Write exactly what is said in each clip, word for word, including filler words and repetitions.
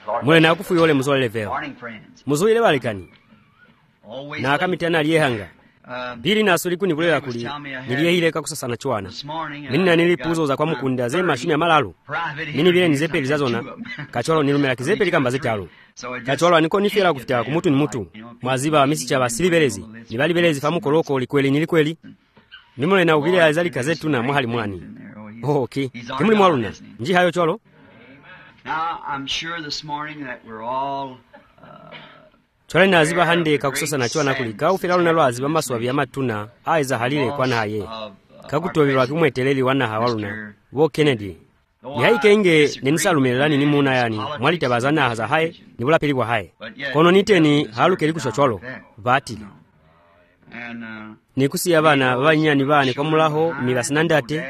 mule na kufuyole muzole veo muzuile walikani na kamitana aliyehanga bili na asuli kuni kulela kuli niliyehileka kusasana chwana minina nilipuzo za kwa mukunda ze mashini ya malalu mini vile nizepeli zazona kacholo nilumela kizepeli kamba zitalo kacholo aniko nifela kufita kumutu ni mutu mwaziba misicha basili belezi nibali belezi famu koloko likweli nilikweli nimule na uvile alizali kazetu na muhali mwani oh okay kimuli mwaluna nji hayo cholo. Now I'm sure this morning that we're all uh, chole naziba hande kakusasa chwana kulika ufilalo nalo aziba maswabi ya matuna aiza halile kwa naye kakutobelwa kumweteleli wana hawaluna wo Kennedy ni haike inge nenisalumelani ni muna yani mwali tabazana haza hae nibula peli kwa hae kono niteni halukeli kusocholo batili ni kusi abana babanyani bane kwa mulaho mibasinandate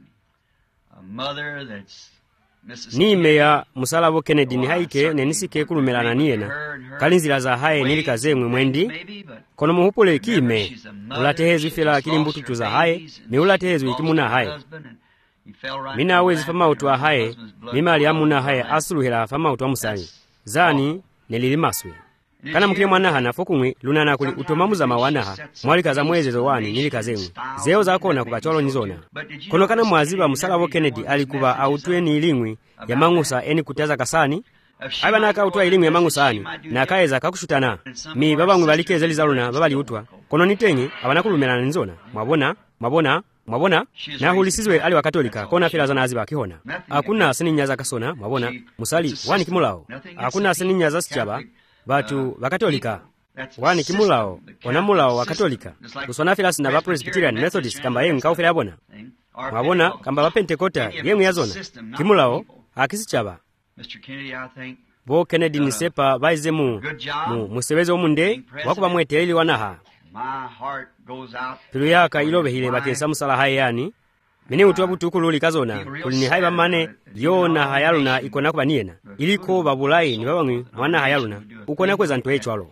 ni meya musalabo Kennedy ni haike nenisike kulumelana niyena kalinzila za hae nilikazemwe mwendi kono muhupule kime ulatehezu fela kilimbutu tuza hae mi ulatehezu ikimuna hae mina awezi fama utu wa hae mima aliyamuna hae asuluhela fama utu wa musali zani nelilimaswe kana mkile mwanaha na fokumwe lunana kuli utomamuza mawanaha mwali kaza mwezezo wani nilikazemwe zeo zakona kubacholo nizona kono kana mwaziba musalabo Kennedy alikuba autueni ilingwi ya mangusa eni kutaza kasani aba naka utwa ilingwi ya mangusa ani na kaeza kakushutana mi baba ngwe balikeze lizaluna baba liutwa kono nitenye abanakulumela nzona mwabona mwabona mwabona na hulisizwe ali wa Katolika kona fela zana aziba kihona hakuna sininya za kasona mwabona musali wani kimulao hakuna sininya za sichaba batu bakatolika wani kimulao onamulao wa Katolika usona fela sina ba Presbyterian Methodist kamba yenga kaufela abona mwabona kamba ba Pentekota yenga yazona kimulao akisichaba Mister Kennedy I think bo Kennedy ni sepa baizemu mu musebezo munde wakuba mweteleli wanaha my heart goes out pilu yaka ilobe hile bakesa musala haye yani mini utuwa butukululi kazona kulini haiba mane yona hayaluna ikona kuba niyena iliko babulai ni babangwi mwana hayaluna ukona kweza ntu echwalo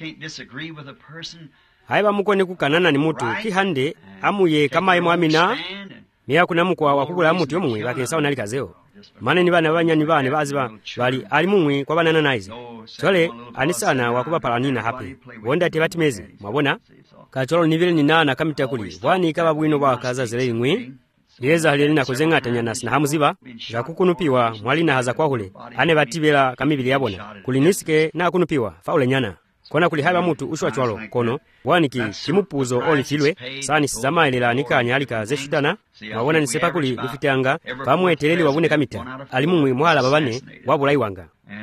haiba mukone kukanana ni mutu kihande amuye kama emu amina miya kuna mukwa wakubula mutu yomumwe bakesa unalikazeo mane ni bana banyani bane baziba bali ali mumwe kwa banana naize chole anisana wakuba palanina hapi wonda tebatimezi mwabona kacholo nivile ni nana kamita kuli wani kaba bwino bwa kaza zele ngwi yeza halili na kuzenga nasi na hamuziba za kukunupiwa mwali na haza kwa hule ane batibela kamibili yabona kulinisike na kunupiwa faule nyana kona kuli haba mutu ushwa chwalo kono waniki kimupuzo oli chilwe sani sizama ilela nikanya halika zeshutana mwabona nisepa kuli lufitanga pamwe teleli wabune kamita alimumwe mwala babane wabula iwanga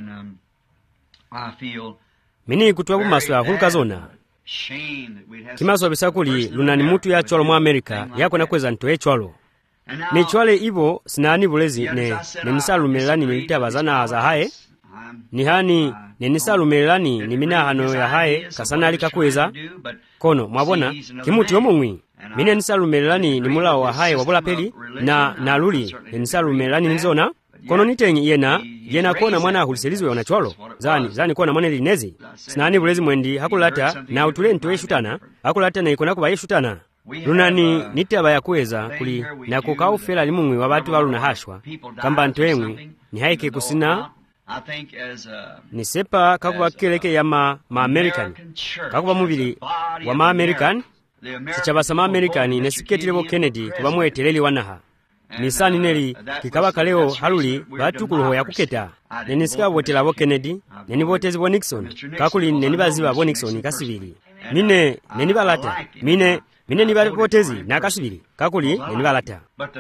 mini kutuwa kumaswa huluka zona kimaso bisakuli lunani mutu ya chwalo mwa Amerika yako na kweza ntoe chwalo ni chwale ibo sinani bulezi ne nenisalumelani milita bazana za hae ni hani nenisalumelani ni mina hano ya hae kasana alika kweza kono mwabona kimuti yomumwi mine nisalumelani ni mula wa hae wabula peli na naluli nenisalumelani nizona kono nitenyi yena yena kona mwana huliselizwe wana chwalo zani zani kona mwana linezi sinani bulezi mwendi hakulata na utule ntoe shutana hakulata na ikona kuba yeshutana lunani nitaba ya kweza kuli na kukaufela limumwe wabatu waluna hashwa kamba ntoemwe ni haike kusina ni sepa kakuba keleke ya ma, ma American kakuba mubili wa ma American sichaba ma American nesiketile bo Kennedy kuba mweteleli wanaha nisani neli kikaba kaleo haluli batu kuloho ya kuketa nenisika botela bo Kennedy neni botezi bo Nixon kakuli neni baziba bo Nixon kasibili mine neni balata mine mine ni botezi na kasibili kakuli neni balata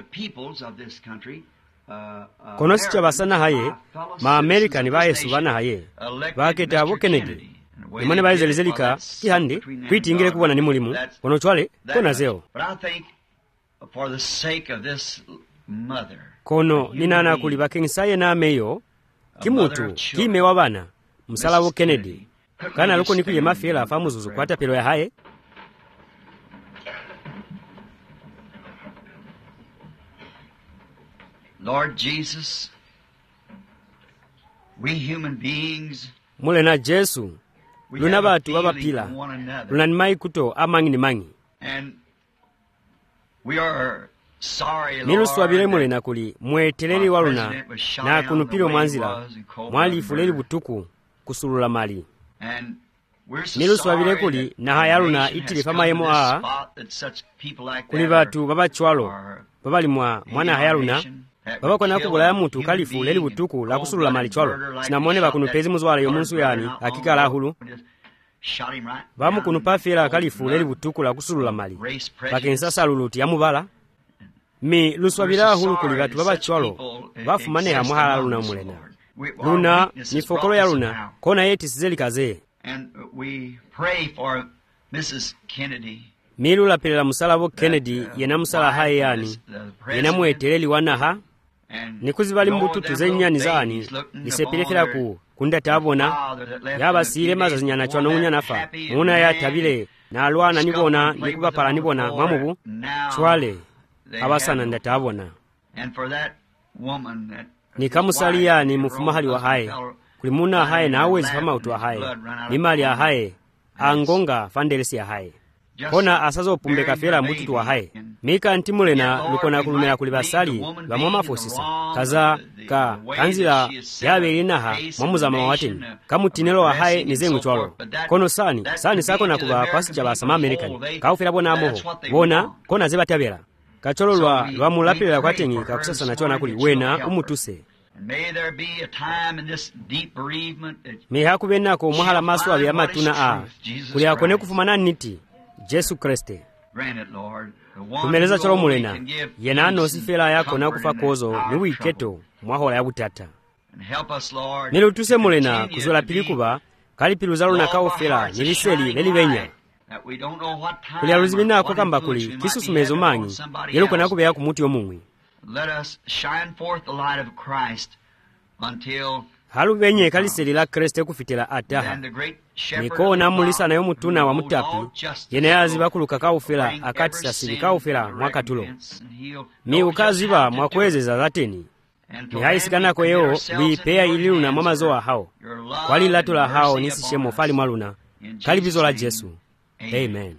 kono sichaba sana haye ma American ba Yesu bana haye baketa bo Kennedy nimane bayizelzelika kihande kwitingire kubona ni mulimu kono chwale kona zeo for the sake of this mother kono ninana kuli bakengisaye na meyo kimutu kime wabana musalabo Kennedy kana luko nikuye mafela famuzuzu kwata pelo ya haye Lord Jesus we human beings mule na Jesu luna batu baba pila luna nimai kuto amangi ni mangi and we are miluswabile mulena kuli mweteleli waluna na kunupilo mwanzila mwalifu leli butuku kusulula mali miluswabile kuli na hayaluna itile pamayemo a kuli batu babachwalo babali mwa mwana hayaluna babakona kubulaya mutu kalifu leli butuku la kusulula mali chwalo sinamone bakunupezi muzwala yomunsu yani akikala ahulu bamukunu pafela kalifu leli butuku la kusulula mali bakensa saluluti yamubala mi luswabila ahulu kuli batu babachwalo bafumane hamwe hala luna mulena luna ni fokolo ya luna kona yeti sizeli kaze milu lapelela musalabo Kennedy yena musala haye yani yena mweteleli wanaha nikuzibali mbutu tuzenyani zani nisepelekela ku kunda tabona yaba sile maza zinyana chwana unyana fa muna ya tabile na alwana nibona nikubapala nibona mamubu chwale abasana ndatabona nikamusalia ni mufumahali wa haye kulimuna haye na awezi fama utu wa haye nimali ya haye angonga fandelesi ya haye kona asazo pumbeka fela mbutu wa haye mika ntimulena lukona kulumela kulibasali bamwama fosisa kaza ka kanzila yabe inaha mwamuza mawatini kamutinelo wa haye nizengu chwalo kono sani sani sako na kuba pasi cha basama Amerikani kaufela bona amoho bona kona zeba tabela kacholo lwa lwa mulapela kwa tengi kakusasa na chwana kuli wena umutuse me hakubenako mwahala maso abi amatuna a kuli akone kufumana niti Jesu Kriste kumeleza cholo mulena yena ano sifela yako na kufa kozo ni wiketo mwahola ya butata nilo tuse mulena kuzola pilikuba kali piluzalo na kaofela niliseli lelibenya kuli aluzibina ako kamba kuli kisusumezo mangi yelo kona kubeya kumuti omumwi halu benye kaliseli la Kriste kufitela ataha nikona mulisa nayo mutuna wa mutapi yene yazi bakuluka kaufela akati sasili kaufela mwakatulo mi ukaziba mwakwezeza zateni ni haisikana kwa yeo liipea ililuna mamazoa hao kwali latula hao nisishemo fali mwaluna kalibizo la Jesu. Amen.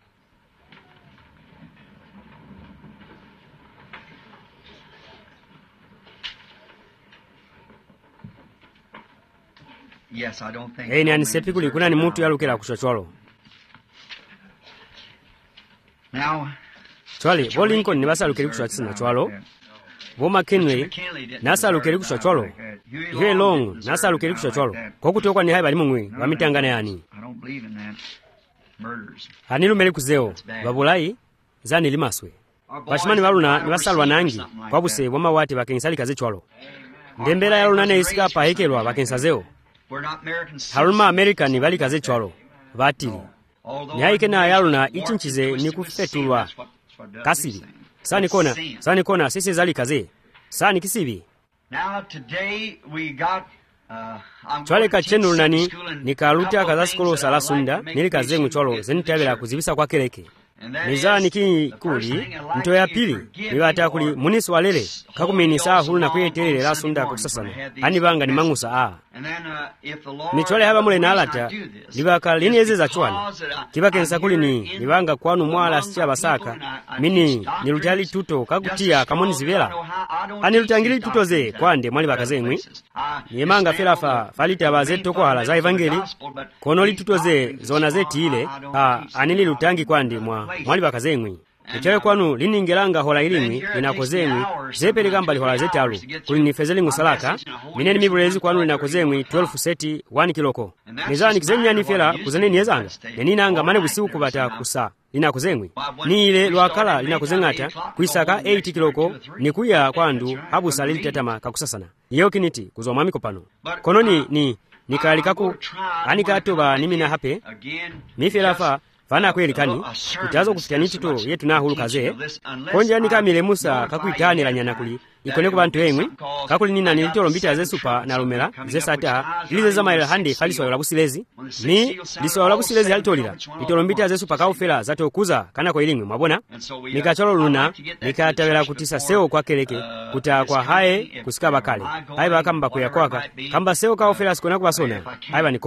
Yes, I don't think. Hey, ni anisepi kuli kuna ni mutu yalukela kuchochwalo. Now, chwali, bo Lincoln ni basa lukeli kuchwachisi na chwalo. Bo McKinley, nasa lukeli kuchwachwalo. Huey Long, nasa lukeli kuchwachwalo. Kwa kutokwa ni haiba limungwi, wamitangane yani. I don't believe in that. Murders. Hanilu mele kuzeo, babulai, zani limaswe. Bashimani waluna ni basa alwa nangi, kwa buse wama wati wakenisali kaze chwalo. Ndembela yaluna ne isika pa hekelwa wakensazeo. Haruma Amerika ni bali kaze chwalo batili nyaike na yaluna ichinchize ni kufetulwa kasili sani kona sani kona sisi zali kaze sani kisibi Now today we got uh chwale ka chenu nani nikaluta kaza skolo sala sunda nili kaze ngchwalo zenitabela kuzibisa kwa keleke niza niki kuli nto ya pili nibata kuli munisi walele kakumini saa hulu na kuyetelele la sunda kusasana ani banga ni mangusa a ni chwale haba mule na alata libaka lini eze za chwani kibake nsakuli ni nibanga kwanu mwala sitia basaka mini nilutali tuto kakutia kamoni zivela ani lutangili tuto ze kwande mwali bakaze ngwi niemanga filafa falita bazeto kwa hala za evangeli konoli tuto ze zona zeti ile anili lutangi kwande mwa mwali bakazengwi Kuchale kwanu liningelanga hola ilimi linakozengwi zepele kamba lihola zetalu kulinifezeli ngusalaka mineni mibulezi kwanu linakozengwi twelve seti one kiloko nizani kizenya nifela kuzeneni yezanga neninanga mane busiku kubata kusa linakozengwi ni ile lwakala linakozengata kuisaka eight kiloko nikuya kwandu habu salili tetama kakusasana iyo kiniti kuzoma miko pano kono ni ni nikalikaku anikatoba nimina hape mifelafa fana kweli kani itazo kufitani tito yetu na hulu kaze konja nika mile musa kakuitani la nyana kuli ikone ku bantu emwe kakuli nina nilitolo mbita ze super na lumela ze sata ilize zama ile handi faliso ya busilezi ni liso ya busilezi alitolira litolo mbita ze super kaufela zato kuza kana kwa ilimwe mabona nikacholo luna nikatawela kutisa seo kwa keleke kuta kwa hae kusika bakale haiba kamba kuya kwaka kamba seo kaufela sikona kubasona haiba nikona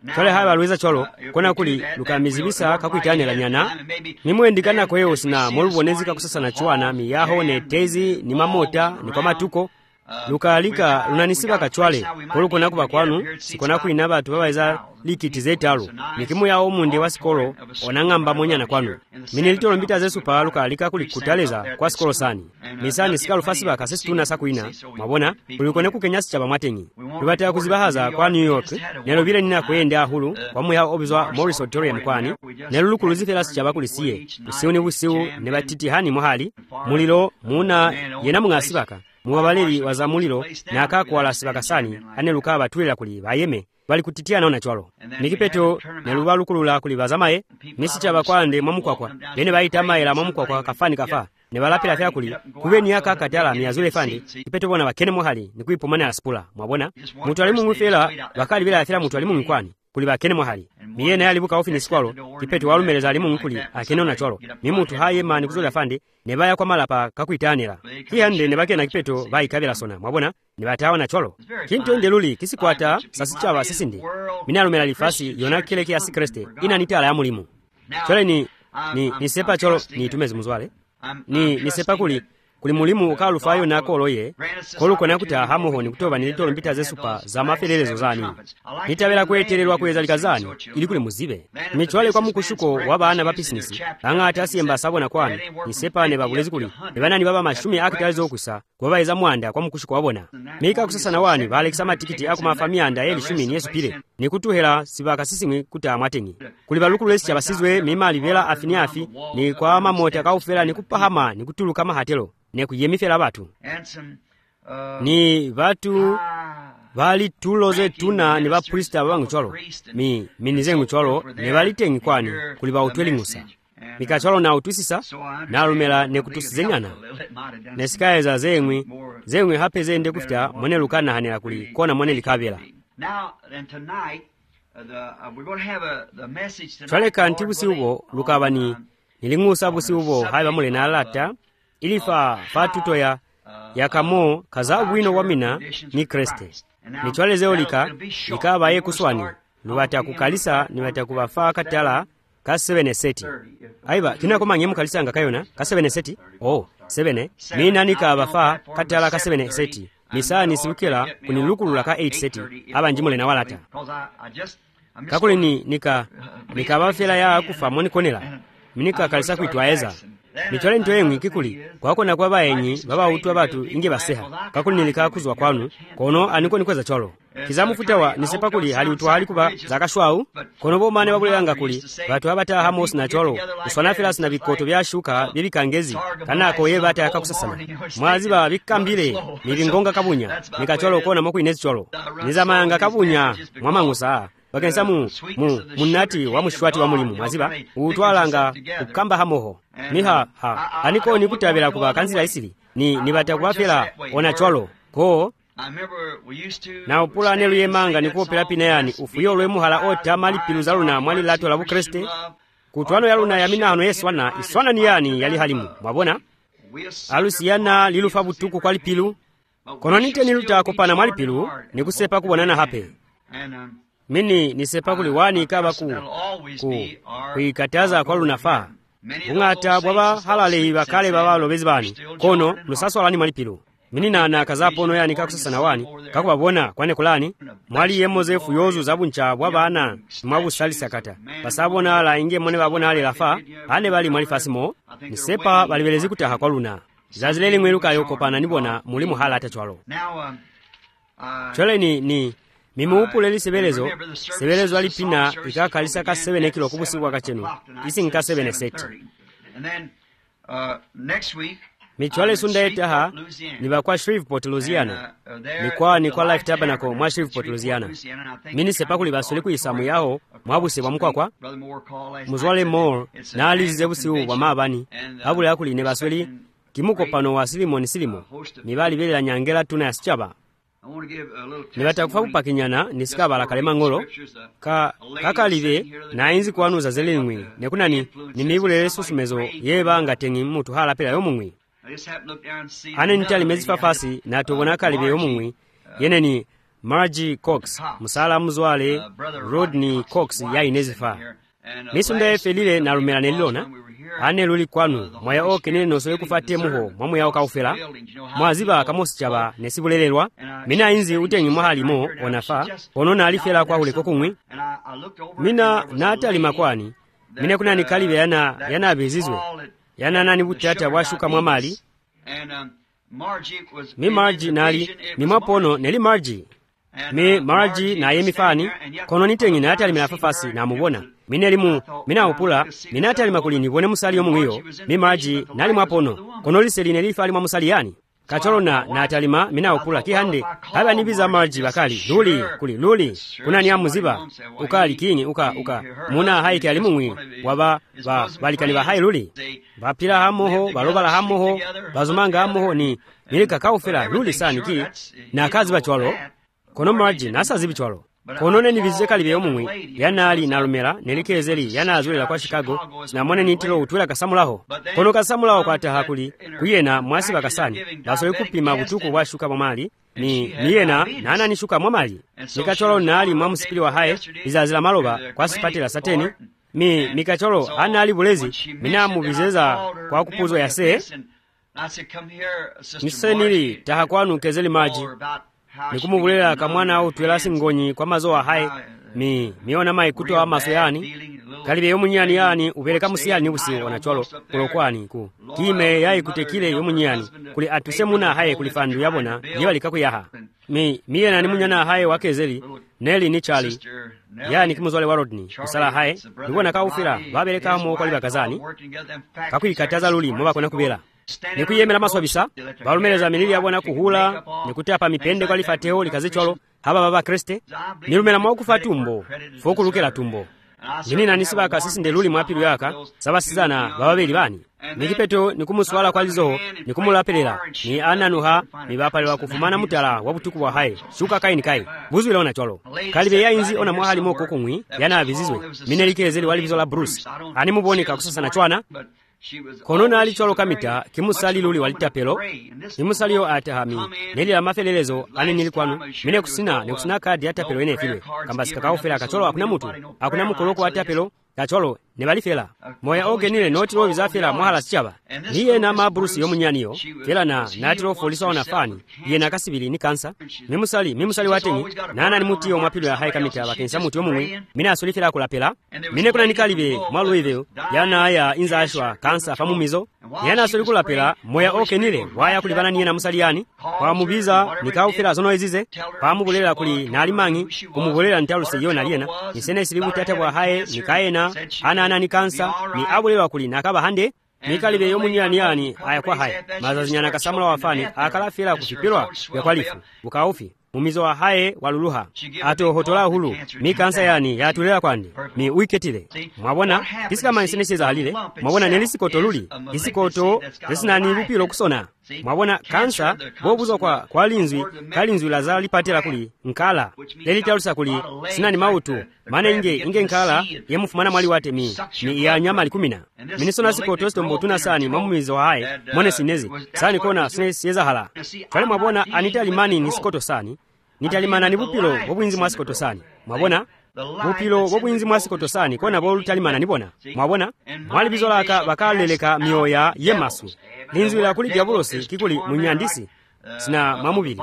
chole haya baluweza cholo kona kuli lukamizibisa kakuitanela nyana nimwendikana kweyo sina molubonezi kakusasana chwana miyaho ne tezi ni mamota ni kwa matuko lukalika lunanisiba kachwale kolukona kuba kwanu sikona kuina batu babaiza likiti zetalo nikimu ya omunde wa sikolo onangamba monyana kwanu minilitolo mbita zesu pa lukalika kuli kutaleza kwa sikolo sani misani sikalu fasi baka sesituna sakuina mabona kulikone kukenyasi chaba mwatengi lubataya kuzibahaza kwa New York nelo vile nina kuende ahulu kwa muya obizwa Morris Auditorium kwani nelo lukuluzifela sichaba kulisiye usiuni busiu nebatiti hani muhali mulilo muna yena mungasibaka muwabaleli waza mulilo na akakwala sibakasani ane lukaba tulela kuli bayeme bali kutitia naona chwalo nikipeto ne luba lukulula kuli bazamaye misichaba kwande mwamukwakwa bene bayita mayela mwamukwakwa kafani kafa ne balapira fya kuli kubeni aka katala miyazule fande kipeto bona bakene muhali nikuipomana aspula mwabona mutu ali mumufela bakali bila afira mutu ali mumkwani kuli bakene muhali miyene yali buka ofini skwalo kipeto walumeleza ali mumkuli akenona chwalo mimuntu haye mani kuzola fande ne baya kwa malapa kakuitanira hiyande ne bakena kipeto bayi kabela sona mwabona ne batawa na chwalo kinto ndeluli kisikwata sasichaba sisindi minalumela lifasi yona kile kia sikreste ina nitala ya mulimu chole ni ni ni sepa cholo ni tumezi muzwale ni ni sepa kuli kuli mulimu ukalufayo na koloye koluko nakuta hamuhoni kutoba nilitolo mbita zesupa za maferelezo zani nitabela kwetererwa kweza likazani ili kuli muzibe michwale kwa mukushuko wabana ba business anga atasiyemba sabona kwani nisepa ne babulezi kuli bebana ni baba mashumi akitalizo okusa kubabayiza mwanda kwa mukushuko wabona mika kusasa na wani balekisa matikiti akumafamia anda eli shumi ni yesu pile nikutuhela sibaka sisimwe kuta amatengi kuli balukulesi chabasizwe mimali bela afini afi ni kwa mamota kaufela nikupahama nikutulu kama hatelo ne kuyemifela batu ni batu bali tuloze tuna ni baprista bangu cholo mi minizengu cholo ne balitengi kwani kuli ba utweli musa mika cholo na utwisisa na lumela ne kutusizengana ne sikaeza zengwi zengwi hape zende kufita mone lukana hanela kuli kona mone likabela chole kanti busi ubo lukabani nilingusa busi ubo haiba mule na alata ilifa fatuto ya yakamo kaza bwino wamina ni kreste nichwale zeolika ikaba ye kuswani lubata kukalisa nibata kubafa katala ka seven seti aiba kinako manyemu kalisa ngakayona ka seven seti oh seven mina nikabafa katala ka seven seti misani siukela kunilukulula ka eight seti aba njimule na walata kakule ni nika nikabafela ya kufa moni konela minika kalisa kuitwaeza michwale ntoyemwi kikuli kwako na kwa bayenyi baba utwa batu inge baseha kakuli nilika kuzwa kwanu kono aniko nikweza cholo kizamu futawa nisepa kuli hali utwa hali kuba zakashwau kono bo mane babulanga kuli batu abata hamos na cholo uswana filas na bikoto bya shuka bibikangezi kana ko ye bata akakusasana mwazi ba bikambile nilingonga kabunya nikacholo kona moko inezi cholo nizamayanga kabunya mwamangusa bakensa mu mu munati wa mushwati wa mulimu maziba utwalanga ukamba hamoho niha ha aniko nikutabira kuba kanzira isili ni nibata kubafela ona cholo ko na upula nelu yemanga nikupela pinayani ufuyo lwe muhala ota mali piluza luna mwali lato la bukreste kutwano ya luna ya minano yeswana iswana ni yani yali halimu mwabona alusiyana lilufa butuku kwa lipilu kono nite niluta kupana mwali pilu nikusepa kubonana hape mini nisepa kuli wani kaba ku ku kuikataza kwa lunafa ungata bwaba halale bakale baba lobezi bani kono lusaswa lani malipilo mini na na kazapono yani kakusasa na wani kakubabona kwane kulani mwali yemozefu yozu zabuncha bwabana mwabu salisa kata basabona la inge mone babona ale lafa ane bali mwali fasimo nisepa balibelezi kutaha kwa luna zazileli mweluka yokopana nibona mulimu hala atachwalo chole ni ni mimu upuleli sebelezo sebelezo alipina ikakalisa ka seven kilo kubusiwa kachenu isi nka seven seti michwale sundaeta ha niba kwa Shreveport Louisiana nikwa ni kwa Life Tabernacle mwa Shreveport Louisiana mini sepa kuli basole kuisamu yao mwabuse wa mkwakwa muzwale more na alize busiwu wa mabani abule akuli ne basoli kimuko pano wa silimo ni silimo nibali bele la nyangela tuna ya sichaba nibata kufa kupakinyana nisikaba la kalema ngolo ka kakalive na inzi kwanuza zelenwi nekunani nimibulele susumezo yeba ngatengi mutu hala pela yomungwi ane nitali mezifa fasi na tubona kalive yomungwi yene ni Margie Cox musala muzwale Rodney Cox ya inezifa misunda efelile na lumela nelilona ane luli kwanu mwaya oke nene nosoye kufate muho mwamu yao kaufela mwaziba kamosi chaba nesibulelelwa mina inzi utengi mwahalimo onafa onona alifela kwa huleko kumwi mina nata limakwani mina kuna nikalibe yana yana abizizwe yana nani butata washuka mwamali mi Margie nali mi mwapono neli Margie mi Margie na ye mifani kono nitengi na atali minafafasi na mubona minelimu mina upula mina atali makulini bone musali omumwiyo mi Margie nali mwapono kono liseli nelifa ali mwa musali yani kacholona na atalima mina upula kihande haba nibiza Margie bakali luli kuli luli kuna ni amuziba ukali kingi uka uka muna haike ali mumwi waba ba balikani ba hai luli bapira hamoho balobala hamoho bazumanga hamoho ni milika kaufela luli saniki na kazi bachwalo kono Margie nasa zibichwalo kono ne nibizeka libe omumwe yanali nalumela nelikezeli yanazulira kwa Chicago sinamone nitilo utwela kasamulaho kono kasamulaho kwata hakuli kuyena mwasi bakasani basoye kupima butuku bwashuka mwamali ni niyena nana nishuka mwamali nikacholo nali mwamusipili wa haye izazila maloba kwa sipatila sateni mi mikacholo anali bulezi minamu bizeza kwa kupuzo ya se nisenili tahakwanu kezeli Margie nikumubulela kamwana au twelasi ngonyi kwa mazoa hai mi miona mai kuto amaso yani kalibe yomunyani yani ubeleka musiyani usi wanacholo kulokwani ku kime yai kutekile yomunyani kuli atusemuna hai kulifandu yabona yewa likakuyaha mi miyena ni munyana hai wakezeli neli ni Charlie yani kimuzole wa Rodney kusala hai nibona kaufira babeleka mo kwa libakazani kakuikataza luli moba kona kubela nikuyemera maswabisa balumeleza milili yabona kuhula nikutapa mipende kwa lifateo likazicholo haba baba Kriste nilumela mwa kufatumbo fokulukela tumbo nini nanisiba kasisi ndeluli mwapilu yaka sabasizana baba beli bani nikipeto nikumuswala kwa lizo nikumulapelela ni ananuha nibapaliwa kufumana mutala wabutuku wa hai shuka kai nikai buzwile ona cholo kalibe ya inzi ona mwahali moko kumwi yana abizizwe minelikezeli walibizola Bruce ani mubonika kusasa na chwana kono nali cholo kamita kimusali luli walitapelo nimusalio atahami neli amafelelezo ane nilikwanu mine kusina nekusina kadi atapelo ene filwe kamba sikakaufela kacholo akuna mutu akuna mukoloko atapelo kacholo nebalifela moya oge nile notilo bizafela mwahala sichaba hiye na mabrusi yomunyaniyo fela na natilo folisa ona fani hiye nakasibili ni kansa mimusali mimusali wateni nana ni muti omwapilu ya hai kamita bakensa muti omumwe mina asolifela kulapela mine kuna nikalibe mwaluiveo yana aya inza ashwa kansa famumizo yana asolikulapela moya oge nile waya kulibana niye na musaliani kwa mubiza nikaufela zono ezize kwa mubulela kuli nalimangi kumubulela ntaluse yona liena nisene silibu tata wa hai nikaena ana ana ni kansa ni abulewa kuli nakaba hande nikalibe yomunyani yani aya kwa haya mazazinyana kasamula wafani akalafela kufipilwa ya kwalifu ukaufi mumizo wa haye waluluha ato hotola hulu mi kansa yani yatulela kwandi mi wiketile mwabona kisika manseneseza halile mwabona nelisikoto luli isikoto lesinani lupilo kusona mwabona kansa bobuzo kwa kwa linzwi kalinzwi lazala lipatela kuli nkala lelitalusa kuli sinani mautu mana inge inge nkala yemufumana mwali wate mi ni ya nyama likumina minisona sikoto stombo tuna sani mamumizo haye mone sinezi sani kona sineza hala twale mwabona anita limani nisikoto sani nitalimana ni bupilo bobwinzi mwasikoto sani mwabona bupilo bobwinzi mwasikoto sani kona bolu talimana nibona mwabona mwali bizolaka bakaleleka mioya yemasu linzwila kuli diabulosi kikuli munyandisi sina mamubili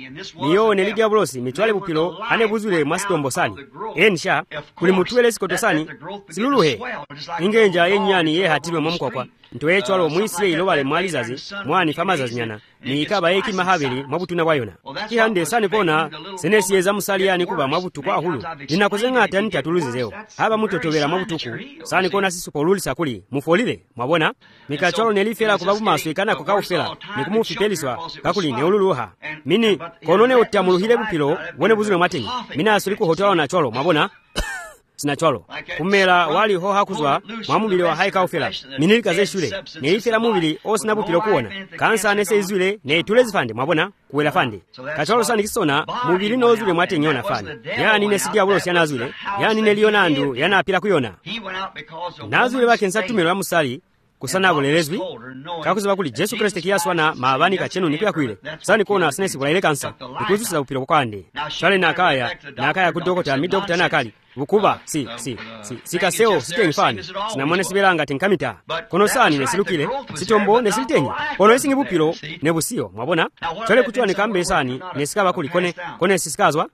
niyo neli diabulosi mitwale bupilo ane buzule mwasitombo sani ensha kuli mutuwele sikoto sani siluluhe ingenja yenyani ye hatiwe mwamkwakwa ntoye chwalo mwisi ye ilobale mwalizazi mwani famazazi nyana ni ikaba eki mahabili mwabutuna wayona kihande sani kona senesi yeza musaliani kuba mwabutu kwa hulu nina kuzenga atani tatuluzi zeo haba mutotobela mwabutuku sani kona sisu poluli sakuli mufolile mwabona mika chwalo nelifela kubabu masu ikana kukaufela nikumufipeliswa kakuli neululuha mini konone utamuluhile bupilo wone buzule mwateni mina asuliku hotola na chwalo mwabona sina chwalo kumela wali ho hakuzwa mwamubili wa haika ufela minilika ze shule nilifela mubili osina bupilo kuona kansa nese izule ne tulezi fande mwabona kuwela fande kachwalo sani kisona mubili no zule mwate nyona fande yani nesidia bulosi yana zule yani neliona andu yana apila kuyona nazule bake nsatumelo ya musali kusanabwererezwi kakuziva kuli Yesu Kristo kiyaswana maabanika chenu nikuyakwile sani kuona sinesi kulaile kansa ikuzusira upiro kwande chale nakaya nakaya kudokota midokota nakali bukuba si si si sikaseo sitengifani sinamone sibelanga tenkamita kono sani nesilukile sitombo nesilitenyi kono isingi bupiro nebusio mwabona chale kutwa nikambe sani nesikaba kuli kone kone sisikazwa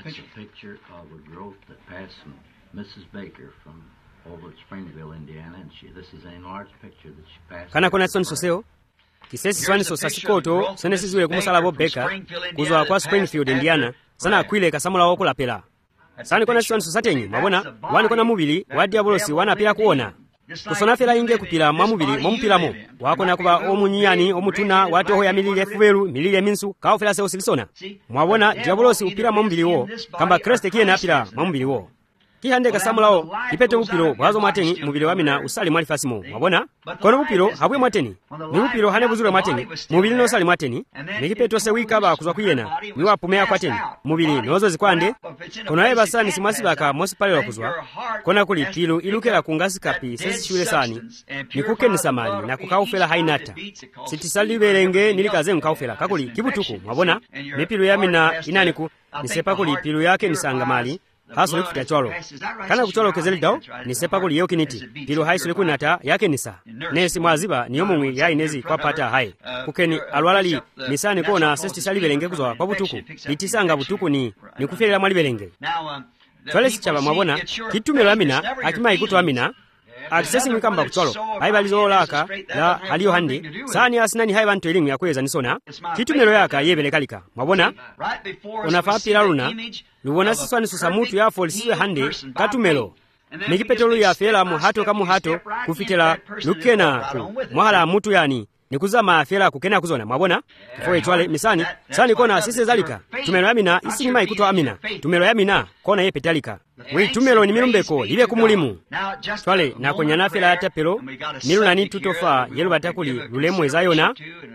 Missus Baker from over at Springville, Indiana, and she, this is an enlarged picture that she passed. Kana kona son soseo kisesi swani so sasikoto senesi ziwe kumusala bo Baker kuzwa kwa Springfield, Indiana sana akwile kasamula okola pela sani kona son sosatenyi mabona wani kona mubili wa diabolosi wana pila kuona kusona fela inge kupila mwa mubili mwa mupilamo wakona kuba omunyani omutuna watoho ya milile fuweru milile minsu kao fela se osilisona mwabona diabolosi upila mwa mubili wo kamba Kristo kiye na apila mwa mubili wo kihande kasamulao ipete upiro bwazo mwateni mubili wamina usali mwali fasimo mwabona kono upiro habwe mwateni ni upiro hane buzure mwateni mubili no usali mwateni nikipeto se wikaba kuzwa kuyena ni wapumea kwateni mubili nozo zikwande kono eba sani simwasibaka mosipalelo kuzwa kona kuli pilu ilukela kungasi kapi sesi shule sani nikuke nisamali na kukaufela hainata sitisali belenge nilikaze mkaufela kakuli kibutuku mwabona mipilu yamina inaniku nisepa kuli pilu yake nisangamali haso likufuta chwalo kana kuchwalo kezeli dao nisepa kuli yoki niti pilo haiso liku nata yake nisa nesi mwaziba ni yomungwi ya inezi kwa pata hai kukeni alwalali nisani kona sesti sali belenge kuzwa kwa butuku litisanga butuku ni nikufela mwali belenge chwale sichaba mwabona kitumelo amina akima ikutu amina akisesi mikamba kuchwalo haiba lizo laka la halio handi sani asinani haiba nto elimu ya kweza nisona kitumelo yaka yebele kalika mwabona unafapila luna lubona siswani susamutu ya folisiwe hande katumelo nikipetolu ya fela muhato kamu hato kufitela lukena ku mwahala mutu yani nikuzama fela kukena kuzona mwabona kifo chwale misani sani kona sisi zalika tumelo yamina isinima ikuto amina tumelo yamina kona ye petalika wi tumelo ni milumbeko libe kumulimu chwale na konyana fela ya tapelo miluna ni tutofa yelu batakuli lulemu ezayona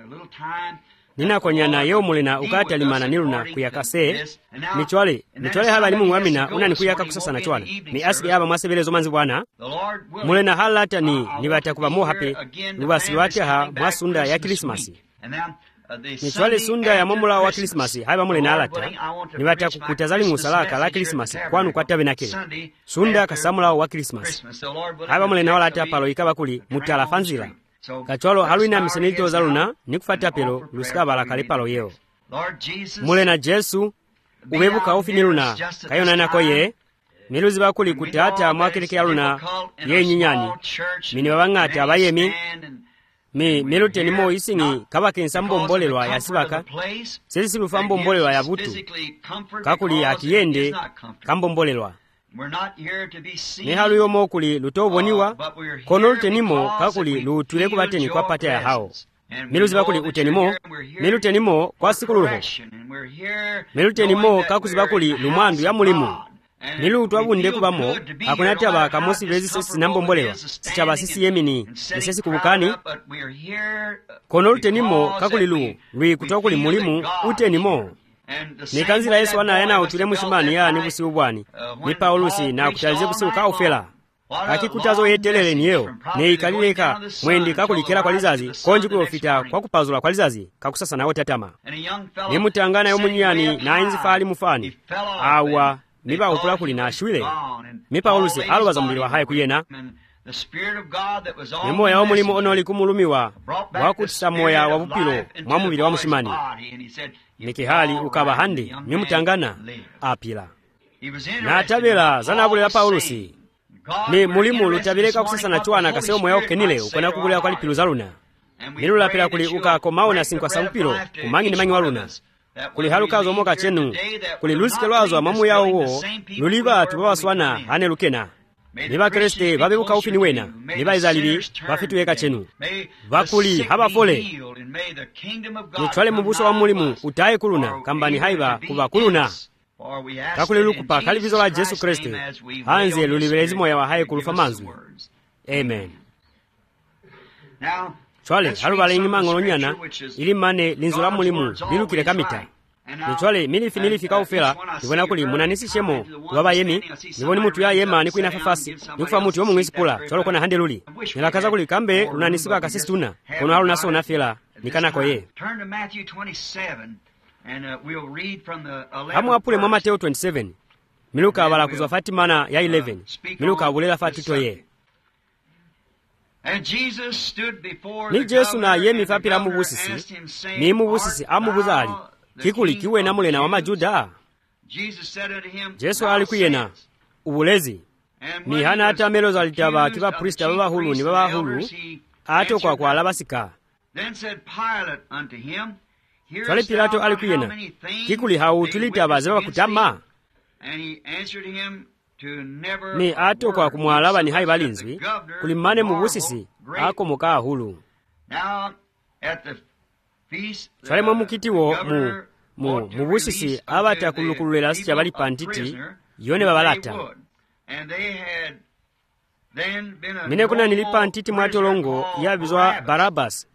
nina konyana yo mulena ukata limana niluna kuyakase michwale michwale haba limu mwamina unani kuyaka kusasa na chwale ni asili haba mwasebelezo manzi bwana mulena halata ni nibata kuba mohape nubasiwate ha mwasunda ya Krismasi michwale sunda ya mamula wa Krismasi haba mulena halata nibata kukutazali musalaka la Krismasi kwanu kwa tabe nakele sunda kasamula wa Krismasi haba mulena halata palo ikaba kuli mutala fanzila kachwalo haluina misenito zaluna nikufata pelo lusikaba la kalipalo yeo mulena Jesu ubebuka ofiniluna kayona nako ye miluzi bakuli kutata mwakilike aluna ye nyinyani mini babangata abayemi mi milute nimo isingi kabake nsambo mbolelwa ya sibaka sisi lufambo mbolelwa ya butu kakuli akiyende kambo mbolelwa ni halu yomo kuli lutoboniwa kono lutenimo kakuli lutule kubateni kwa pata ya hao miluzi bakuli utenimo milutenimo kwa sikuluho milutenimo kakuzi bakuli lumwandu ya mulimu milu twabunde kubamo akunati abaka mosi bezi sisi nambombolewa sichaba sisi yemini nisesi kubukani kono lutenimo kakuli lu lwi kutokuli mulimu utenimo nikanzira Yesu wana yana utule mushimani ya nibusi ubwani ni Paulusi na kutalize busi ukaufela akikutazo yetelele niyo ne ikalileka mwendi kakulikera kwa lizazi konji kuofita kwa kupazula kwa lizazi kakusasa nawo tatama ni mutangana yo munyani na inzi fali mufani awa niba ukula kuli na shwile mi Paulusi alwaza mbili wa haye kuyena ni moya wa mulimu onoli kumulumiwa wakutisa moya wa bupilo mwa mubili wa mushimani nikihali ukaba handi nimutangana apila na tabela zanabulila Paulusi ni mulimu lutabireka kusasa na chwana kaseo moya okenile ukona kugulea kwa lipilu zaluna milula pila kuli uka komao na sinkwa sampilo kumangi ni mangi waluna kuli haluka zomoka chenu kuli lusike lwazo mamu yao wo luliba tubawa swana hane lukena niba Kriste babebuka ufini wena niba izalibi bafituweka chenu bakuli haba fole nitwale mubuso wa mulimu utaye kuluna kambani haiba kuba kuluna kakuli lukupa kalivizo la Yesu Kriste hanze lulibelezi moya wa haye kulufa manzwi amen chwale halu balengi mangolo nyana ili mane linzula mulimu lilukile kamita nichwale milifi milifi kaufera ndivona kuli munanisishemo waba yemi ndivoni mutu ya yema ni kuina fafasi nikufa mutu yomu mwisi pula chwalo kona hande luli nilakaza kuli kambe lunanisiba kasistuna kono halu naso unafela nikanako ye hamu apule mwa Mateo twenty-seven miluka abala kuzwa fatimana ya eleven miluka abulela fatito ye ni Jesu na yemi fapila mubusisi ni mubusisi amubuza ali kikuli kiwe na mulena wa majuda Jesu alikuyena ubulezi ni hana ata meloza alitaba kiba prista baba hulu ni baba hulu ato kwa kwa labasika Twale Pilato alikuyena kikuli hau tulitaba zeba kutama ni ato kwa kumwalaba ni hai balinzwi kulimane mubusisi ako muka hulu Twale mwamukitiwo mu mu mubusisi abata kulukululela sicha bali pantiti yone babalata mine kuna nilipa ntiti mwatolongo yabizwa Barabas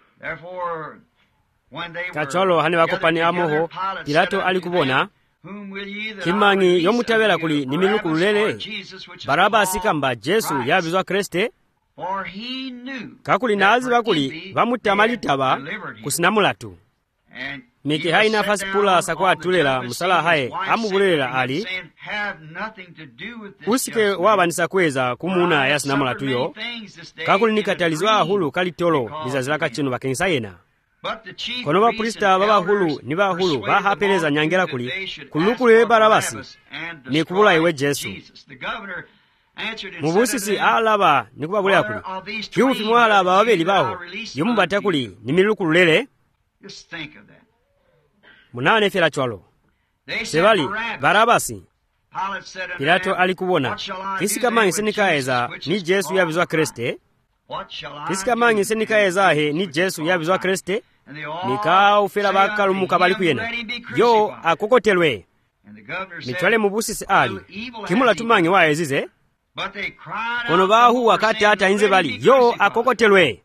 kacholo hane wakopani amoho Pilato alikubona kimangi yomutabela kuli nimilukululele Barabasi kamba Jesu yabizwa Kriste kakuli nazi bakuli bamutamalita kusinamulatu miki haina nafasi pula sakwa atulela musala hae amubulela ali usike wabanisa kweza kumuna yasinamulatu yo kakuli nikatalizwa hulu kalitolo bizazilaka chino bakenisa yena kono baprista baba hulu ni ba hulu bahapeleza nyangela kuli kulukule Barabasi ni kubula iwe Jesu mubusisi alaba nikubabulya kuli kiufi mwalaba babeli baho yomubata kuli nimilukululele munane fela chwalo sebali Barabasi Pilato alikubona kisika mangi senikaeza ni Jesu yabizwa Kriste kisika mangi senikaeza he ni Jesu yabizwa Kriste nika ufela bakalumuka balikuyena yo akokotelwe mitwale mubusisi ali kimula tumangi waezize kono bahu wakati hata inze bali yo akokotelwe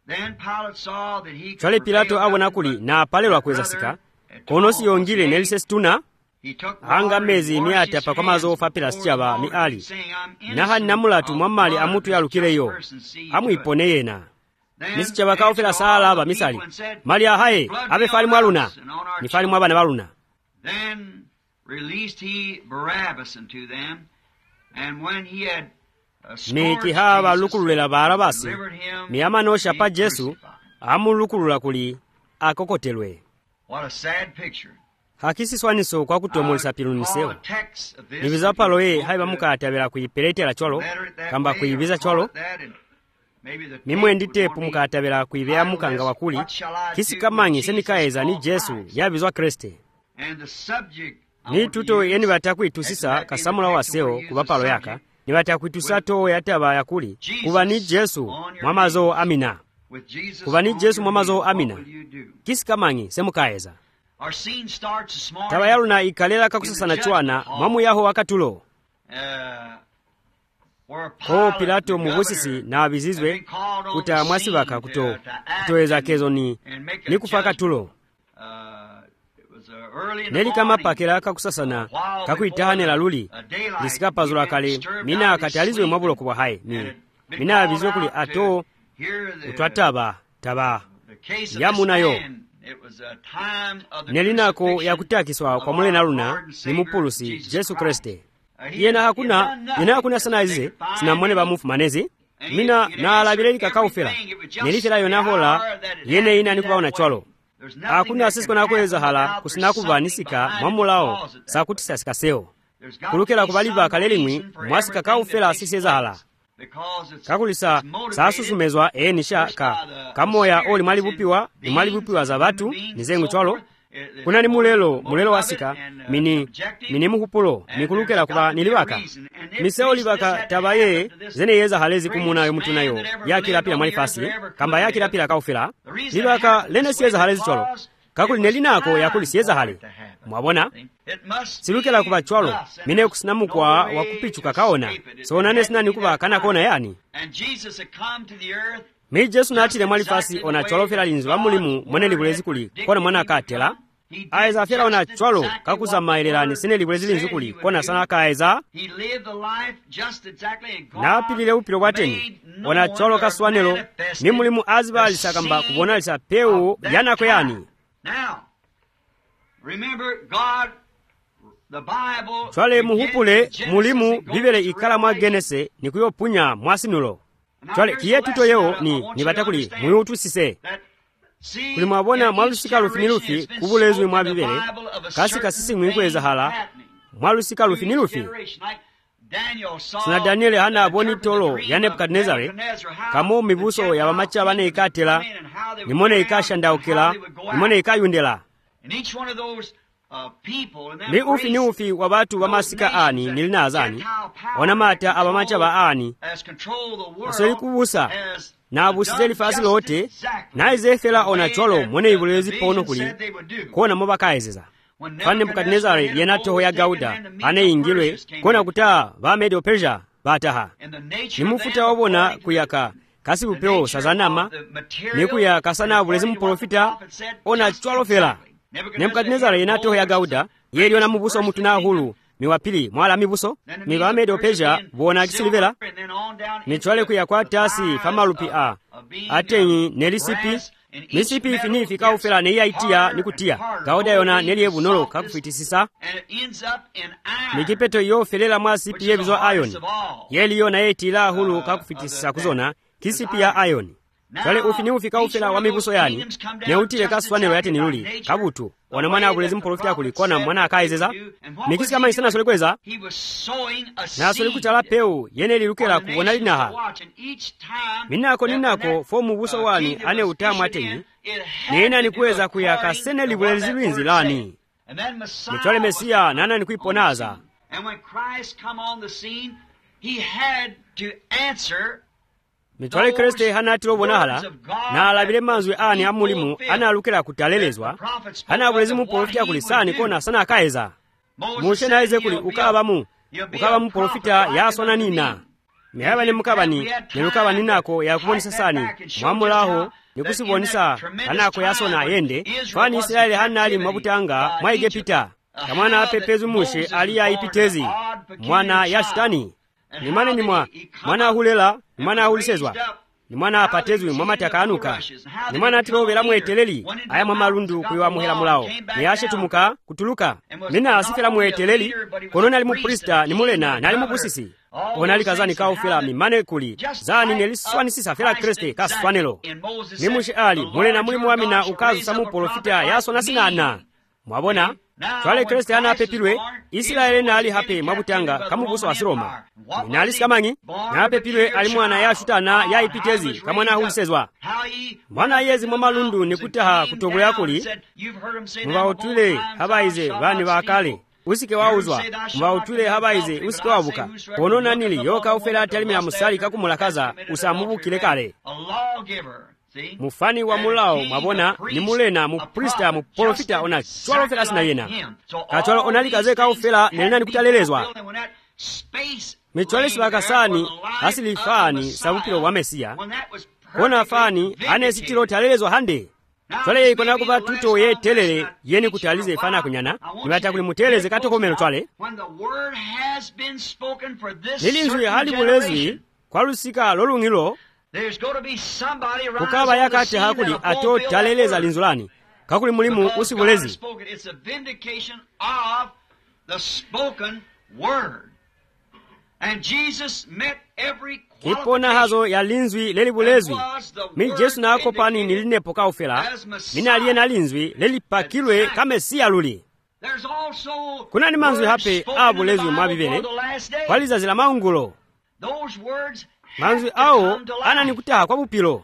Twale Pilato abona kuli na palelwa kweza sika kono si yongile nelisestuna anga mezi miata pa kwa mazofa Pilato chaba mi ali naha namulatu mwamali amutu yalukileyo amu ipone yena nisi chaba kaufela sala aba misali mali ahae abe fali mwaluna ni fali mwaba na baluna then released he Barabbas unto them and when he had miki haba lukululela Barabasi miyama nosha pa Jesu amu lukulula kuli akokotelwe what a sad picture hakisi swaniso kwa kutomolisa piluniseo nibiza palo ye haiba mukatabela kuyipeletela cholo kamba kuyibiza cholo mimwe nditepu mukatabela kuyibeya mukanga wakuli kisi kamanyi senikaeza ni Jesu yabizwa Kriste ni tuto yeni batakwitusisa kasamula waseo kuba palo yaka ni batakwitusisa to yataba yakuli kuba ni Jesu mwamazo amina kuba ni Jesu mwamazo amina kisi kamanyi semukaeza taba yaluna ikalela kakusasana chwana mwamu yaho wakatulo ko Pilato mubusisi na abizizwe kuta mwasibaka kuto kutoeza kezo ni ni kufaka tulo neli kama pakela kakusasana kakuitahanela luli lisikapazula kale mina akatalizwe mwabulo kubwa hai ni mina abizwe kuli ato utwataba taba yamunayo nelinako yakutakiswa kwa mulena luna ni mupulusi Jesu Kriste yena hakuna yena hakuna sana izize sinamone bamufu manezi mina na alabireli kakaufela nelifela yona hola yene ina nikubaona chwalo hakuna asisi kona kweza hala kusina kuvanisika mwamulao sakutisa sikaseo kulukela kubaliva kalelimwi mwasi kakaufela asiseza hala kakulisa sasusumezwa e nisha ka kamoya oli malibupiwa ni malibupiwa za batu nizengu chwalo kuna ni mulelo mulelo wasika mini mini mukupulo nikulukela kuba niliwaka miseo libaka tabaye zene yeza halezi kumuna yomutu nayo yakila pila malifasi kamba yakila pila kaufila libaka lene siyeza halezi chwalo kakuli nelinako yakuli siyeza hale mwabona silukela kuba chwalo mine kusinamu kwa wakupichuka kaona so nane sinani kuba kana kona yani mi Jesu natile mwalifasi ona chwalo fila linzi wa mulimu mwene libulezi kuli kona mwana katela ayeza afera ona chwalo kakuza maererani sine libwezi linzukuli kona sana kaeza napilile upilo bwateni ona chwalo kaswanelo ni mulimu aziba lisakamba kubona lisa peu yanako yani chwale muhupule mulimu bibele ikala mwa genese ni kuyopunya mwasinulo chwale kiye tuto yeo ni nibatakuli muyutusise kuli mwabona mwalusika lufinilufi kubulezwi mwa bibele kasi kasisi mwikweza hala mwalusika lufinilufi sina Danieli hana aboni tolo ya Nebukadnezare kamo mibuso ya bamacha bane ikatela nimone ikashandaukela nimone ikayundela ni ufi ni ufi wa batu bamasika ani nilinazani onamata abamacha ba ani asoli kubusa na abusizeli fasi lote na izefela ona cholo mwene ibulezi pono kuli kona moba kaezeza fane Nebukadnezare yena toho ya Gauda ane ingilwe kona kutaa ba Medo Persia bataha nimufuta wabona kuyaka kasi upeo sazanama ni kuyaka sana abulezi mprofita ona cholo fela Nebukadnezare yena toho ya Gauda yeli ona mubuso mutuna hulu miwapili mwala mibuso ni ba Medo Persia bona kisilivela ni chwale kuyakwa tasi famalupi a atenyi nelisipi nisipi fini fika ufela ne yaitia nikutia Gauda yona neliye bunolo kakufitisisa nikipeto yo felela mwa sipi yebizo iron yeli yona yetila hulu kakufitisisa kuzona kisipi ya iron chwale ufini ufika ufela wa mibuso yani ne utile kaswanelo yate niluli kabutu wana mwana abulezi mprofita kulikona mwana akaizeza nikisi kama isana solekweza na solikuchala peu yene lilukela kubona linaha minako ninako fomu buso wani ane utamu atenyi nena nikuweza kuyaka sene libulezi lwinzi lani nichwale Mesia nana nikuiponaza mitwale Kriste hana tilobona hala na alabile manzwe ani amulimu ana alukela kutalelezwa hana abulezi muprofita kulisani kona sana akaeza mushe na eze kuli ukabamu ukabamu profita yasona nina mehaba ni mukabani ni ukabani nako ya kubonisa sani mwamulaho ni kusibonisa hanako yasona yende fani Israeli hana ali mwabutanga mwaige pita kamana apepezu mushe aliya ipitezi mwana yashutani ni mane ni mwa mwana hulela ni mwana hulisezwa ni mwana apatezwi mwamata kanuka ni mwana atilobela mweteleli aya mwamalundu kuiwa muhela mulao ni ashe tumuka kutuluka mina asifela mweteleli konona ali muprista ni mulena na ali mubusisi onali kazani kaufela mimane kuli zani neliswani sisa fela Kriste kaswanelo ni mushe ali mulena mulimu wamina ukazu samu profita yaso nasinana mwabona chwale Kriste hana apepilwe Israeli na ali hape mabutanga kamubuso wa Roma nali sikamanyi na apepilwe ali mwana yashutana ya ipitezi kamwana hulisezwa mwana yezi mwamalundu nikutaha kutobwe yakuli mwautule habaize bani bakale usike wauzwa mwautule habaize usike wabuka konona nili yoka ufela atalimira musali kakumulakaza usamubukile kale mufani wa mulao mwabona ni mulena muprista muprofita ona chwalo fela sina yena kachwalo onalikaze kaufela nelina nikutalelezwa michwale sibakasani asili fani sabupilo wa Mesia kona fani anesitilo talelezwa hande chwale ikona kuba tuto ye telele yeni kutalize fana kunyana nibata kuli muteleze katokomelo chwale nilinzwi hali bulezwi kwa lusika lolungilo kukaba yakati hakuli ato taleleza linzulani kakuli mulimu usibulezi kipona hazo ya linzwi lelibulezwi mi Jesu na akopani nilinepo kaufela mina aliye na linzwi lelipakilwe kame siya luli kuna ni manzwi hape abulezwi mwabibele kwa lizazila maungulo manzwi ao ana nikutaha kwa bupilo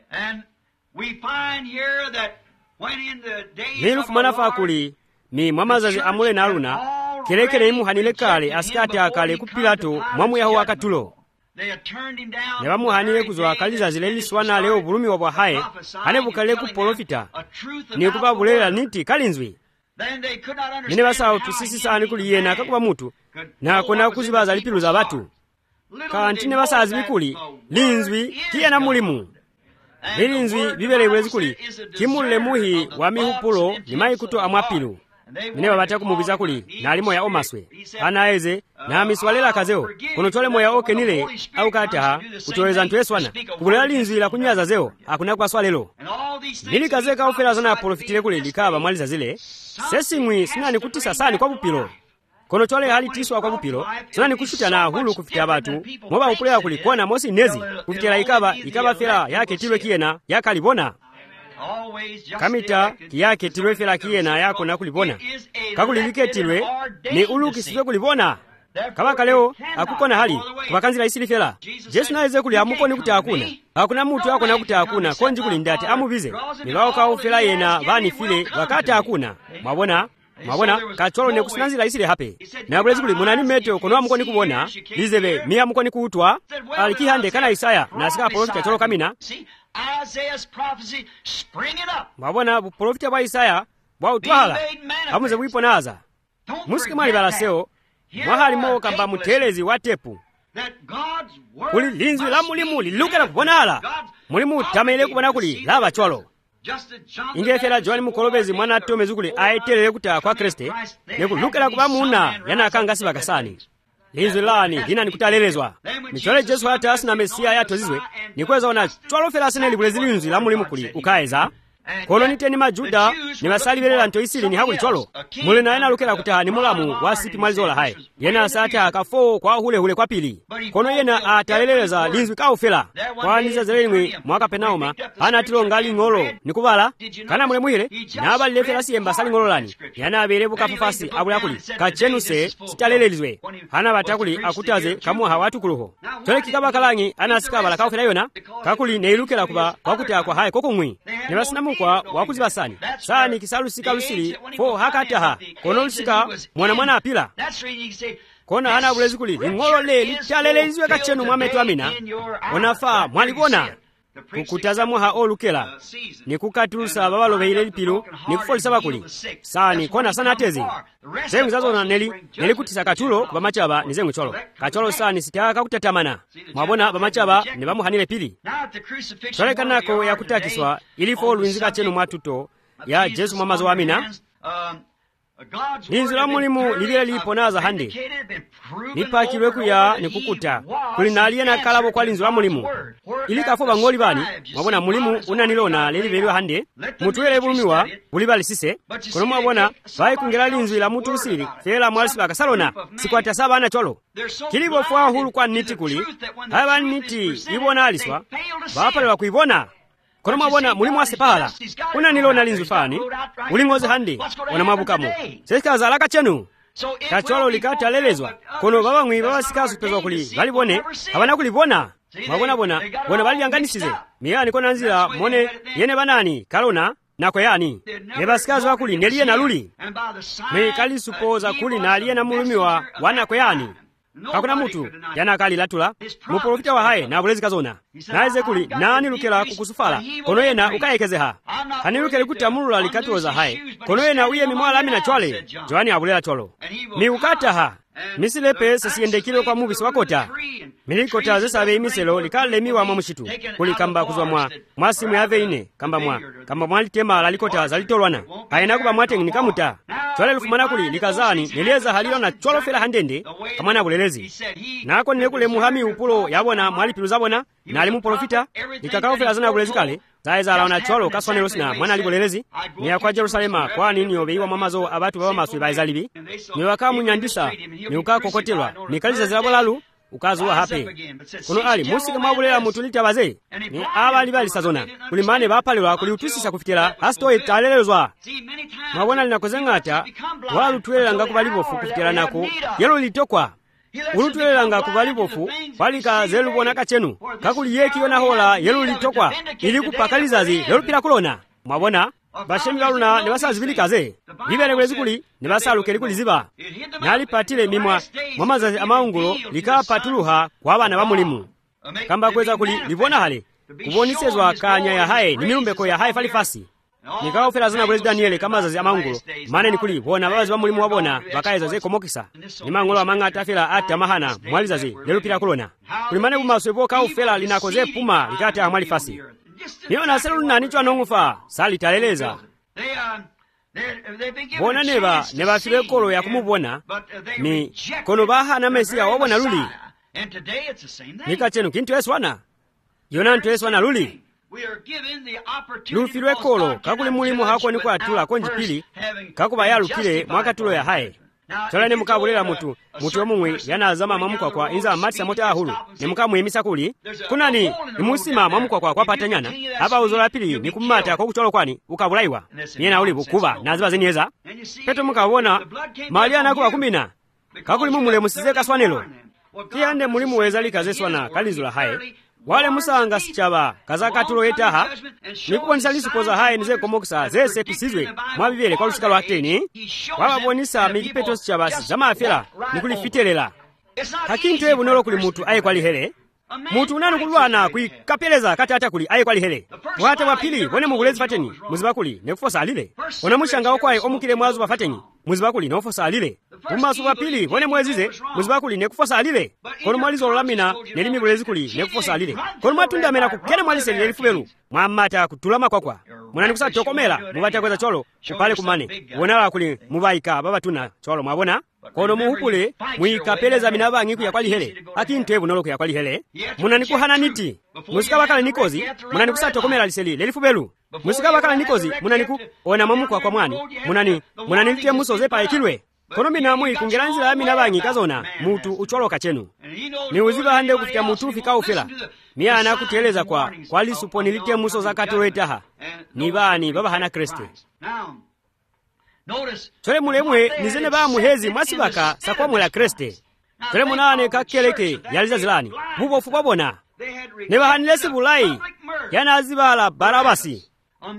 nilufu manafa kuli mi mwamazazi amule na aluna kelekele imu hanile kale asikati akale kupilato mwamu yahu wakatulo ne bamuhanile kuzwa kalizazi leliswana leo bulumi wabwa hae hane bukale kuprofita ni kubabulela niti kalinzwi nene basawo tusisi sani kuli yena kakuba mutu na kona kuzibaza lipilu za batu kantine basazi bikuli linzwi tiye na mulimu lilinzwi bibele bwezi kuli kimulile muhi wa mihupulo ni maikuto amwapilu mine babata kumubiza kuli nali moya omaswe anaeze na miswalela kazeo kuno chole moya okenile au kataha utoleza ntweswana kubulela linzwi la kunyaza zeo hakuna kwa swalelo lili kazeka ofela zana profitile kuli likaba mwaliza zile sesimwi sinani kutisa sani kwa bupilo kono chole hali tiswa kwa bupilo sinani kushuta na hulu kufitia abatu moba upulea kulikona mosi nezi kufitila ikaba ikaba fela yake tilwe kiena yakalibona kamita kiyake tilwe fela kiena yako na kulibona kakulilike tilwe ni uluki siwe kulibona kabaka leo akukona hali kubakanzila isili fela Jesu naeze kuli amuko ni kuta hakuna hakuna mutu yako na kuta hakuna konji kulindati amubize nilao kao fela yena vani file wakati hakuna mwabona mwabona kacholo ne kusinanzila isili hape na bulezi kuli munani meto kono amuko ni kubona lizebe miya amuko ni kuutwa alikihande kana Isaya na sika profita cholo kamina Isaiah's prophecy springing up. Mwabona profita wa Isaya wa utwala amuze wiponaza musiki mwali balaseo mwahali mo kamba mutelezi wa tepu kuli linzwi la mulimu liluke la kubonala mulimu tamele kubona kuli laba cholo ingefela John mukolobezi mwana tomezi kuli aetelele kuta kwa Kriste ne kulukela kuba muna yana akanga sibakasani linzwi lani lina nikutalelezwa nichole Jesu hata asina Mesia yatozizwe nikweza ona cholo fela sene libulezi linzwi la mulimu kuli ukaeza kono niteni majuda ni basalibelela nto isili ni hakuli cholo mule na ena lukela kuta ni mulamu wa sipi malizola hai yena asata akafo kwa hule hule kwa pili kono yena ataleleleza linzwi kaufela kwa niza zelimwi mwaka penauma hana tilo ngali ngolo nikubala kana mule muhile na abali lefela siye mbasali ngolo lani yana abelebu kapufasi abula kuli kachenu se sitalelelizwe hana batakuli akutaze kamwa hawatu kuluho tole kikaba kalangi anasikabala kaufela yona kakuli neilukela kuba wakuta kwa hai koko mwi nebasinamu kwa wakuzibasani sani kisalusika lusili fo hakataha kono lusika mwana mwana apila kona hana bulezi kuli ngolo le litalelezwe kachenu mwametu amina onafa mwalikona kukutazamwa ha olukela nikukatulusa babalobeile lipilo nikufolisa bakuli sani kona sana tezi zengu zazona neli neli kutisa katulo bamachaba nizengu cholo kacholo sani sitaka kutatamana mwabona bamachaba ne bamuhanile pili tolekanako ya kutakiswa ilifo luinzika chenu mwatuto ya Jesu mwamazo wa amina linzwi la mulimu libile liponaza hande nipakilwe kuya nikukuta kulinaliye na kalabo kwa linzwi la mulimu ili kafo bangoli bani mwabona mulimu unanilona lelibelwe hande mutuwele bulumiwa bulibali sise kono mwabona bayi kungela linzwi la mutu usili fela mwalisi bakasalona sikwata saba na cholo kilibo fwa hulu kwa niti kuli haba niti ibona aliswa bapalewa kuibona kono mwabona mulimu asepahala unanilona linzwi fani ulingoze hande ona mabukamo sesika zalaka chenu kacholo likata lelezwa kono baba mwi baba sikasu pezwa kuli balibone abana kulibona mwabona bona bona baliyanganisize miyani kona nzira mone yene banani kalona nako yani nebasikazi wakuli neliye na luli me kali supoza kuli na aliye na mulumiwa wana ko yani hakuna mutu yana kali latula muprofita wa haye na bulezi kazona naize kuli nani lukela kukusufala kono yena ukayekeze ha hani lukele kutamulula likatuloza haye kono yena uye mimwala amina chwale Joani abulela cholo mi ukata ha misilepe sasiendekile kwa mubisi wakota milikota zesabe imiselo likale miwa mwamushitu kuli kamba kuzwa mwa mwasimu ya veine kamba mwa kamba mwali tema lalikota zalitolwana haina kuba mwate nikamuta chwale lufumana kuli likazani nileza halilo na chwalo fela handende kamwana bulelezi nako nilekule muhami upulo yabona mwali pilu zabona na alimu profita likakao fela zana bulezi kale zaiza laona chwalo kaswane losina mwana alibulelezi ni ya kwa Jerusalema kwa nini obeiwa mamazo abatu baba maswe baizalibi ni wakamu nyandisa ni ukakokotelwa ni kaliza zilabolalu ukazuwa hape kuno ali musika mwabulela mutulita baze ni abali bali sazona kulimane bapalelwa kuliutusisa kufitira hasto italelezwa mwabona linakozengata walutwela ngakubalibofu kufitira nako yelo litokwa ulutwela ngakubalibofu balika zelubona kachenu kakuli yeki yona hola yelo litokwa ili kupakalizazi yelo pila kulona mwabona bashemi baluna ne basazibirikaze bibere kwezi kuli ne basalukeli kuli ziba nali patile mimwa mwamazazi amaungulo likapatuluha kwa abana bamulimu kamba kweza kuli libona hale kubonisezwa kanya ya haye ni miumbeko ya haye falifasi nikawo fela zana bulezi Daniele kama zazi amaungulo mane ni kuli bona babazi bamulimu wabona bakaeza ze komokisa ni mangolo amanga atafela ata mahana mwalizazi lelupira kulona kulimane bumaswe boka ufela linakoze puma likata amali fasi niona selulunani chwanong'ufa salitaleleza bona neba nebafile kolo yakumubona ni kono bahana mesiya wabona luli nikachenu kintu eswana yona ntu eswana luli lufilwe kolo kakuli mulimu hako ni kwatula konji pili kakuba yalukile mwakatulo ya haye chola ne mukabulira mutu mutu omumwe yanazama mamukwa kwa inza amatisa mote ahulu ne mukamuyimisa kuli kunani nimusima mamukwa kwa kwapatanyana aba uzola pili ni kumata kwa kucholo kwani ukabulaiwa niena uli bukuba naziba zinieza peto mukabona mali anakuba kumina kakuli mumule musize kaswanelo kiyande mulimu wezalika zeswana kalizula haye wale musanga sichaba kazakatulo yetaha nikuponisa lisukoza haye nize komokisa zese pisizwe mwabibele kwa lusika lwateni wababonisa mikipeto sichaba zamafela nikulifitelela hakintu ebu nolo kuli mutu aye kwali hele mutu unanu kulwana kuikapeleza kati hata kuli aye kwali hele wate wapili wone mugulezi fateni muzibakuli nekufosa alile wone mushanga okwaye omukile mwazu bafateni muzibakuli nofosa alile mumasu wapili wone mwezize muzibakuli nekufosa alile kono mwalizo olamina nelimi bulezi kuli nekufosa alile kono mwatunda mena kukene mwalise nelifubelu mwamata kutulama kwakwa mwana nikusa tokomela mubata kweza cholo kupale kumane wonala kuli mubaika baba tuna cholo mwabona kono muhupule mwikapeleza minaba ngiku ya kwali hele akintu ebu noloko ya kwali hele muna nikuhana niti musika bakala nikozi muna nikusa tokomela liseli lelifubelu musika bakala nikozi muna niku ona mamukwa kwa mwani muna ni muna nilitie muso zepa ekilwe kono mina mwi kungelanzila minaba ngi kazona mutu ucholo kachenu ni uziba hande kufikia mutu fika ufela miya anakuteleza kwa kwa lisupo nilitie muso zakatu wetaha nibani baba hana kreste chole mulemwe nizene ba muhezi mwasibaka sakwa mwela kreste chole munane kakeleke yaliza zilani bubo fukwa bona neba hanilesi bulai yana azibala barabasi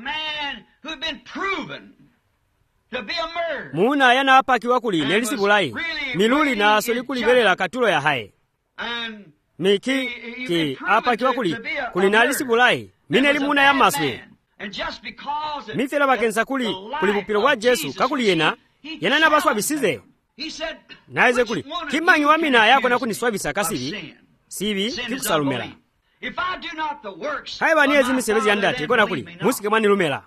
muna yana apakiwa kuli nelisi bulai miluli na asoli kulibelela katulo ya haye miki ki apakiwa kuli kuli nalisi bulai mineli muna ya maswe mifela bakensa kuli kuli bupiro wa Jesu kakuli yena yena nabaswa bisize naize kuli kimanyi wamina yako nakuniswabisa kasiri sibi kikusalumela haiba niezi misebezi yandate kona kuli musike mwani lumela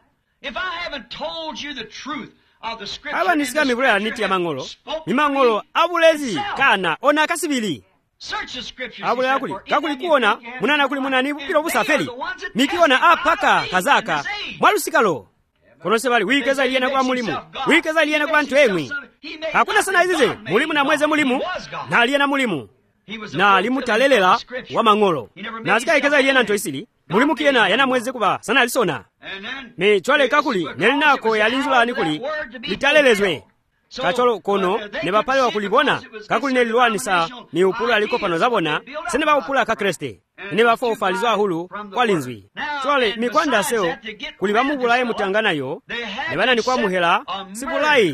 haiba nisika mibulea niti ya mangolo mimangolo abulezi kana ona kasibili abulea kuli kakuli kuona munana kuli munani bupiro busafeli mikiona apaka kazaka mwalusikalo kono sebali wikeza liyena kwa mulimu wikeza liyena kwa ntu emwi hakuna sana izize mulimu na mweze mulimu na aliyena mulimu na alimutalelela wa mangolo na azika ikeza liyena ntu isili mulimu kiyena yana mweze kuba sana alisona me chwale kakuli nelinako yalinzula nikuli litalelezwe kacholo kono ne bapale wakulibona kakuli nelilwanisa ni upula aliko pano zabona sene ba upula ka kreste ne bafo falizwa hulu kwalinzwi chole mikwanda seo kuli bamubulaye mutangana yo ne bana ni kwa muhela sibulai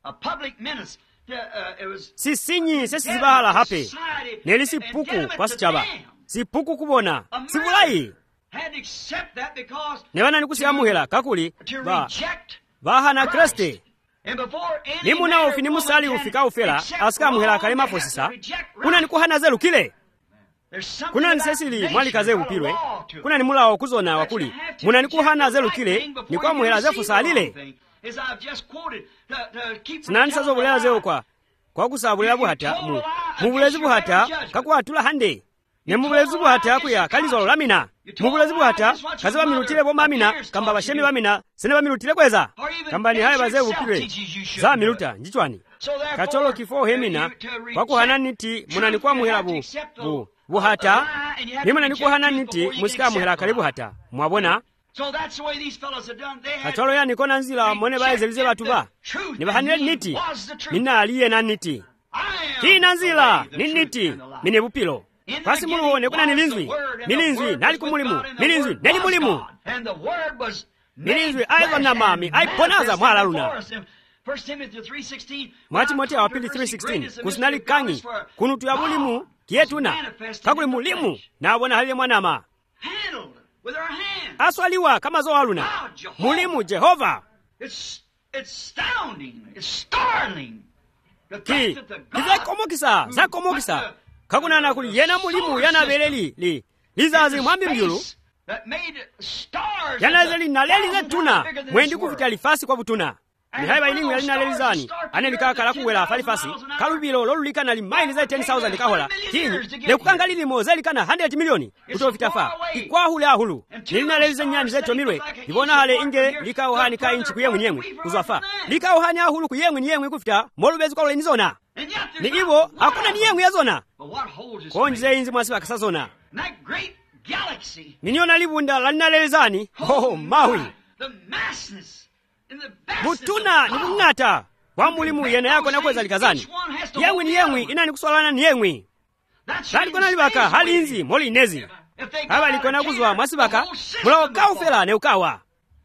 sisinyi sesizibahala hape nelisi puku kwasichaba sipuku kubona sibulai ne bana ni kusiya muhela kakuli ba bahana kreste nimu nao fini musali ufika ufela asika muhela kalema fosisa kuna ni kuhana zelu kile kuna ni sesili mwali kaze upirwe kuna ni mula wakuzona wakuli muna ni kuhana zelu kile ni kwa muhela zefu salile sinani sazo bulea zeo kwa kwa kusabulea buhata mu mubulezi buhata kakuwa atula hande ne mubulezi buhata kuya kalizolo lamina mubulezi buhata kaze baminutile bomba amina kamba bashemi bamina sene baminutile kweza kamba ni haye baze upirwe za minuta njichwani kacholo kifo hemina kwa kuhana niti muna ni kwa muhela bu bu buhata nimuna ni kuhana niti musika muhela karibu hata mwabona kacholo ya nikona nzila mwone bae zelize batu ba nibahanile niti nina aliye na niti kina nzila ni niti mine bupilo pasi muluho nekuna nilinzwi nilinzwi nali kumulimu nilinzwi neli mulimu nilinzwi aiva na mami aiponaza mwala luna mwati mwati wa pili three sixteen kusinali kangi kunutu ya mulimu kietuna kakuli mulimu na abona halile mwanama aswaliwa kama zo aluna mulimu Jehova ki kizakomokisa zakomokisa kakuna na kuli yena mulimu yana beleli li lizazi mwambi mjulu yanaliza linalelize tuna mwendi kufika lifasi kwa butuna mihai bailimu ya linalelizani ane likaka la kuwela falifasi kalubilo lolulika na limaili za ten thousand kahola kini lekukanga lilimo za likana one hundred milioni kutofita fa ikwa hule ahulu nilinalelize nyani zeto milwe libona hale inge likao hani ka inchi kuyemwe nyemwe kuzwafa likao hani ahulu kuyemwe nyemwe kufita molubezi kwa ule nizona ni ivo hakuna niyemwe ya zona konjize inzi mwasi wakasa zona niniona libunda la linalelizani oh mawi butuna ni kung'ata kwa mulimu yena yako na kweza likazani yemwe ni yemwe inani kuswalana ni yemwe lali kona libaka hali inzi moli inezi haba likona kuzwa mwasibaka mulawo kaufela ne ukawa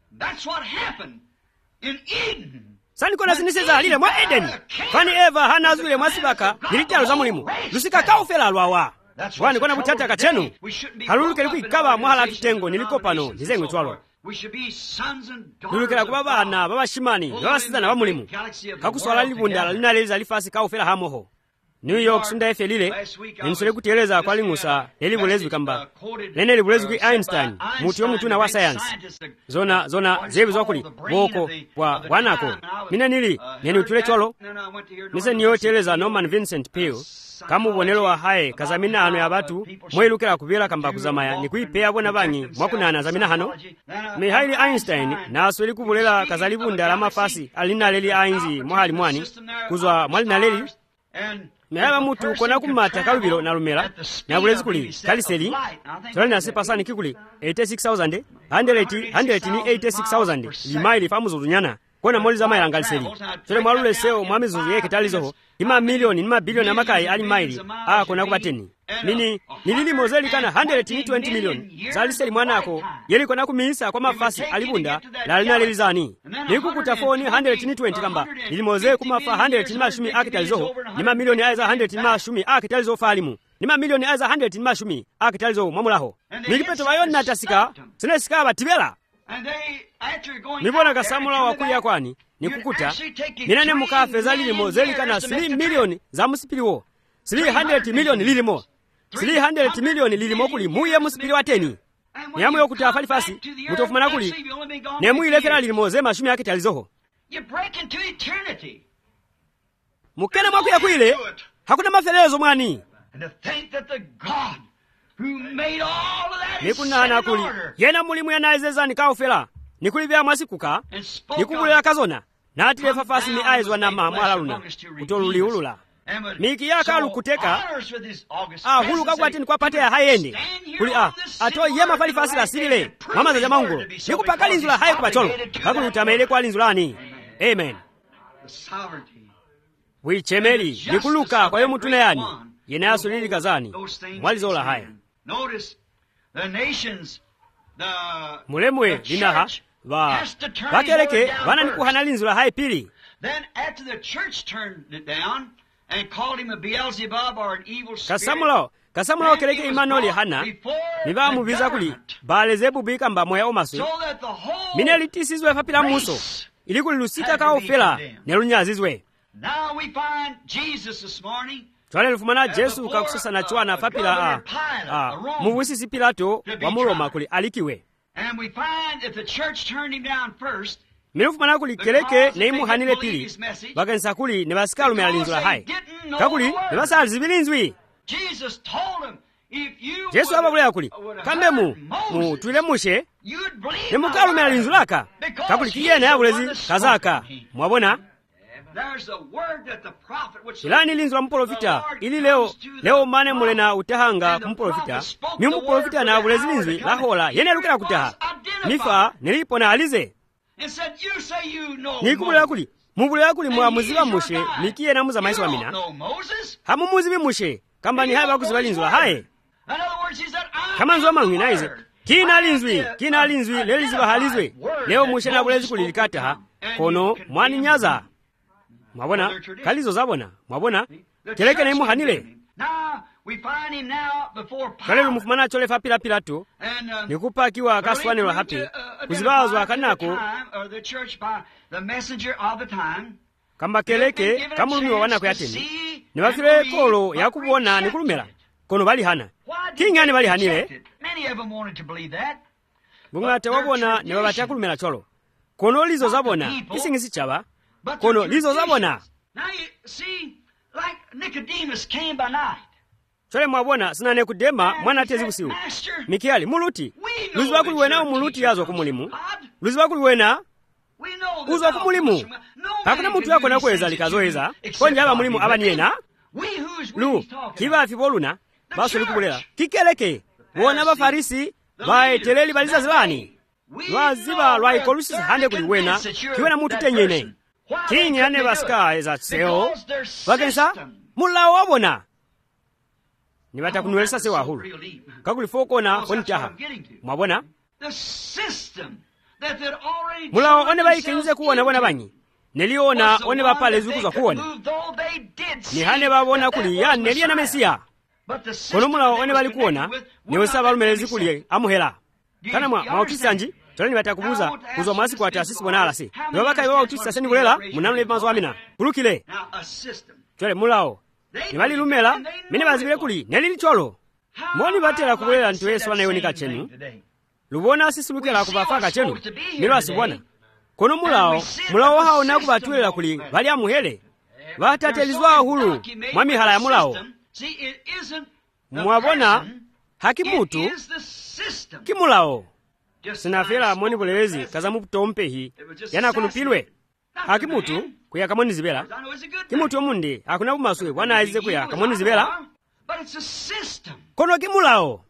sani kona siniseza lile mwa Edeni fani Eva hana azwile mwasibaka nilitalo za mulimu lusika kaufela alwawa wani kona butata kachenu haluluke likuikaba mwahala tutengo nilikopano nizengwe twalo lulukela kuba bana babashimani babasizana bamulimu kakuswala libunda linaleliza lifasi kaufela hamoho New York sunda efe lile nimusole kuteleza kwa lingusa lelibulezwi kamba lene libulezwi ku Einstein mutu yomutuna wa science zona zona zebi zokuli boko kwa wanako mina nili neni utule cholo nise niyo teleza Norman Vincent Peale kamu bonelo wa hae kazamina hano ya batu mwelukela kubira kamba kuzamaya ni kuipea bona banyi mwakunana zamina hano Mihaili Einstein na asweli kubulela kazalibunda la mafasi alina leli ainzi mwahali mwani kuzwa mwali na leli Mehaba mutu kona kumata kalubilo na lumela na bulezi kuli kaliseli solani na sepasani kikuli eighty-six thousand hundred ni eighty-six thousand limaili famuzo dunyana kona moli zama ya ngaliseli sole mwalule seo mwamizuzu yeke talizoho ima milioni ima bilioni amakai ali maili aa kona kubateni nini nilili mozeli kana one hundred twenty million zaliseli mwanako yeli kona kumisa kwa mafasi alibunda la linalelizani niku kutafoni one hundred twenty kamba nili mozeli kumafa one hundred mashumi akitalizoho nima milioni aiza one hundred mashumi akitalizoho falimu nima milioni aiza one hundred mashumi akitalizoho mwamulaho nilipeto bayoni natasika sinesika batibela nibona kasamula wakuya kwani nikukuta minane mukafe za lilimo zeli kana three million za musipiliwo three hundred million lilimo three hundred million lilimo kuli muye musipili wateni niyamu yokuta falifasi mutofumana kuli nemu ilefera lilimo ze mashumi yake talizoho mukene mwaku ya kuile hakuna mafelezo mwani nikunana kuli yena mulimu yanaezeza nikaufela nikulivya mwasikuka nikubulila kazona natile fafasi ni aizwa na mamwala luna utoluli ulula miki yaka lukuteka ahulu kagwatini kwa pate ya hayende kuli a ato yema falifasi la silile mamaza ya maungulo nikupaka linzula haye kubacholo kakulu utamele kwa linzulani amen wichemeli nikuluka kwa yomu tunayani yena yasu lili kazani mwalizola haya mulemwe linaha ba bakeleke bana nikuhana linzula hai pili kasamulo kasamulo keleke imanoli hana niba mubiza kuli balezebu bika mba moya omaswe mine litisizwe fapila muso ili kuli lusika ka ofela nelunyazizwe twale lufumana Jesu kakusasa na chwana fapila a a muwisisi Pilato wa Muroma kuli alikiwe milufumana kuli keleke neimu hanile pili bakanisa kuli ne basikalu me alinzula hai kakuli ne basali zibilinzwi Jesu ababulya kuli kambe mu mu twile mushe ne mukalu me alinzulaka kakuli kiyene yabulezi kazaka mwabona ilani linzula mprofita ili leo leo mane mulena utahanga kumprofita mi mprofita na bulezi linzwi la hola yene lukira kutaha nifa nilipo na alize nikubula kuli mubula kuli mwamuziba mushe nikiye na muza maisha wamina hamu muzibi mushe kamba ni haba kuziba linzwa hae kama nzwa mangwina ize kina linzwi kina linzwi leliziba halizwe leo mushe na bulezi kulilikata ha kono mwani nyaza mwabona kalizo zabona mwabona keleke na imu hanile kale lumufumana chole fa pila Pilato nikupa kiwa kaswanelo hapi kuzibazwa kanako kamba keleke kamulumi wa wanako yateni niwafire kolo yakubona nikulumela kono bali hana kingani bali hanile bung'ate wabona ne babati akulumela cholo kono lizo zabona isingisi chaba kono lizo zabona. Chole mwabona sina Nikodema mwana atezi kusiu Mikiali muluti luzi wakuliwena umuluti yazo kumulimu luzi wakuliwena uzwa kumulimu hakuna mutu yako nakweza likazoeza konja aba mulimu abanyena lu kiba afiboluna baso likubulela kikeleke wona bafarisi baeteleli baliza zibani lwaziba lwaikolusi hande kuliwena kiwena mutu tenyene kinyi ane basika eza seo wakensa mula wabona ni bata kunuelesa sewa hulu kakulifoko na onitaha mwabona mulao one baikenze kuwona bona banyi neliona one bapale zikuza kuwona ni hane babona kuli ya nelia na Mesia kono mulao one bali kuwona niwesa balumelezi kuli amuhela kana mwa mautisanji toleni batakubuza kuzo mwasi kwa taasisi bona alasi nibabaka iwa utisa seni kulela munamule mazo amina kulukile tole mulao ni bali lumela mine bazibile kuli nelili cholo moni batela kubulela ntu Yesu anayonika chenu lubona sisulukela kubafaka chenu nilo asibwana kono mulao mulao hao naku batulela kuli bali amuhele batatelizwa hulu mwami hala ya mulao mwabona hakimutu kimulao sinafela moni bulewezi kazamu tompehi yana kunupilwe hakimutu kuya kamoni zibela kimutu omundi hakuna bumaswe bwana aize kuya kamoni zibela kono kimulao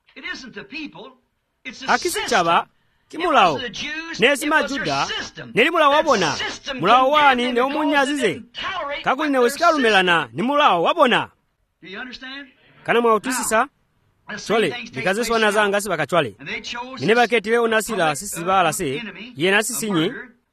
hakisi chaba kimulao nesi majuda neli mulao wabona mulao wani ne omunyazize kakuli ne wesikalumela ni mulao wabona kana mwa utusisa chole likaze swana zanga sibakachwale nine baketile onasila sisibala se yena sisinyi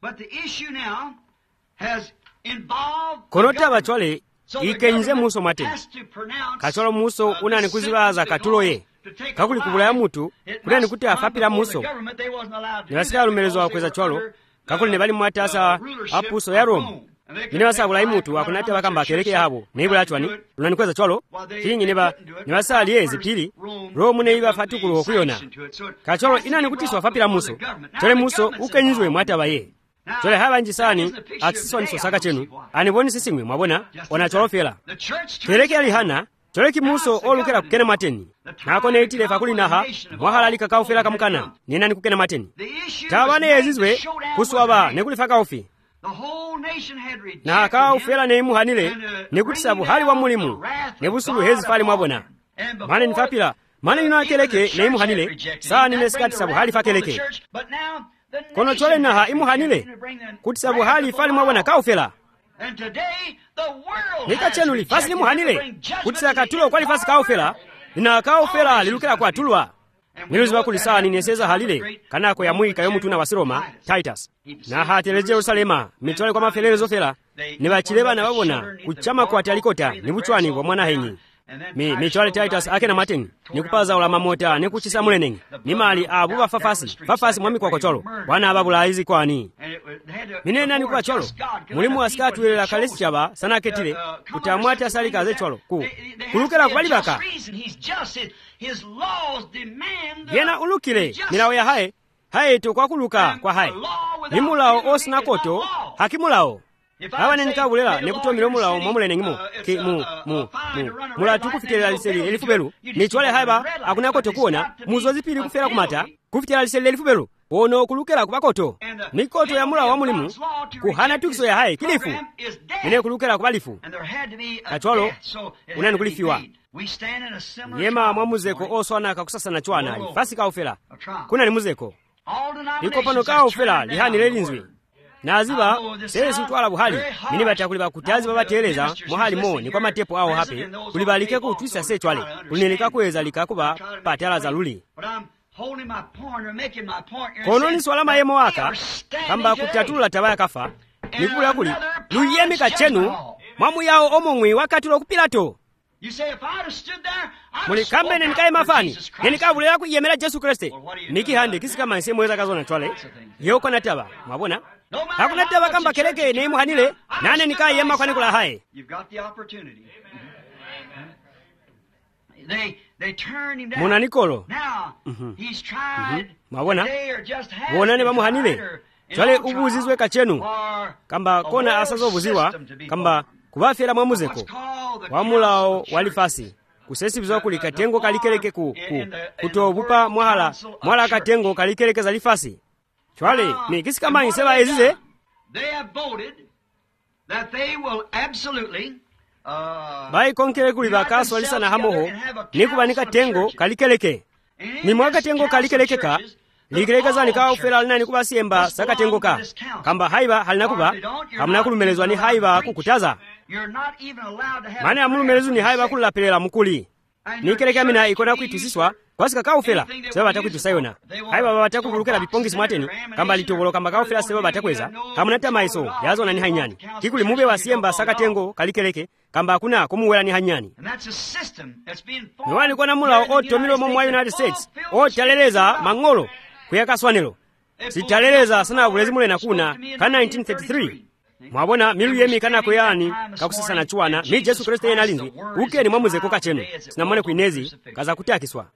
konota bachwale ikenze muso mate kacholo muso unani kuzibaza katuloye kakuli kubula ya mutu kuleni kuti afapira muso nibasika lumelezo wakweza cholo kakuli ne bali mwatasa apuso ya Rome nine basabula imutu akunate bakamba keleke yabo neibula chwani lunani kweza cholo kinyi neba nibasali yezi pili Rome ne iba fatukulu okuyona kacholo inani kutiswa afapira muso chole muso ukenyizwe mwatabaye chole habanjisani aksisoni sosaka chenu aniboni sisimwe mwabona ona cholo fela keleke alihana chole kimuso olukera kukene mateni nako neitile fakuli naha mwahalali kakao fela kamukana nina ni kukene mateni tabane yezizwe kuswaba nekulifaka ofi na kakao fela neimu hanile nekutisabu hali wa mulimu nebusulu hezi fali mwabona mane nifapila mane nina keleke neimu hanile saa nine skati sabu hali fakeleke kono chole naha imu hanile kutisabu hali fali mwabona kao fela nika chenu lifasi limu hanile kutisa katulo kwa lifasi kao fela nina kao fela lilukela kwa tulwa niluziba kulisaa nineseza halile kanako ya mwika yomutu na wasiroma Titus na hateleje Jerusalema mitwale kwa mafelezo fela nibachileba na babona kuchama kwa talikota nibuchwani wa mwana henyi mi mitwale Titus ake na mateni nikupaza ula mamota nikuchisa mulenengi nimali abuba fafasi fafasi mwami kwa kocholo wana ababula hizi kwani minena ni kwa cholo mulimu askatu ile la kalesi chaba sana ketile utamwata salika ze cholo ku kulukela kubalibaka yena ulukile milao ya hae hae to kwa kuluka kwa hae nimulao osna koto hakimulao abane nikabulela nekutomira omulao mwamulene ngimo ki mu mu mula tukufikira liseli elifubelu nichwale haiba akunako tokuona muzozi pili kufera kumata kufikira liseli elifubelu ono kulukela kubakoto nikoto ya mula wa mulimu kuhana tukiso ya hae kilifu nene kulukela kubalifu kachwalo unani kulifiwa yema mwamuzeko oswana kakusasa na chwana ifasi ka ufela kuna ni muzeko liko pano ka ufela lihani lelinzwi naziba sezi utwala buhali mini batakuliba kutazi babatereza mohali mo ni kwa matepo ao hape kulibalike ku twisa se chwale kulineleka kuweza likakuba patala za luli kono ni swala mayemo waka kamba kutatula tabaya kafa nikula kuli luyemi kachenu mwamu yao omongwe wakati lo kupilato muli kambe nikaye mafani nikabulera ku yemera Yesu Kristo niki hande kisika manse mweza kazona chwale yoko nataba mwabona hakuna taba kamba keleke neimu hanile nane nikaye yema kwani kula hae They they turned him down. Muna nikolo mwabona bonane bamuhanile chwale ubuzizwe kachenu kamba kona asazobuziwa kamba kubafera mwamuzeko wamulao walifasi kusesibizwa kuli katengo kalikeleke ku, ku kutobupa mwahala mwala katengo kalikeleke za lifasi chwale ni kisikamani seba ezize bai konkele kuli bakaso alisa na hamoho ni kubanika tengo kalikeleke ni mwaka tengo kalikelekeka likelekeza nikawa ufera alina ni kuba siemba saka tengo ka kamba haiba halina kuba hamuna kulumelezwa ni haiba kukutaza mane amulumelezu ni haiba kululapelela mukuli nikeleke mina ikona kwitusiswa kwasika ka ufera seba batakwitusa haiba batakubulukela bipongisi mwateni kamba litogolo kamba ka ufera seba batakweza hamuna tamaiso yazona ni hanyani kikuli mube wasiemba saka tengo kalikeleke kamba hakuna kumuwela ni hanyani niwani kona mula otomilo momo wa United States otaleleza mangolo kuyaka swanelo sitaleleza sana bulezi mule nakuna ka nineteen thirty-three mwabona milu yemi kana kuyani kakusisa na chuana mi Jesu Kristo yena linzi uke ni mwamuzeko kachenu sinamone kuinezi kaza kutakiswa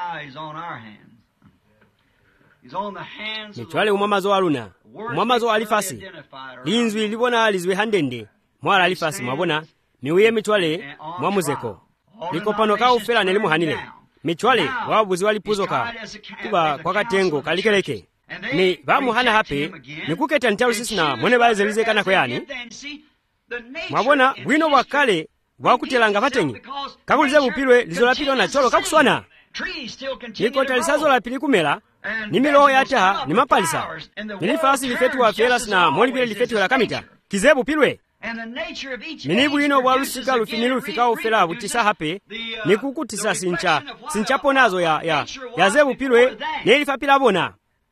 nichwale umamazo waluna umamazo alifasi linzwi libona lizwe handende mwala alifasi mwabona miuye michwale mwamuzeko likopano ka ufera nelimu hanile michwale wabuzi walipuzoka kuba kwa katengo kalikeleke ni bamuhana hape nikuketa ntalu sisi na mwene baezelize kana kweyani mwabona bwino wakale wakutelanga patengi kakulize bupilwe lizolapilwa na cholo kakuswana nikota lisazo lapili kumela nimilo yataha ni mapalisa nilifasi lifetu wa felas na mwolibile lifetu wa lakamita kize bupilwe minibu ino walusika lufinilu lufika ufela butisa hape nikukutisa sincha sinchapo nazo ya ya ya zebu pilwe nelifapila bona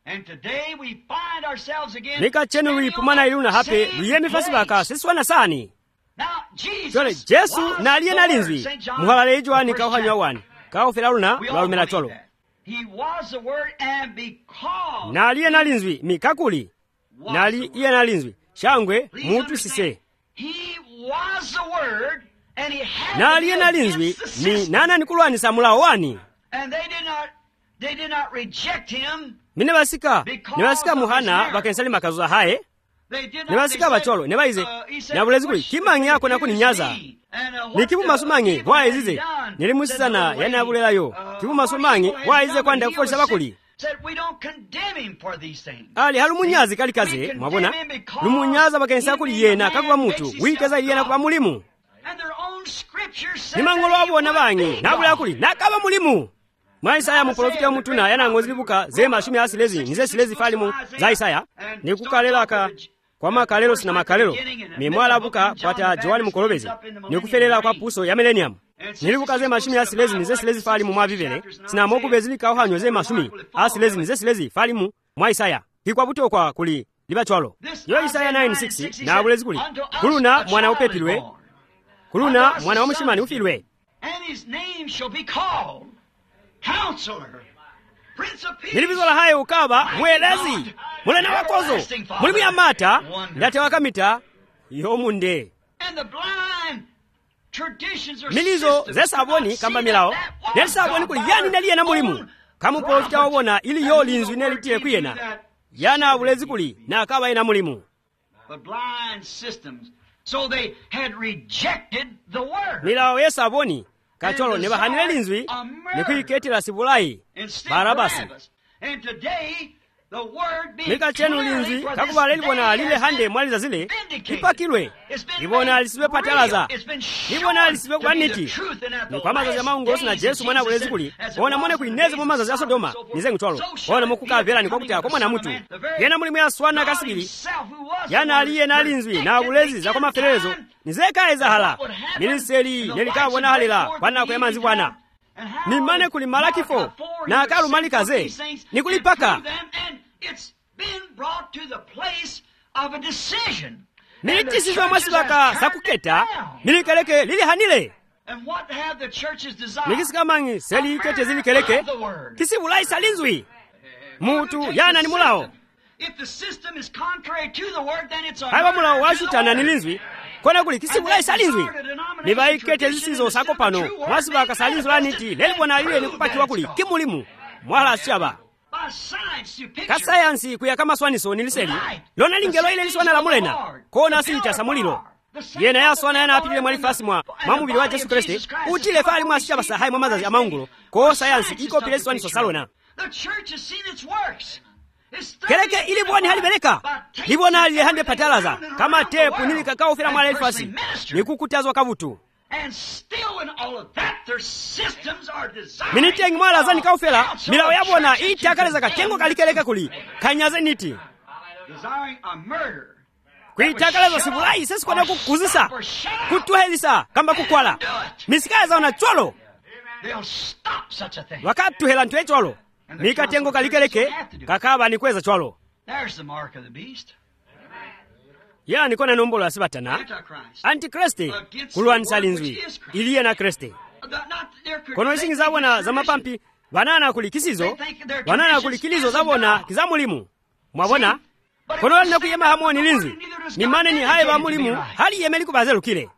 nika chenu luipumana iluna hape luyemi fasi baka siswana sani chole Jesu na aliye na linzwi muhalale ijwa ni kauhanywa wani kaufela luna walumela cholo na aliye na linzwi mikakuli na aliye na linzwi shangwe mutu sise na aliye na linzwi ni nana nikulwanisa mulao wani mine basika ne basika muhana bakensali makazuza haye ne basika bacholo ne baize na bulezi kuli kimangi yako na kuninyaza nikibu masumangi waizize nilimusana yana bulelayo kibu masumangi waize kwanda kufolisa bakuli ali halumunyazi kali kaze mwabona lumunyaza bakensa kuli yena kakuba mutu wikeza yena kuba mulimu nimangolo abona bangi nabula kuli nakaba mulimu mwa Isaya muprofita mutuna yana ngozi libuka zema shumi asilezi nize silezi falimu za Isaya nikukalela ka kwa makalelo sina makalelo memwala buka kwata Joani mukolobezi nikufelela kwa puso ya millennium nilibuka zema shumi asilezi nize silezi falimu mwa vivele sina moku bezilika ohanyo zema shumi asilezi nize silezi falimu mwa Isaya hikwa buto kwa kuli liba chwalo yo Isaya nine six na bulezi kuli kuluna mwana upepilwe kuluna mwana wa mushimani ufilwe nilibizola haye ukaba mwelezi mulena wakozo mulimu ya mata ndate wakamita yomunde milizo zesaboni kamba milao nesaboni kuli yani neliye na mulimu kamu profita wabona ili yo linzwi nelitiye kuyena yana bulezi kuli na akaba ina mulimu milao yesaboni kacholo ne bahanile linzwi ne kwiketira sibulai barabasi nika chenu linzwi kakuba lelibona lile hande mwaliza zile ipakilwe libona lisibe patalaza libona lisibe kwaniti ni kwa mazazi ya maungosi na Jesu mwana bulezi kuli ona mwone kuineze mwa mazazi ya Sodoma nize ngutolo ona mukuka vera ni kwa kutia kwa mwana mutu yena mulimu ya swana kasibili yana aliye na linzwi na bulezi za kwa maferezo nizeka eza hala miliseli nelikabona halila kwana kwa manzi bwana ni mane kuli malakifo na akalu malikaze ni kulipaka nilitisizwa mwasibaka sakuketa nilikeleke lili hanile nikisikamangi seli ikete zili keleke kisibulai salinzwi mutu yana ni mulao haiwa mulao washutana nilinzwi kona kuli kisibulai salinzwi nibaikete zisizo sako pano mwasibaka salinzwi laniti lelibona liwe ni kupakiwa kuli kimulimu mwala asichaba kasayansi kuyaka maswaniso niliseli lona lingelo ile liswana la mulena kona sinchasa mulilo yena yaswana yana apilile mwalifasi mwa mamubili wa Yesu Kristo utile fali mwa asichaba sahai mwa mazazi amaungulo ko sayansi iko pile swaniso salona keleke ili bwani halibeleka libona alihande patalaza kama tepu nili kakao fila mwala elfasi nikukutazwa kavutu minitengi mwala zani kaufela milawo yabona iti akaleza katengo kalikeleka kuli kanyaze niti kuitakaleza sibulayi sesi kone kukuzisa kutuhelisa kamba kukwala misikaye zaona cholo wakati tuhela ntuwe cholo mikatengo kalikeleke kakaba nikweza cholo ya nikona nombolo ya sibatana antikriste kulwanisa linzwi iliye na kriste kono isingi zabona za mapampi banana kulikisizo banana kulikilizo zabona kizamulimu mwabona kono walina kuyema hamoni linzwi ni mane ni haye ba mulimu hali yemeli kubazelu kile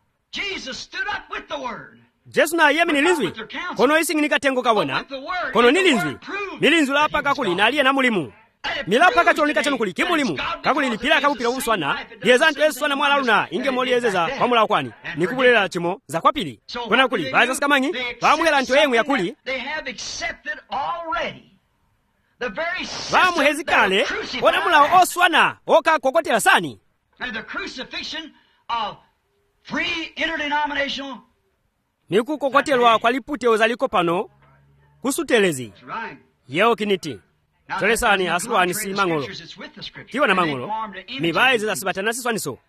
Jesu na yemi ni linzwi kono isingi nikatengo kabona kono ni linzwi ni linzwi la paka kuli na aliye na mulimu milapa kacholo nikachano kuli kimulimu kakuli lipila kabupila uswana yezantu eswana mwala luna inge moliyezeza kwa mula kwani nikubulela chimo za kwa pili kona kuli baza sikamanyi bamuhela nto yengu ya kuli bamu hezikale ona mula oswana oka kokotela sani niku kokotelwa kwa lipute ozaliko pano kusutelezi yeo kiniti Tolesani asluani si mangolo. Kiwa na mangolo, mibaye za sibatana siswaniso.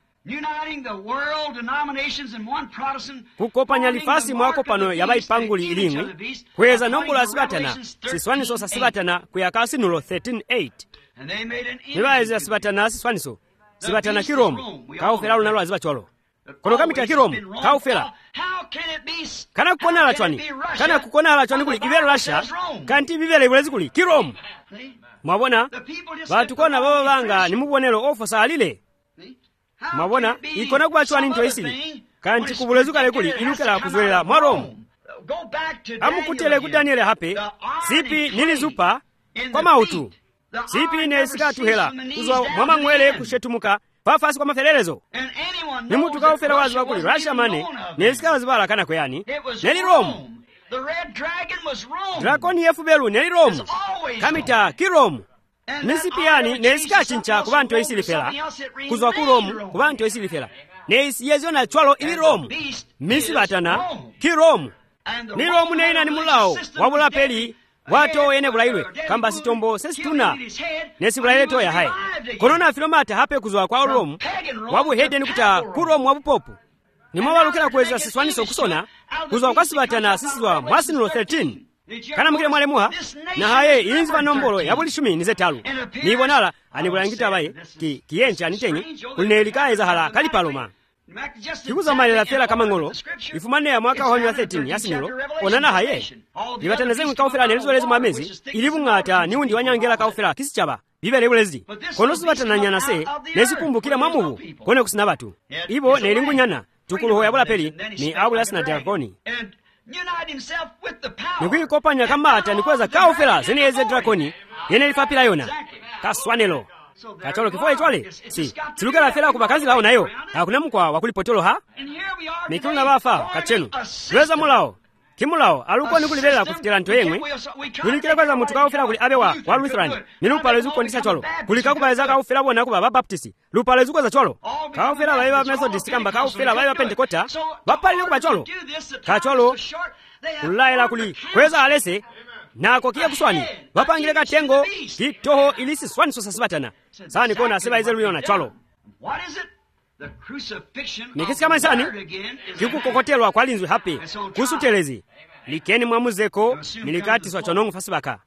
Kukopanya lifasi mwako pano yabai panguli ilingwi, kweza nombula sibatana, siswaniso sa sibatana kuyakasi nulo thirteen eight. Mibaye za sibatana siswaniso, sibatana kiromu, kaufela lunalo azibacholo. Kono kamita kiromu, kaufela. Kana kukona la chwani, kana kukona la chwani kuli ibero lasha, kanti bibele ibulezi kuli, kiromu. Mwabona, batukona baba banga ni mubonelo ofo salile. Mwabona, ikona kwa chwani nto isili, kanti kubulezu kale kuli ilukela kuzwela mwaromu. Amu kutele kudaniele hape, sipi nilizupa kwa mautu. Sipi nesika tuhela, kuzwa mwama mwele kushetumuka, fafasi kwa mafelelezo. Ni mutu kaufela wazi wakuli, rasha mane, nesika wazibala kana kweyani, neli romu. Drakoni yefu belu neli romu, kamita kiromu. Nisi piyani nesika chincha kubantu isilifela, kuzwa kuromu kubantu isilifela. Nesi yeziona chwalo ili romu, misi batana kiromu. Ni romu neina ni mulao, wabula peli, wato ene bulailwe, kamba sitombo sesituna, nesi bulaile toya hai. Korona filomata hape kuzwa kwa romu, wabu hede nikuta kuromu wabu popu. Ni mwa walukela kweza siswaniso kusona, kuzwa kwa sibatana siswa mwasi nulo thirteen. Kana mkile mwale muha, na haye inziva nombolo ya buli shumi nize talu. Ni ibonala, anibulangita abaye, ki, kiencha anitengi, ulinelikae za hala kalipaloma. Kikuza mali la fela kama ngolo, ifumane ya mwaka honyo wa thirteen yasi nilo, onana haye. Libatana zengu kaufela nelizo lezi mwamezi, ilibu ngata niundi wanyangela kaufela kisi chaba. Bibe lebulezi. Kono sibatana nyana se, nesi kumbu kila mamubu, kone kusinabatu. Ibo nelingu nyana, tukulu hoya bula peli, ni abulas na drakoni. Nikui kopanya kamata nikweza kaufela zene eze drakoni, yene lifapila yona. Kaswanelo. Kacholo kifo echwale. Si, siluka la fela kubakazi lao na yo. Hakuna mkwa wakulipotolo ha? Nikilu na bafa, kachenu. Lweza mulao. Kimulao, aluko nikulibela kufitila nto yengwe. Nilikile kwa za mutu kaufela kuli abewa, wa Lutheran. Nilupa lezu kondisa cholo. Kulika kubaiza kaufela wana kuba baptisi. Lupa lezu kwa za cholo. Kaufela waiwa Methodist kamba kaufela waiwa Pentekota. Wapa lilu kuba cholo. Kacholo, kulaila kuli, kweza alese. Na kokia kuswani, wapangile katengo, kitoho ilisi swani sosa sibatana. Sani kona seba izelu yona cholo. Nikisi kama isani, kiku kokotelwa kwa linzwi hapi, kusutelezi. Likeni mwamuzeko, milikati swa chonongu fasibaka.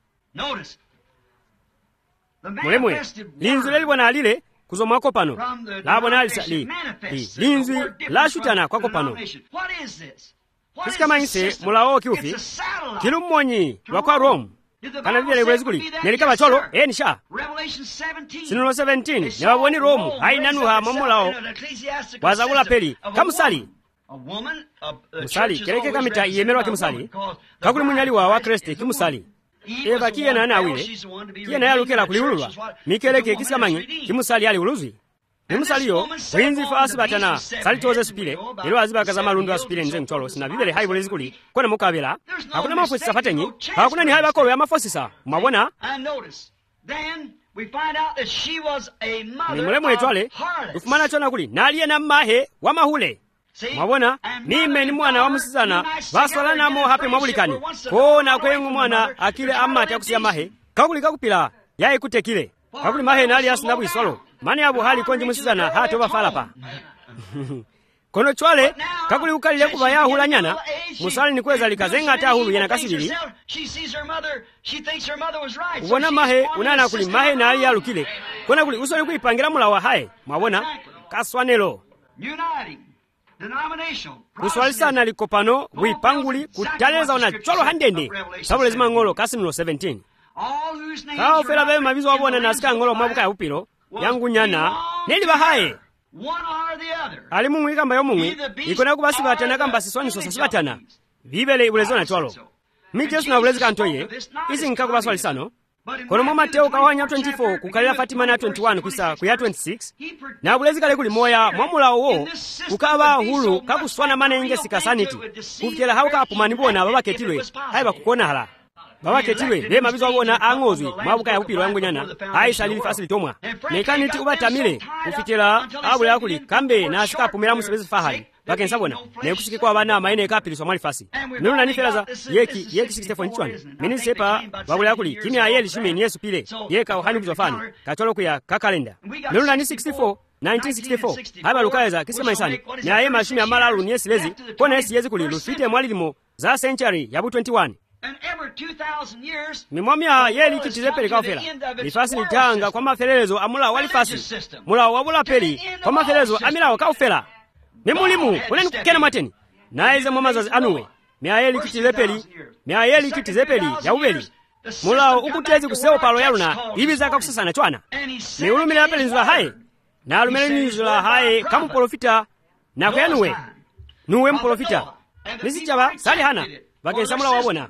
Mulemwe, linzwi leli wana alile, kuzo mwako pano. Labo na alisa li, li, linzwi la shutana kwa kopano. Kisi kama inse, mulao kiufi, kilu mmonyi, wakwa Rome. Kana vile lebulezi kuli, nelikaba cholo, eh nisha. Sinulo seventeen, newaboni Rome, hai nanuha mamulao, wazagula peli, kamusali. Musali, keleke kamita iyemerwa kimusali, kakuli munyali wa wa Kriste kimusali. eva kiyena ana awire kiyena yalukela kuliululwa mikeleke kisikamanye kimusali ali uluzwi nimusaliyo winzi fa asibatana salitoze supile ilo azibaka za malundu asupile nze mcholo sina vivele haibo lezikuli kona mukabela hakuna mafosisa fatenyi hakuna ni haiba kolo ya mafosisa mwabona ni mulemu etwale ufumana chona kuli naliye na mahe wa mahule mwabona nime ni mwana wa musizana vaswalana mo hape mwabulikani kona kwengu mwana akile amati akusiya mahe kakuli kakupila yae kutekile kakuli mahe nali asinabu iswalo mani abu hali konji musizana hati oba falapa kono chwale kakuli ukalile kuba ya hula nyana musali ni kweza likazenga ata hulu yana kasibili ubona mahe unana kuli mahe na ali alukile kona kuli usoli kuipangira mula wa hae mwabona kaswanelo kuswalisana likopano wipanguli kutaleza ona cholo handende sabu lezima ngolo kasimilo seventeen kao fela bebe mabizo wabona nasika ngolo mwabuka ya upilo yangu nyana neli bahaye ali mumwi kamba yo mumwi ikona kubasi batana kamba siswani sosa sibatana bibele ibulezona cholo mitesu na bulezi kantoye isi nkako baswalisano kono mwa Mateo kawanya twenty-four kukalira Fatima na twenty-one kuisa kuya twenty-six na bulezi kale kuli moya mwamula uwo kukaba hulu kakuswana manenge sikasaniti kufikela hauka apumani bona baba ketilwe haiba kukona hala baba ketilwe le mabizo abona angozwi mwabuka ya upilo yangu nyana aisha lili fasili tomwa nekaniti ubatamile kufikela abule akuli kambe na asika apumira musibezi fahali bakensa bona ne kusikikwa abana maine kapili somali fasi nuna ni felaza yeki yeki sixty-four nchwani mini sepa babule akuli kimya yeli shime ni Yesu pile yeka ohani bizofani kacholo kuya kakalenda nuna ni sixty-four nineteen sixty-four haba lukaiza kisema isani na aye mashimi amalalu ni Yesu lezi kona Yesu yezi kuli lufite mwalilimo za century yabu twenty-one mimwamia yeli kitizepeli kaofela lifasi litanga kwa mafelelezo amula walifasi mula wabula peli kwa mafelelezo amila kaofela Nemulimu, uneni kukena mateni. Naize mwamazazi anuwe. Miayeli kitizepeli. Miayeli kitizepeli ya ubeli. Mulao ukutezi kuseo palo yaluna. Ibi zaka kusasana chwana. Ni ulumile apeli nzula hae. Na ulumile nzula hae kamu polofita. Na kuyanuwe. Nuwe mpolofita. Nisi chaba, sali hana. Bake samula wabona.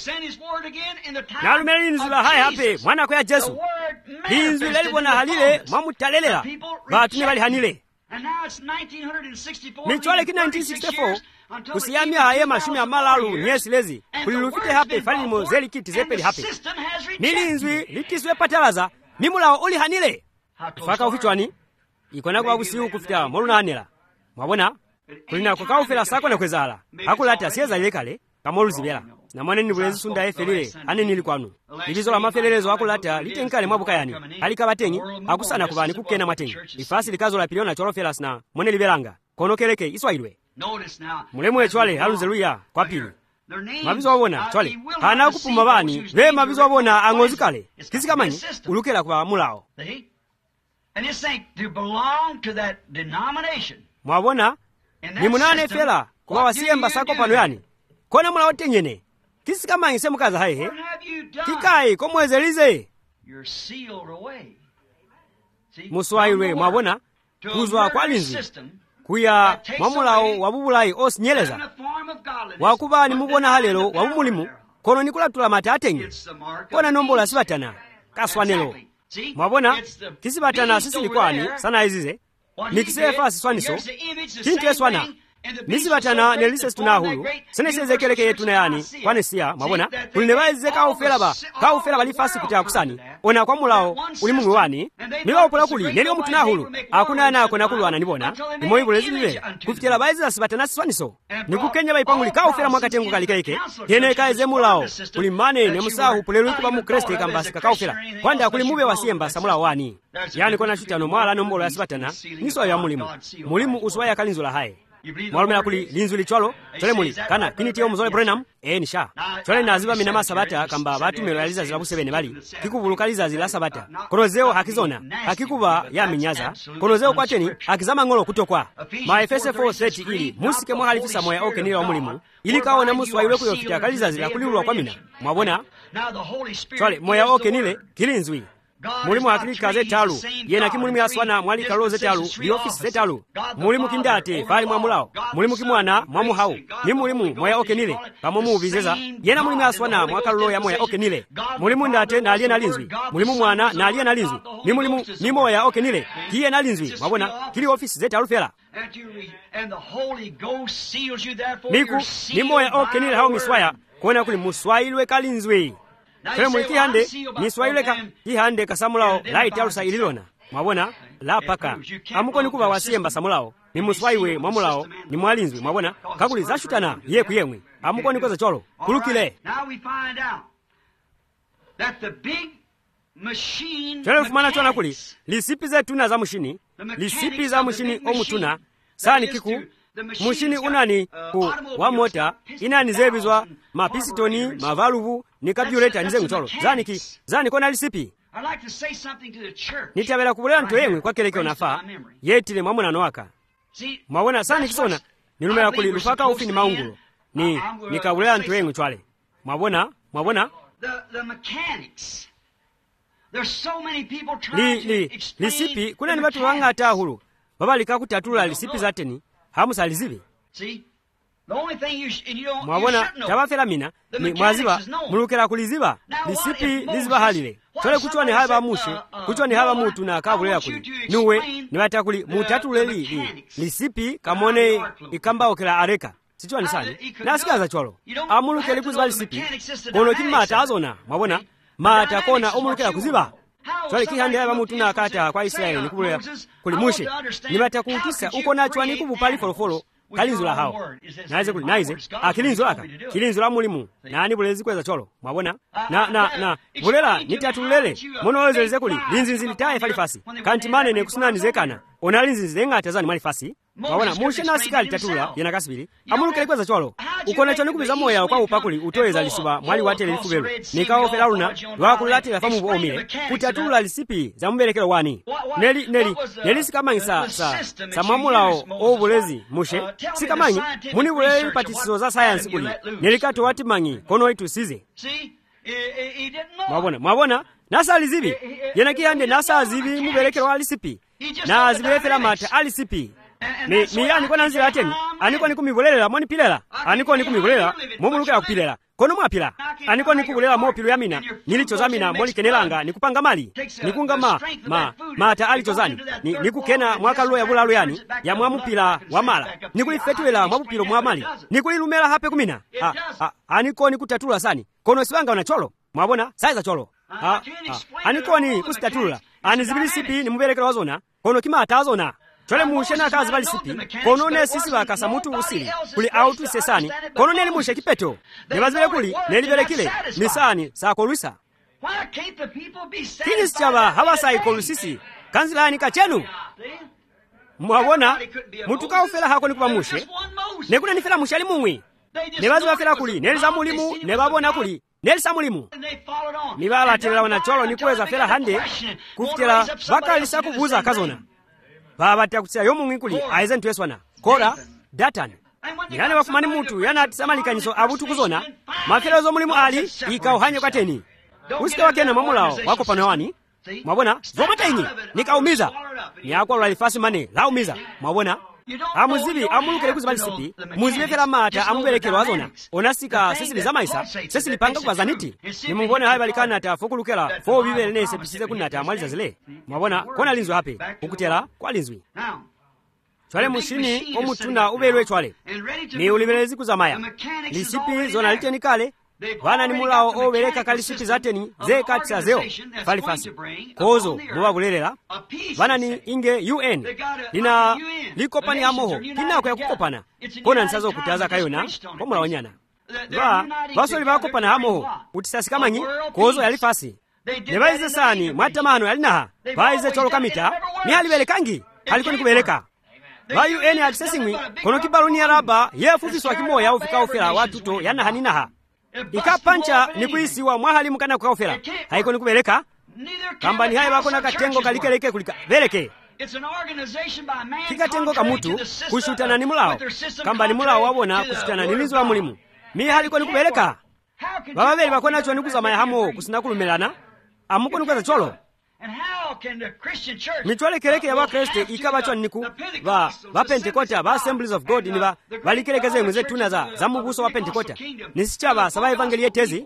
Na ulumile nzula hae hape. Mwana kuya Jesu. Hinzu lelibona halile. Mamu talelela. Batuni wali hanile. Michwale ki nineteen sixty-four kusiyamia haye mashumi amalalu nyesi lezi kulilufite hape falimo zeli kiti zepeli hape nilinzwi litiswe patalaza nimulawo uli hanile faka ufichwani ikona kwa kusiu kufita moluna hanela mwabona kulina kukaufela sako na kwezala hakulati asiyeza yekale kamoluzi bela na mwane ni bulezi sunda efelile ane nili kwanu ilizo la mafelelezo hakulata litenkale mwabuka yani halikabatenyi hakusana kubani kukena matenyi ifasi likazo la piliona chorofelas na mwene libelanga konokeleke iswailwe mulemu echwale haluzeluya kwa pili mabizo wabona chwale hana kupuma bani ve mabizo wabona angozikale kisikamanyi ulukela kwa mulao mwabona ni munane fela kwa wasiyemba sako pano yani kona mulao tenyene kisikamanyi semukaza haihe kikai komwezelize muswailwe mwabona kuzwa kwa linzi kuya mwamulao wabubulayi osinyeleza wakuba ni mubona halelo wabumulimu kono nikulatula matatenye kona nombola sibatana kaswanelo mwabona kisibatana sisilikwani sana izize nikisefa siswaniso kintu eswana nisibatana nelise tunahulu senesezekeleke yetu na yani kwane siya mwabona kulinewaize kaufela kaufela balifasi kutia kusani ona kwa mulao ulimungu wani niwa upola kuli nelio mtu nahulu akuna na akona kulwana nibona nimo ibulezi bile kufitela baize asibatana siswaniso nikukenya baipanguli kaufela mwakatengu kalikeike hene kaize mulao kulimane ne musahu pulelu kuba mu kreste kambasi kaufela kwanda kulimube wasiyemba samulao wani yani kona chitano mwala nombolo asibatana niso ya mulimu mulimu uswaya kalinzula hae mwalumela kuli linzuli chwalo chole muli kana kinitiyo mzole Brenham eh nisha chole naziba minama sabata kamba batu melaliza zila kusebene bali kikubulukaliza zila sabata konozeo hakizona hakikuba ya minyaza konozeo kwateni hakizama ngolo kutokwa ma Efese four thirty ili musike mwahalifisa moya oke nila omulimu ili kaona muswa iwe kuyofita kaliza zila kulilwa kwa mina mwabona chole moya oke nile kilinzwi mulimu akilika zetalu yena kimulimu yaswana mwalikalo zetalu liofisi zetalu mulimu kindate fali mwamulawo mulimu kimwana mwamuhawu ni mulimu moya okenile pamwe muuvizeza yena mulimu yaswana mwakalo ya moya okenile mulimu ndate na aliye nalinzwi mulimu mwana na aliye nalinzwi ni mulimu ni moya okenile kiye nalinzwi mwabona kili ofisi zetalu fela niku ni moya okenile hao miswaya kuona kuli muswayilwe kalinzwi fere muli kihande niswayilwe ka kihande kasamulawo laiti alusa ililona mwabona la paka amukoni kuba wasiyemba samulawo ni muswayiwe mwamulawo ni mwalinzwi mwabona kakuli zashutana ye kuyemwe amukoni kweza cholo kulukile chole fumana chona kuli lisipi zetuna za mushini lisipi za mushini omutuna sani kiku mushini unani ku wa mota inani zebizwa mapisitoni mavaluvu ni kabyuleta nize mcholo zaniki zani kona lisipi nitabela kubulera nto yemwe kwa keleke onafa yetile mwamunano waka mwabona sani kisona nilumela kuli lufaka ufini maungulo ni nikabulera nto yemwe chwale mwabona mwabona li li lisipi kuna ni batu wanga atahulu baba likakutatula lisipi zateni hamusalizibi mwabona tabafera mina ni mwaziba mulukera kuliziba lisipi liziba halile chole kuchwa ni haba mushe kuchwa ni haba mutu na kabulera kuli nuwe ni batakuli mutatule li, li lisipi kamone ikamba okera areka sichwa ni sani nasikaza cholo amulukera kuziba lisipi kono kimata azona mwabona mata kona omulukera kuziba chole kihande haba mutu na kata kwa Israeli nikubulera kuli mushe ni batakutisa uko nachwa ni kubupali folofolo kalinzula hao naize kuli naize akilinzula aka kilinzula mulimu nani bulezi kweza cholo mwabona na na na bulela nitatulele mono wezeleze kuli linzinzi litaye falifasi kanti mane ne kusinani zekana ona linzinzi zengata zani malifasi mwabona mushe na sikali tatula yana kasibiri amulukele kweza cholo ukona choni kubiza moya kwa upakuli utoeza lisuba mwali watele lifubelo nikawo felaluna lwakulati la famu omile kutatula lisipi za mbelekelo wani neli neli neli sikamangisa sa sa mamulao obulezi mushe sikamanyi muni bulele patisizo za science kuli nelikato wati mangi kono itu size mwabona mwabona nasa lizibi yana kihande nasa zibi mubelekelo wa lisipi na zibefera mata alisipi ni ni ani kona nzira ateni aniko nikumibulela mwani pilela aniko nikumibulela momulukela kupilela kono mwapila aniko nikubulela mopilu yamina nilichozamina molikenelanga nikupanga mali nikungama ma mata alichozani ni nikukena mwaka lo ya bulalo yani ya mwamupila wamala nikulifetuela mwapupilo mwamali nikulilumela hape kumina ha, ha aniko nikutatula sani kono sibanga na cholo mwabona saiza cholo ha, ha aniko ni kusitatula anizibili sipi ni mubelekela wazona kono kima atazona chole mushe na kazi bali sipi kono ne sisi bakasa mutu usili kuli autu sesani kono ne mushe kipeto ne bazile kuli ne libelekile misani sakolwisa kini sichaba hawasa ikolusisi kanzila ni kachenu mwabona mutu kaufela hako nikuba mushe ne kuna nifela mushe ali mumwi ne bazile fela kuli ne liza mulimu ne babona kuli ne lisa mulimu nibala atela wana cholo nikuweza fela hande kufutela baka lisa kubuza kazona baba takutia yomu ngikuli aize ntweswana kora datan yani wafumani mutu yana atisamalikanyiso abutu kuzona mafela zo mulimu ali ikauhanye kateni usike wakena mamulao wako panawani mwabona zomata inyi nikaumiza ni akwa lalifasi mane laumiza mwabona amuzibi amulukele kuzibali sipi muzibekela mata amubelekelo azona onasika sisi bizamaisa sisi lipanga kwa zaniti ni mungone hai balikana ata fokulukela fo bibele nese bisize kunata amaliza zile mwabona kona linzo hape ukutela kwa linzwi chwale mushini omutuna ubelwe chwale ni ulibelezi kuzamaya lisipi zona liteni kale bana ni mulao obeleka kalisipi zateni ze katsa zeo falifasi kozo muba bulelela bana ni inge U N lina likopani amoho kinako ya kukopana kona nsazo kutaza kayona komula wanyana ba basoli bakopana amoho utisasi kamanyi kozo yalifasi nebaize sani mwatamano yalinaha baize cholo kamita ni halibelekangi haliko nikubeleka ba U N accessing kono kibaluni araba yefufiswa kimoya ufika ufela watuto yana haninaha ikapancha ni kuisiwa mwahali mukana kukaufela haiko ni kubeleka kambani haye bako na katengo kalikeleke kulika beleke kikatengo kamutu kushutana ni mulao kambani mulao wabona kushutana ni lizo wa mulimu mi haliko ni kubeleka baba beli bako na chwa ni kuzamaya hamo kusina kulumelana amuko ni kweza cholo mitwale keleke ya bakristo ikabachwa niku ba ba Pentecosta ba Assemblies of God ni ba balikelekeze mweze tuna za za muguso wa Pentecosta nisichaba saba evangeli yetezi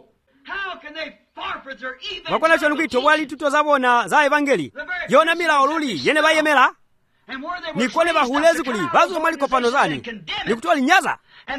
bakwana chanu kuitobwali tuto zabona za evangeli yona mila oluli yene bayemela nikole bahulezi kuli bazo maliko pano zani nikutwali nyaza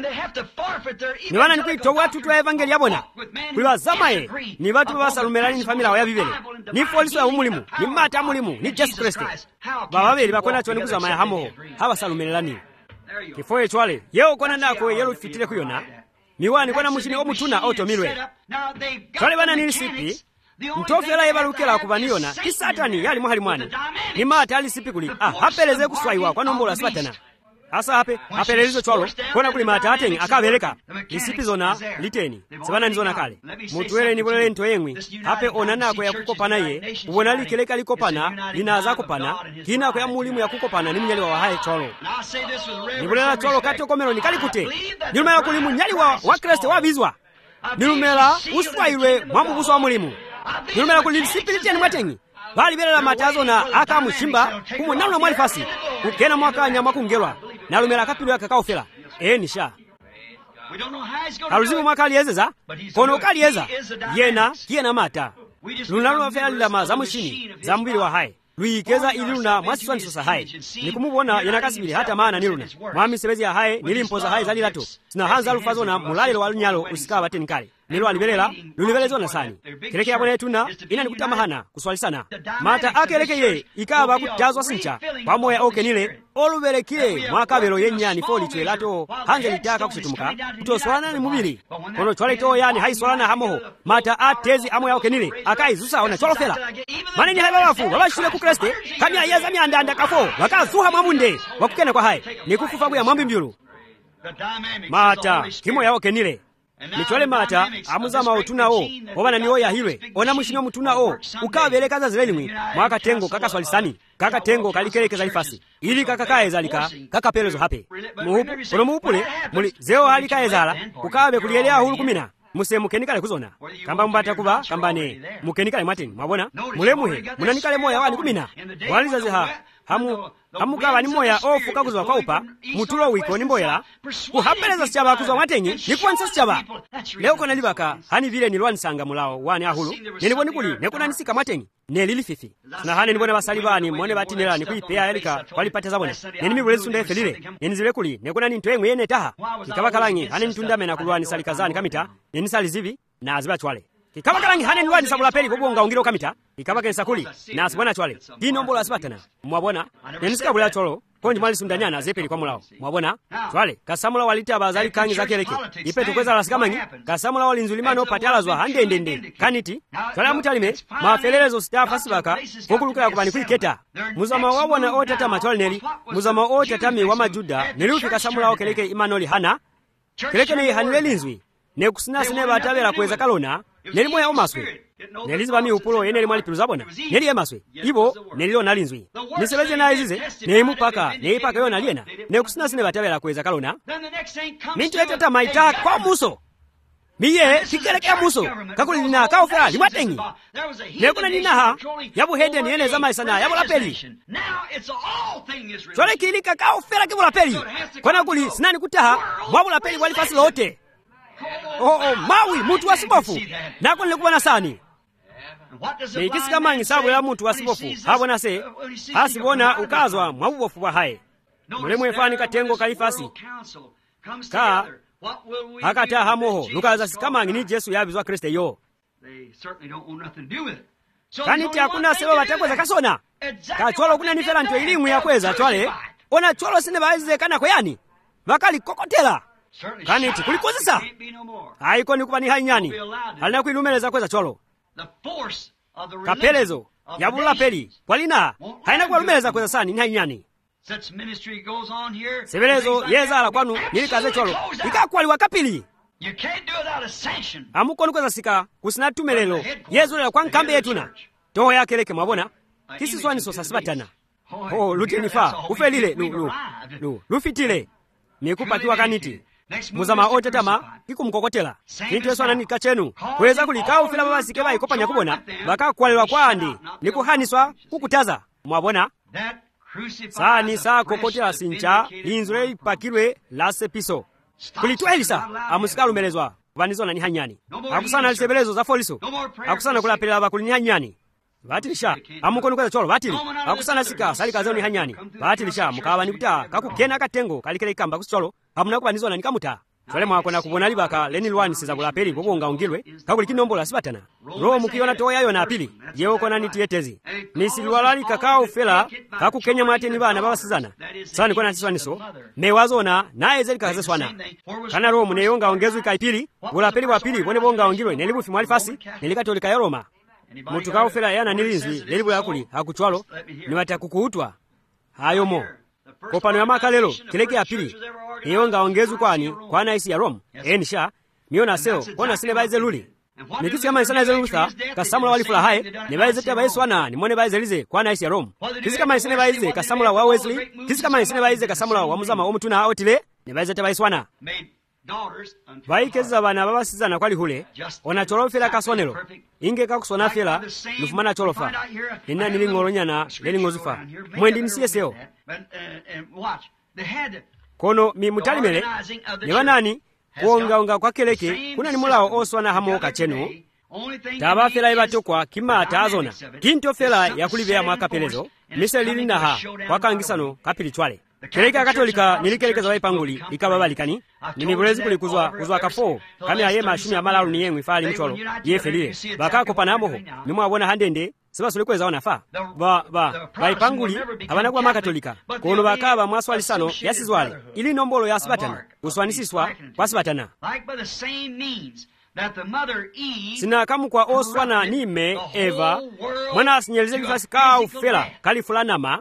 ni wana nikuitobwa tuto ya evangeli yabona kuliwa zamaye ni batu basalumelani ni famila ya bibele ni foliso ya umulimu ni mata mulimu ni Yesu Kristo bababeli bakwana chanu kuzamaya hamo haba salumelani kifoye chwale yeo kona nako yelo fitile kuyona miwani kwana mushini omutuna otomilwe chwale bana ni sipi mtofela yebalukela kubaniona kisatani yali muhali mwana ni mata ali sipi kuli ah hapeleze kuswaiwa kwa nombola satana asa hape hapelelizo chwalo kona kuli mata ateni akabeleka isipi zona liteni sebana nizona kale mutuwele ni bolele nto yengwi hape onanako ya kukopana ye ubona likeleka likopana linaza kopana kina ko ya mulimu ya kukopana ni mnyali wa haye chwalo ni bolela chwalo kato komero ni kalikute ni lumela kulimu nyali wa wa Kristo wa bizwa ni lumela uswailwe mwamu buso wa mulimu ni lumela kulisipi liteni mwatengi bali belela matazo na akamushimba kumunalo mwali fasi ukena mwaka nyama kungelwa na lumela kapilwa kakaofela eh nisha haluzimu mwaka aliyezeza kono kaliyeza yena kiena mata lunalo wafela lilama za mushini za mbili wa hai luikeza iluna mwasiswani sosa hai nikumubona yena kasibili hata maana niluna mwami sebezi ya hai nilimpoza hai zali lato sina hanza lufazo na mulalelo walunyalo usika wateni kale nilo alibelela lulibelezo na sani keleke yabona yetuna ina nikuta mahana kuswali sana mata akeleke ye ikaba kutazwa sincha pamoya oke nile olubelekile mwakabelo yenyani foli chwelato hange litaka kusitumuka kutoswana ni mubili kono chwale to yani haiswalana hamoho mata atezi amoya oke nile akaizusa ona cholofela maneni haiba wafu wabashule ku Kristo kami ayeza miandanda kafo wakazuha mwamunde wakukena kwa hai nikufufa buya mwambi mbyulu mata kimo ya oke nile mitwale mata amuzama otunao obana niyo yahilwe ona mushino mutunao ukabeleka za zilelimwi mwaka tengo kakaswalisani kaka tengo kalikelekeza ifasi ili kakakaeza lika kakapelezo hape muhupu ono muhupule muli zeo halikaezala ukabe kuliyelea hulu kumina muse mukenikale kuzona kamba mbata kuba kambane mukenikale mwateni mwabona mulemuhe munanikale moya wani kumina waliza ziha hamu hamukaba ni moya ofu kakuzwa kwa upa mutulo wiko ni mboyela kuhapeleza sichaba kuzwa mwatenyi ni kwanza sichaba leo kona libaka hani vile nilwani sanga mulao wani ahulu niliboni kuli nekuna nisika mwatenyi nelili fifi na hane nibone basalibani mwone batinela ni kuipea elika walipate zabona nini mibule sunde felile nini zile kuli nekuna ni ntoengu yene taha kikabakalangi hane nitundame na kulwani salikazani kamita nini sali zivi na aziba chwale kikabakalangi hane nilwani sabula peli kubonga ungiro kamita kikabaka kuli na asibona chwale di nombola asipatana mwabona nini sikabula cholo konji mwali sundanyana zepeli kwa mulao mwabona chwale kasamula walita bazali kangi za keleke ipe tukweza lasikamanyi kasamula walinzulimano patialazwa hande ndende kaniti chwale mutalime mafelelezo staff asibaka fokuluka ya kubani kuiketa muzama wabona otata machwale neli muzama otata mi wa majuda neliuki kasamula wa keleke imanoli hana keleke ne hanile linzwi ne kusinasi ne batabela kweza kalona neli moya omaswe neliziba mi upulo yeneli mwali piluzabona neli emaswe ibo nelilo nalinzwi nisebeze na izize neimu paka neipaka yona liena ne kusinasi ne batabela kweza kalona mintu etata maita kwa muso miye kikeleke ya muso kakuli nina kaofela limwatengi nekuna ninaha yabu hede niene zama isana yabu lapeli chole kilika kaofela kibu lapeli kwana kuli sinani kutaha mwabu lapeli wali fasi lote oh oh mawi mutu wasibofu nako nilikuwa sani nikisi kama ngisabu ya mutu wasibofu habona se hasibona ukazwa mwabubofu wa hae mulemu efani katengo kalifasi ka hakata hamoho lukaza sikama ngini Yesu yabizwa Kristo yo kaniti hakuna sebo batekweza kasona kacholo kuna nifela nto elimu ya kweza chwale ona cholo sine baize kana koyani bakali kokotela kaniti kulikozesa haiko ni kubani hanyani halina kuilumeleza kweza cholo kapelezo yabula peli walina haina kuilumeleza kweza sani ni hanyani sebelezo yezala kwanu nilikaze cholo ikakwali wakapili amuko nukweza sika kusina tumelelo yezu lelo kwa nkambe yetuna toho yakeleke mwabona kisi swani sosa sibatana oh lutenifa ufelile lu lu lu lufitile nikupatiwa kaniti muzama otetama ikumukokotela chinthu yesu ananika chenu kweza kuli kaufila babasike bayikopanya kubona bakakwalirwa kwa andi nikuhaniswa kukutaza mwabona sani sakokotela sincha linzu lipakirwe lase piso kulitwa elisa amusikalumelezwa vanizona ni hanyani akusana lisebelezo za foliso akusana kulapelera bakuli ni hanyani vatilisha amukoni kweza cholo vatili akusana sika salikazo ni hanyani vatilisha mukava nikuta kakukena katengo kalikele ikamba kusicholo hamuna kuvanizona nikamuta chole mwakona kubona libaka leni lwani siza kulapeli kukunga ungilwe kakuli kinombola sibatana roho mukiona toya yona apili yewo kona nitiyetezi nisilwalali kakao fela kakukenya mwate ni bana babasizana sani kona tiswaniso mewazona naye zeli kakazeswana kana roho muneyonga ongezu ikaipili ulapeli wapili bone bonga ungilwe nelibufi mwalifasi nelikatolika ya Roma mutu kaufela yana nilinzwi lelibu yakuli hakuchwalo niwata kukuutwa hayomo kopano ya makalelo kileke ya pili iyonga ongezu kwani kwa naisi ya Rome enisha miona seo kona sine baize luli nikisi kama isana ize lutha kasamula walifula hae ni baize tia baize wana ni mwone baize lize kwa naisi ya Rome kisi kama isine baize kasamula wa Wesley kisi kama isine baize kasamula wa muzama omutuna hao tile ni baize tia baize wana vaikeza bana babasizana kwali hule ona cholofela kasonelo inge kakusona fela lufumana cholofa nina nilingolonyana lelingozufa mwendi msiyeseo kono mi mutalimele ni wanani kuongaonga kwa keleke kuna ni mulao oswana hamo kachenu taba fela ibatokwa kimata azona kinto fela yakulibea mwakapelezo mise lilina ha wakangisano kapili chwale keleke akatolika nilikelekeza waipanguli ikababalikani nimibulezi kulikuzwa kuzwa kafo kame aye mashumi amalalu ni yengwe fali mcholo yefelile bakako panamoho nimwabona handende seba sulikweza ona fa ba ba waipanguli abana kwa makatolika kono bakaba mwaswali sano yasizwale ili nombolo ya sibatana uswanisiswa kwa sibatana sina kamu kwa oswana nime Eva mwana asinyelize kifasi kao fela kalifulanama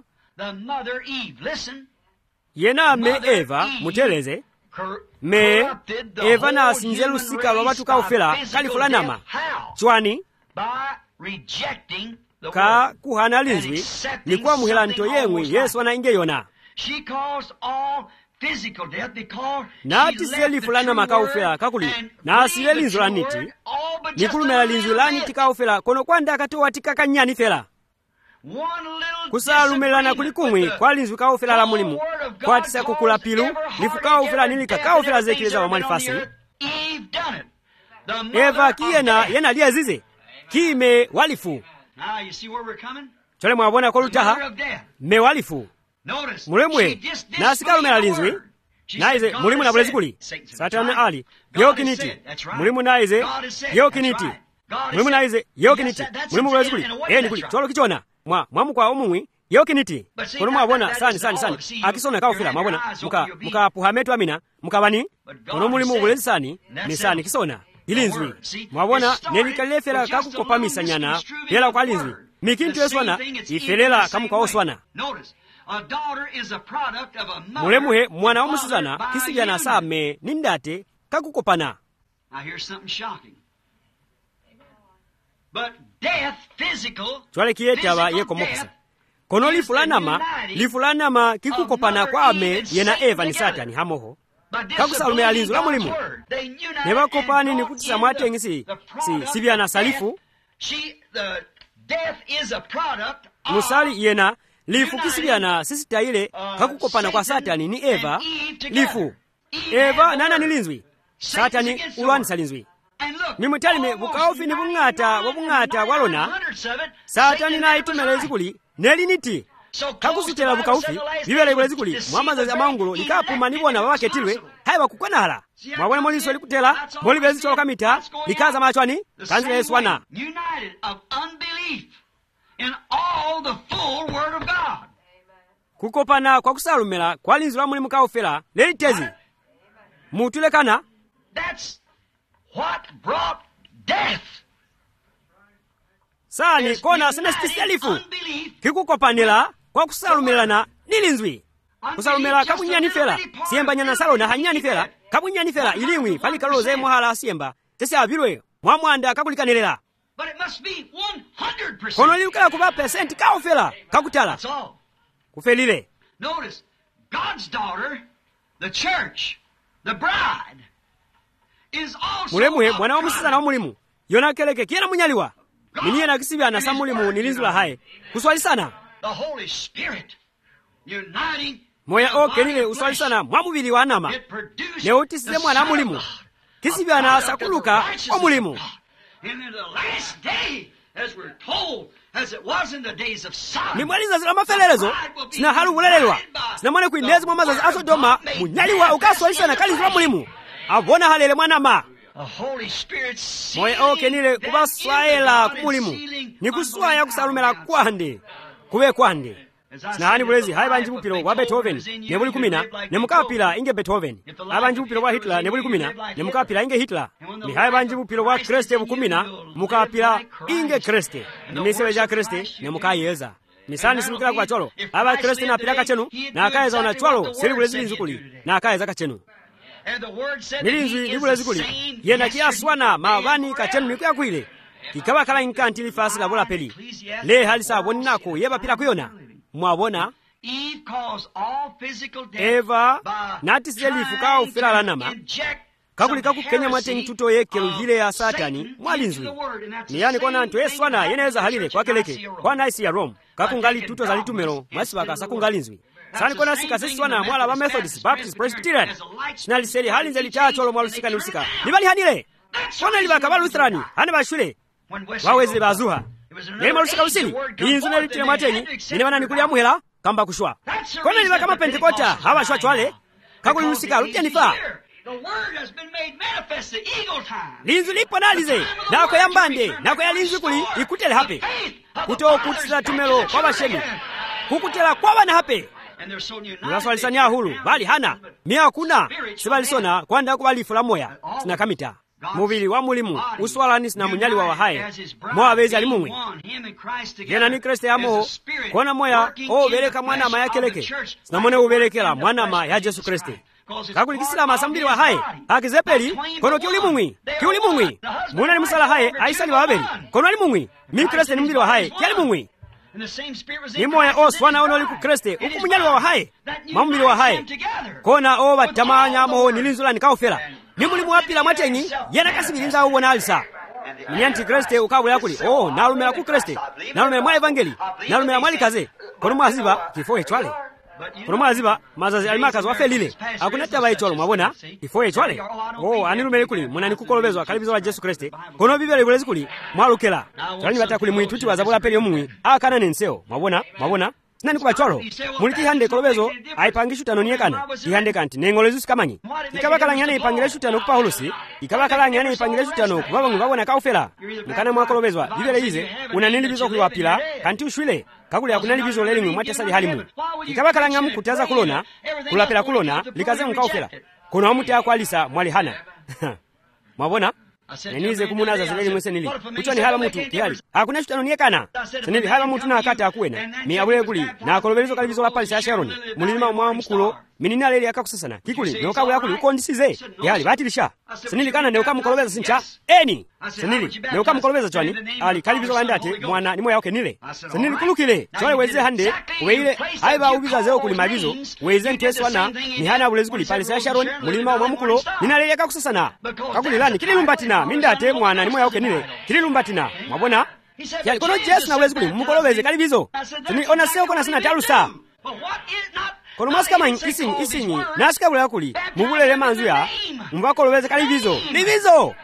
yena me Eva muteleze me Eva na asinze lusika lwa watu kaufela kalifulanama chwani ka kuhana linzwi ni kwa muhelanto yengwe Yesu anainge yona na atisiye lifulana makaufela kakuli na asiye linzwi laniti ni kulumela linzwi laniti kaufela kono kwa ndakato watika kanyani fela kusalumelana kulikumwi kwa linzwi kaufela la mulimu kwa atisa kukula pilu lifu kaufela nilika kaufela zekileza wa mwalifasi Eva kiyena yena liya zize kime walifu chole mwabona kolutaha me walifu mulemwe na asikalumela linzwi naize mulimu na bulezi kuli satana ali yokiniti mulimu naize yokiniti mulimu naize yokiniti mulimu bulezi kuli eni kuli cholo kichona mwa mwamu kwa omumwi yokiniti kono mwabona sani sani sani akisona kaufila mwabona muka muka puhametu amina mukabani kono mulimu bulezi sani ni sani kisona ilinzwi mwabona nelikalefela kakukopamisa nyana pela kwa linzwi mikintu yeswana ifelela kamuka oswana mulemuhe mwana omusizana kisibyana same nindate kakukopana chwale kiyetaba yekomokisa kono lifulanama lifulanama kikukopana kwa ame yena Eva ni Satani hamoho kakusalumela linzwi la mulimu nebakopani ni kutisa mwatengisi si sibyana salifu musali yena lifu kisibyana sisitayile kakukopana kwa Satani ni Eva lifu Eva nana ni linzwi Satani ulwanisa linzwi nimutalime bukaufi ni bungata wabungata walona Satani na itumelezi kuli neliniti kakusitela bukaufi bibele ibulezi kuli mwamazazi amangulo likapuma nibona babaketilwe haiba kukwanala mwabona moliso likutela molibezi cholo kamita likaza machwani kanzile Yesu wana in all the full word of God. Kukopana kwa kusalumela kwa linzwi la mulimu kaufela lelitezi mutulekana. That's what brought death. Sani kona semestiselifu kikukopanila kwa kusalumelana nilinzwi kusalumela kabunyani fela siemba nyana salona hanyani fela kabunyani fela ilimwi palikaloze muhala siemba tese abilwe mwamwanda kakulikanirela. But it must be one hundred percent. Kono liukala kuba percent kaufela kakutala kufelile. Notice God's daughter, the church, mulemuhe mwana wa musisana wa mulimu yona keleke kiyena munyaliwa miniye nakisibya na samulimu nilinzula haye kuswalisana moya okenile uswalisana mwa mubili wa anama ne utisize mwana wa mulimu kisibya na sakuluka wa mulimu. Ni mwaliza zila mafelelezo sina halu ulelelwa sina mwane kuinezi mwa mazazi asodoma munyaliwa ukaswalisana kalinzula mulimu avona halele mwanama moya okenile kubaswaela kumulimu ni kuswaya kusalumela kwande kube kwande sinahani bulezi hai banji bupilo wa Beethoven ne buli kumina ne mukapila inge Beethoven hai banji bupilo wa Hitler ne buli kumina ne mukapila inge Hitler ni hai banji bupilo wa Kriste bukumina mukapila inge Kriste ni misewe ja Kriste ne mukayeza misani simukira kwa cholo aba Kriste na pilaka chenu na akayeza ona cholo siri bulezi nzukuli na akayeza kachenu milinzi libulezi kuli yena kiaswana mavani kachenu nikuya kuile kikaba kala inkanti lifasi la bola peli le halisa abonako yeba pila kuyona mwabona Eva nati selifu ka ufira lanama kakulika kukenya mwatengi tuto yeke lujile ya satani mwalinzwi ni yani kwa nantu eswana yeneza halile kwa keleke kwa naisi ya Rome kakungali tuto za litumelo mwasibaka sakungalinzwi sani kona sika seswana mwala wa Methodist Baptist Presbyterian sinaliseli halinze litacholo mwalusika ni usika nibali hanile kona libaka ba Lutherani hane bashule wawezi bazuha yeli mwalusika usili inzu nelitile mwatenyi nine wana nikulia muhela kamba kushwa kona libaka ma Pentekota hawa shwa chwale kakuli usika lutia nifa linzu lipo nalize nako ya mbande nako ya linzu kuli ikutele hape kuto kutisa tumelo kwa bashemi kukutela kwa wana hape Mwaswalisanya hulu bali hana miya kuna sibalisona kwanda kubalifula moya sina kamita mubili wa mulimu uswalani sina munyali wa wahaye moa bezi alimumwe yena ni Kriste ya moho kona moya o beleka mwana ma yakeleke sina mwene ubelekela mwana ma ya Jesu Kriste kakuli kisila masambili wa haye akizepeli kono kiuli mumwi kiuli mumwi muna ni musala haye aisa ni wa abeli kono ali mumwi mi Kriste ni mbili wa haye kiali mumwi ni moya oswana ono liku Kriste uku munyali wa haye mamili wa haye kona o batamanya moho nilinzula nikaufela ni mulimu wapila mwatenyi yena kasibilinza uwona alisa mnyanti Kriste ukabula kuli oh nalumela ku Kriste nalumela mwa evangeli nalumela mwali kaze kono mwaziba kifo echwale kono mwaziba mazazi alimakazi wafelile akunata baicholo mwabona kifo echwale oh anirumele kuli munani kukolobezwa kalibizo wa Jesu Kriste kono bibele bulezi kuli mwalukela tani bata kuli mwituti wazabula peli omumwi akana nenseo mwabona mwabona nani kuba cholo muliki hande kolobezo aipangishu tano niekana ihande kanti nengolezu sikamanyi ikabakala nyane ipangireshu tano kupa hulusi ikabakala nyane ipangireshu tano kubaba ngabona kaufela mukana mwa kolobezwa bibele ize unanilibizo kuliwapila kanti ushwile kakuli akunalibizo leli mwatesa halimu ikabakala nyamu kutaza kulona kulapela kulona likaze mkaufela kuna wamuti akwalisa mwali hana mwabona nenize kumunaza zileli mwese nili kuchoni hala mutu kihali hakuna shutano niekana senili hala mutu na akata akuena mi abule kuli na kolobelizo kalibizo la palisa ya Sharon mulima mwa mkulo minina leli akakusasana kikuli neokabu ya kuli ukondisize yali batilisha senili kana neokamu kolobeza sincha eni senili neokamu kolobeza chwani ali kalibizo landate mwana nimwe yauke nile senili kulukile chwale weze hande uweile haiba ubiza zeo kuli magizo weze nteswa na mihana abulezi kuli palisa ya Sharon mulima mwa mkulo nina leli akakusasana kakuli lani kili lumbatina mindate mwana nimwe yauke nile kili lumbatina mwabona yali kono Jesu na abulezi kuli mukolobeze kalibizo senili ona seo kona sina talusa kono maskama isinyi isinyi nasikabula yakuli mubulele manzuya mbakolobeze kalibizo libizo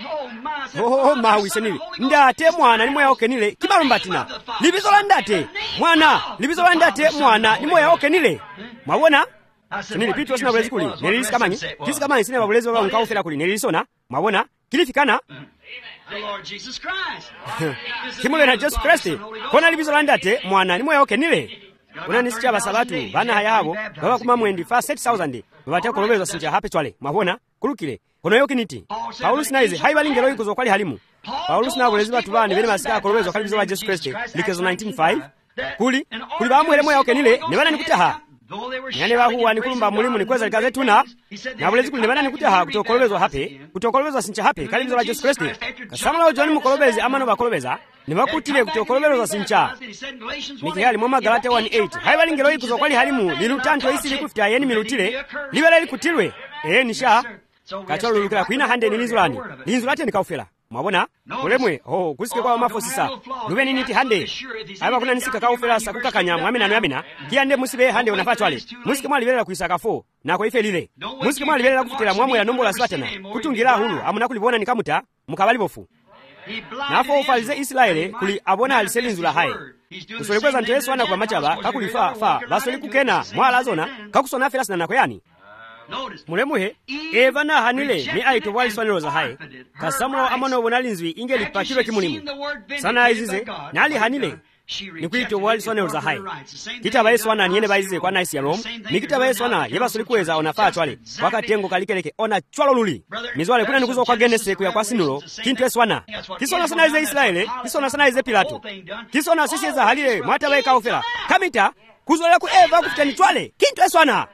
oh mawi senili ndate mwana nimwe yaoke nile kibalumbatina libizo la ndate mwana libizo la ndate mwana nimwe yaoke nile mwabona senili pitu sina bulezi kuli nelisi kamanyi kisi kamanyi sina babulezi wa nkaufela kuli nelisona mwabona kilifikana the Lord Jesus Christ kimule na Jesu Kristo kona libizo la ndate mwana nimwe yaoke nile unanisikia basabatu bana hayabo baba kuma mwendi fa seven thousand babate kolobezwa sinja hape chwale mwabona kulukile kono yoki niti Paulus naize haibalingero ikuzo kwali halimu Paulus na bulezi batu bane bene masika kolobezwa kalibizo wa Jesu Kristo likezo nineteen five kuli kuli bamwele moya yoke nile ne bana nikutaha nyane bahuwa nikulumba mulimu nikweza likaze tuna na bulezi kuli ne bana nikutaha kutokolobezwa hape kutokolobezwa sinja hape kalibizo wa Jesu Kristo kasamala ojoni mukolobezi amano bakolobeza nimakutile kutokolobezwa sinja nikihali mwa Galate one eight haibalingero ikuzo kwali halimu lilutanto isi likufita yeni milutile libele likutilwe ee nisha kacholulukira kwina hande ni linzu lani linzu late nikaufela mwabona mulemwe oh kusike kwa mafo sisa luveni niti hande aba kuna nisika kaufela sakukakanya mwamina mwamina kiyande musibe hande unafa chwale musike mwali belela kuisaka fo na kwa ife lile musike mwali belela kufutela mwamwe ya nombo la sibatana kutungira hulu amuna kulibona nikamuta mukabali bofu nafo ufalize Israeli kuli abona aliselinzu la hai kusolekweza nto Yesu ana kwa machaba kakulifa fa basoli kukena mwala zona kakusona fela sina nakoyani mulemuhe eva na hanile ni aito wali swanelo za hai kasamulo amano bonalinzwi ingeli pakirwe kimulimu sana izize nali hanile ni kuito wali swanelo za hai kitaba Yesu ana niene baizize kwa naisi ya Rome ni kitaba Yesu ana yeba soli kweza onafaa chwale wakati tengo kalikeleke ona chwalo luli mizwale kuna nikuzo kwa genese kuya kwa sinulo kintu Yesu ana kisona sana ize Israeli kisona sana ize Pilato kisona sisi za halile mwata weka ufela kamita kuzolea ku eva kufutani chwale kintu Yesu ana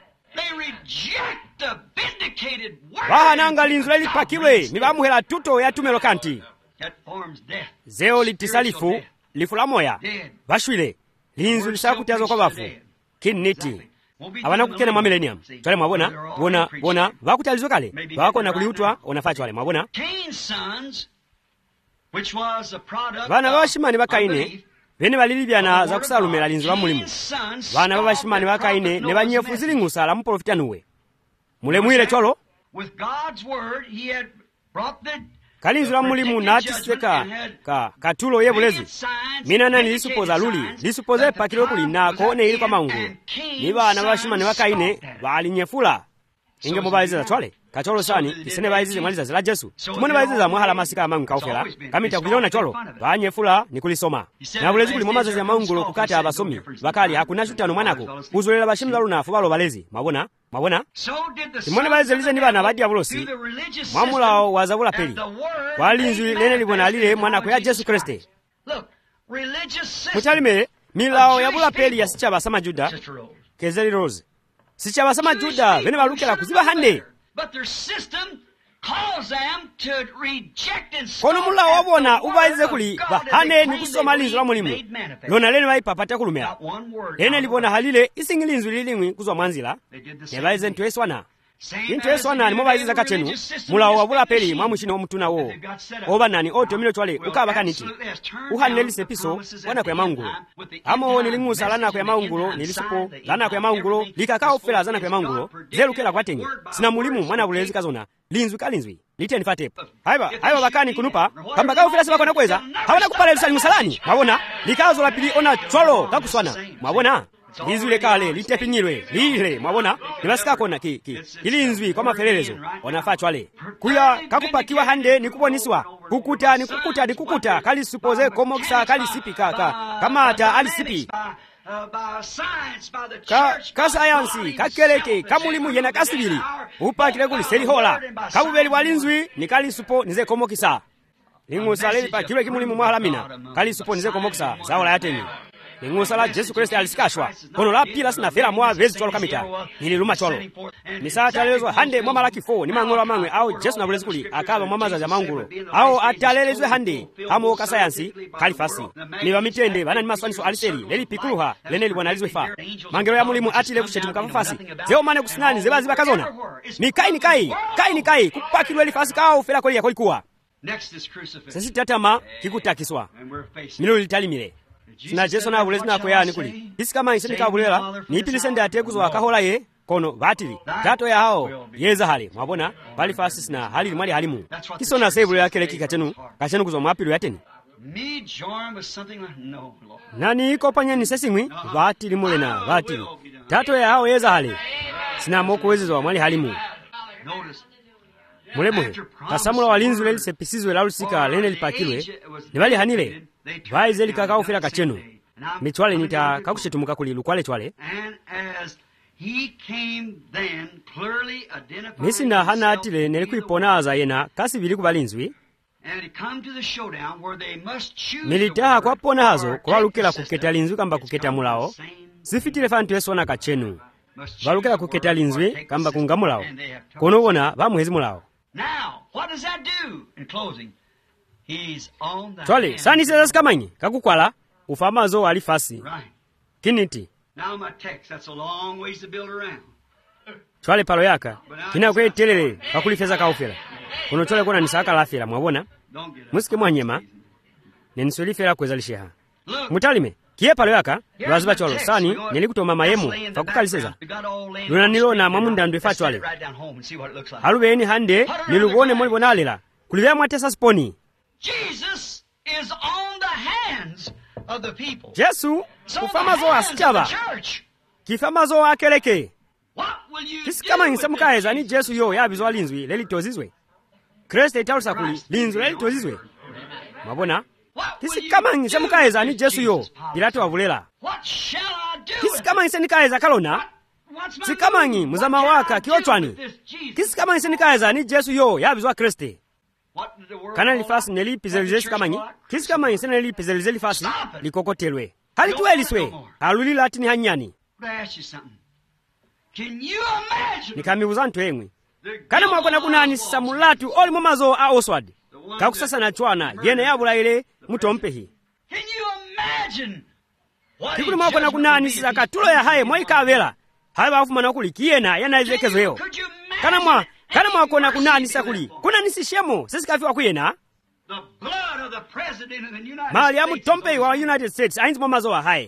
vahananga linzu lelipakiwe ni vamuhela tuto ya tumelo kanti zeo litisalifu lifu la moya vashwile linzu lisakutazwa kwa vafu kinniti avana kukena mwa millennium chwale mwabona bona bona vakutalizwa kale vakona kuliutwa onafa chwale mwabona vana vavashimani vakaine vene valilivyana za kusalumela linzu la mulimu vana vavashimani vakaine ne vanyefu zilingusa la muprofitanuwe mulemwile cholo kalinzu la mulimu natiseka ka katulo yebulezi mina nani lisupoza luli lisupoza pakilo kuli nako ne ili kwa maungu ni vana vavashimani vakaine valinyefula inge mubaliza chwale kacholo sani isene baizize mwaliza zila Jesu tumone baiziza mwahala masika amangu kaufela kamita kulilona cholo banyefula nikulisoma na bulezi kuli mwamazazi ya maungulo kukata abasomi bakali hakuna shutano mwanako kuzolela bashimza luna fubalo balezi mabona mabona tumone baizize lize nibana badi ya bulosi mwamulao wazavula peli walinzwi lene libona lile mwanako ya Jesu Kriste mutalime milao ya bula peli ya sichaba sama Juda Kezeli Rose sichaba sama Juda vene balukela kuziba hande kono mula wabona ubaize kuli bahane ni kusoma linzu la mulimu lona lene waipapata kulumela lene libona halile isingi linzu lilimwi kuzwa mwanzila nebaize ntu Yesu wana intu Yesu wana ni mobaize za kachenu mula wabula peli mwamushini wa mtuna wo oba nani oto milo chwale ukaba kaniti uhani nelise piso wana kwa maungulo amo nilingusa lana kwa maungulo nilisupo lana kwa maungulo likakao fela zana kwa maungulo zelu kela kwa tengi sina mulimu mwana bulezi kazona linzu kalinzwi lite nifate haiba haiba bakani kunupa kamba kao fela sibako nakweza hawana kupala lisali musalani mabona likazo la pili ona cholo kakuswana mabona linzu lekale litepinyirwe lile mwabona nibasika kona ki ki ilinzwi kwa mafelelezo onafaa chwale kuya kakupakiwa hande nikuboniswa kukuta nikukuta nikukuta kali supoze komoksa kali sipi kaka kamata ali sipi ka ka sayansi kakeleke kamulimu yena kasibili upakile kuli selihola kabubeli walinzwi nikali supo nize komokisa lingusa leli pakile kimulimu mwahalamina kali supo nize komokisa zaola yateni ingusala Jesu Kristo alisikashwa kono la pila sina fera mwa vezi cholo kamita nili luma cholo misata lezo hande mwa malaki fo ni mangolo mangwe au Jesu na bulezi kuli akaba mwa maza ya maungulo au atalelezwe hande amo ka sayansi kalifasi ni bamitende bana ni maswaniso aliseli leli pikuluha lene libwana alizwe fa mangelo ya mulimu atile kusheti mukafasi zeo mane kusinani zebazi bakazona ni kai ni kai kai ni kai kupakilwe lifasi kao fera koli yakoli kuwa sisi tatama kikutakiswa milo litalimile sina Jesu na bulezi na koyani kuli isi kama iseni kabulela ni ipili sende atekuzwa kahola ye kono batili tato ya hao yeza hali mwabona bali fasi sina hali mwali halimu kisona sebule ya kele kikachenu kachenu kuzwa mwapilu yateni nani iko panya ni sesimwi batili mule na batili tato ya hao yeza hali sina moko wezezo mwali halimu mule mule kasamula walinzu leli sepisizwe lausika lene lipakilwe nibali hanile vaize likakao fila kachenu michwale nita kakushitumuka kuli lukwale chwale misi na hana atile nelikuiponaza yena kasi vili kubalinzwi militaha kwa pona hazo kwa lukela kuketa linzwi kamba kuketa mulao sifitile fantu Yesu wana kachenu valukela kuketa linzwi kamba kungamulao kono wona vamuhezi mulao. Chwale, sani sasa skamanyi, kakukwala, ufamazo alifasi. Kiniti. Now my text, that's a long ways to build around. chwale palo yaka kinakwetelele pakulifeza kaufera kuno chwale kuna nisaka lafera mwabona musike mwanyema neniswelifera kweza lisheha mutalime kiye palo yaka lwaziba cholo sani nelikutoma mayemu fakukaliseza luna nilona mwamundandwe fa chwale halubeni hande nilugone mwalibo nalela kulivea mwatesa sponi Jesus is on the hands of the people. Jesu kufamazo asichaba kifamazo akeleke kisikama ngisemukaheza ni Jesu yo yabizwa linzwi lelitozizwe Kristo italusa kuli linzwi lelitozizwe mabona kisikama ngisemukaheza ni Jesu yo Pilato wavulela kisikama ngisenikaheza kalona sikamanyi muzama waka kiochwani kisikama ngisenikaheza ni Jesu yo yabizwa Kristo kana lifasi nelipizelize sikamanyi kisikama ngisenelipizelize lifasi likokotelwe halitueliswe halulila atini hanyani nikamibuza ntu emwe kana mwakona kunani samulatu oli mumazo a Oswald kakusasa na chwana yene yabulaile mutompehi kikuli mwakona kunani sisakatulo ya haye mwaikavela haye bafumana kuli kiyena yanaizekezoyo kana mwa kana mwakona kunani sakuli kuna nisishemo sisikafiwa kuyena mali ya mutompehi wa United States ainzi mumazo wa haye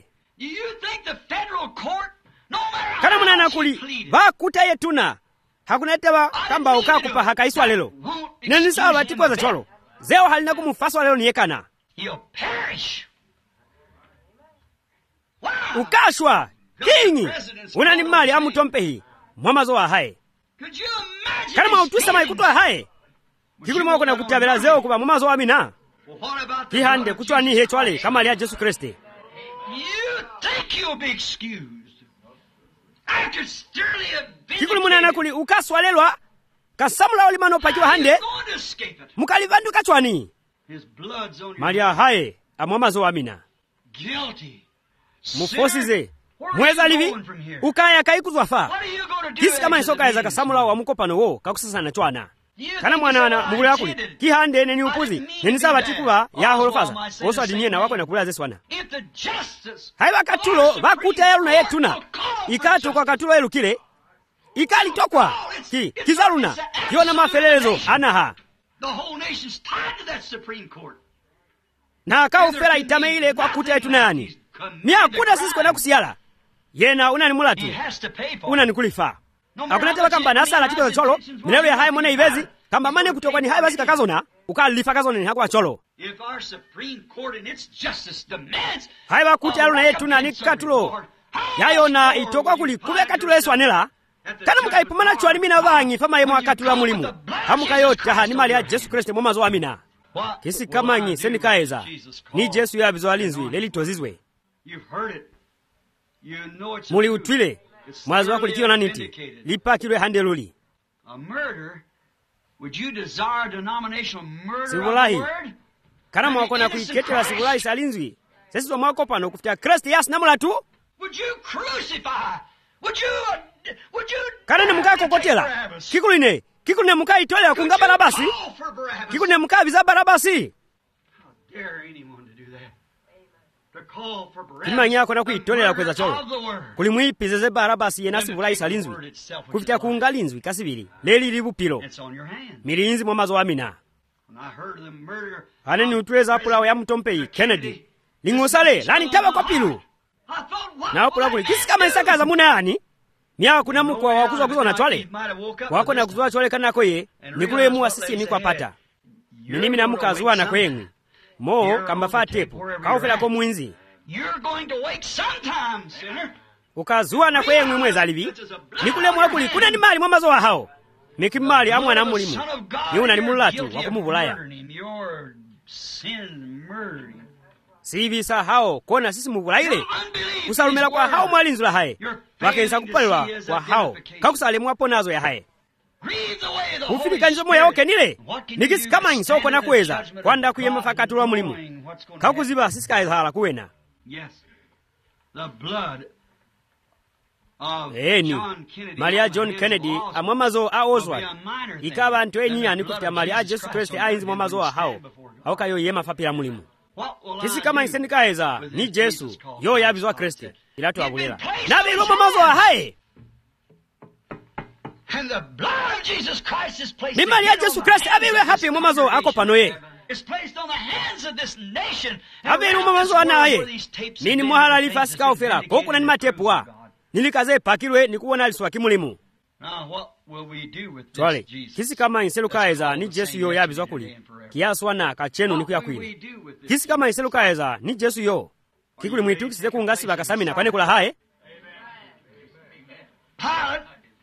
kana munana kuli bakuta yetuna hakuneteba kamba ukakupa hakaiswa lelo nenisa batiko za cholo zeo halina kumufaswa lelo niyekana ukashwa kinyi unani mali ya mutompehi mwamazo wa haye kana mautusa maikutwa haye kikuli mwako na kutabela zeo kuba mwamazo wa mina kihande kuchwa ni hechwale kama liya Jesu Kristi kikuli munana kuli ukaswalelwa kasamula olimano pakiwa hande mukalivandu kachwani mali ya haye amwamazo wa mina mufosize mweza livi ukaya kaikuzwa fa kisi kama nisoka eza kasamula wa mukopano wo kakusasa na chwana kana mwanana mugule akuli kihande neni upuzi neni saba tikuba ya holofaza oso adinyena wako na kulaze swana haiba katulo bakuta yelu na yetuna ikato kwa katulo yelu kile ikali tokwa ki kizaluna yona mafelelezo anaha na kaufera itame ile kwa kuta yetuna yani Mia kuda sisi kwenda kusiala. Yena unani mulatu. Unani kulifa. Hakuna teba kamba nasa la tito cholo. Minelo ya haya mwone ibezi. Kamba mane kutokwa ni haya basi kakazona. Ukalifa kazona ni hakuwa cholo. Haya bakuti aluna yetu na nikatulo. Yayo na itokwa kulikube katulo yesu anela. Kana mukaipumana chwali mina vangi fama yemu wakatula mulimu. Hamuka yote ha ni mali ya Jesu Kristo mwamazo wa mina. Kisi kamanyi senikaeza. Ni Jesu ya bizo alinzwi leli tozizwe. Muli utwile mwazi wako likiyo na niti lipa kilwe hande luli sibulahi kana mwako na kuiketela sibulahi salinzwi sesi wa mwako pano kufitia Kristi yasi namula tu kana ni muka kokotela kikuline kikuline muka itole kunga Barabasi kikuline muka biza Barabasi Kimanya kona kuitolera kweza cholo kulimwipizeze Barabasi yena sibulayi salinzwi kufitia kuungalinzwi kasibili leli libupilo milinzi mwamazo wa mina haneni utweza apulawo ya mutompeyi Kennedy lingusale lani taba kwa pilu na apula kuli kisi kama isakaza muna yani miya kuna mukwa wakuzwa kuzwa na chwale wako na kuzwa chwale kanako ye nikule muwa sisi nikwa pata minimi na muka zuwa na kwengu Mo kamba fa tepu kaufela ko mwinzi ukazua na kwenye mweza alivi nikule mwakuli kuna ni mali mwamazo wa hao miki mali amwa na mulimu ni una ni mulatu wakumubulaya sivi sa hao kona sisi mubulaile usalumela kwa hao mwalinzu la hae wakensa kupalewa kwa hao kakusale mwapo nazo ya hae Ufika njomo ya oke nile nikisi kama insoko na kuweza kwanda kuyema fakatu wa mulimu kakuziba sisika izhala kuwena eni mali ya John Kennedy amwamazo a Oswald ikaba ntoeni ya nikufita mali ya Jesu Kristi ainzi mwamazo wa hao hauka yo yema fapila mulimu kisi kama insendika eza ni Jesu yo yabizwa Kristi ilatu wabulela nabe ilo mwamazo wa hae And the blood of Jesus Christ is placed ni mali ya Yesu Kristo abiwe hapi mwamazo ako panoye It's placed on the hands of this nation. abiru mwamazo anaye nini mwahala lifasika ofera kokuna ni matepuwa nilikaze pakirwe nikuwona aliswa kimulimu Now what will we do with this twale Jesus? kisi kama inselukaeza ni Jesu yo yabizwa kuli kiyaswana kachenu niku What will we yakwili do with this? kisi kama inselukaeza ni Jesu yo kikuli mwitu kisize kungasi bakasamina kwane kula hae Pilate,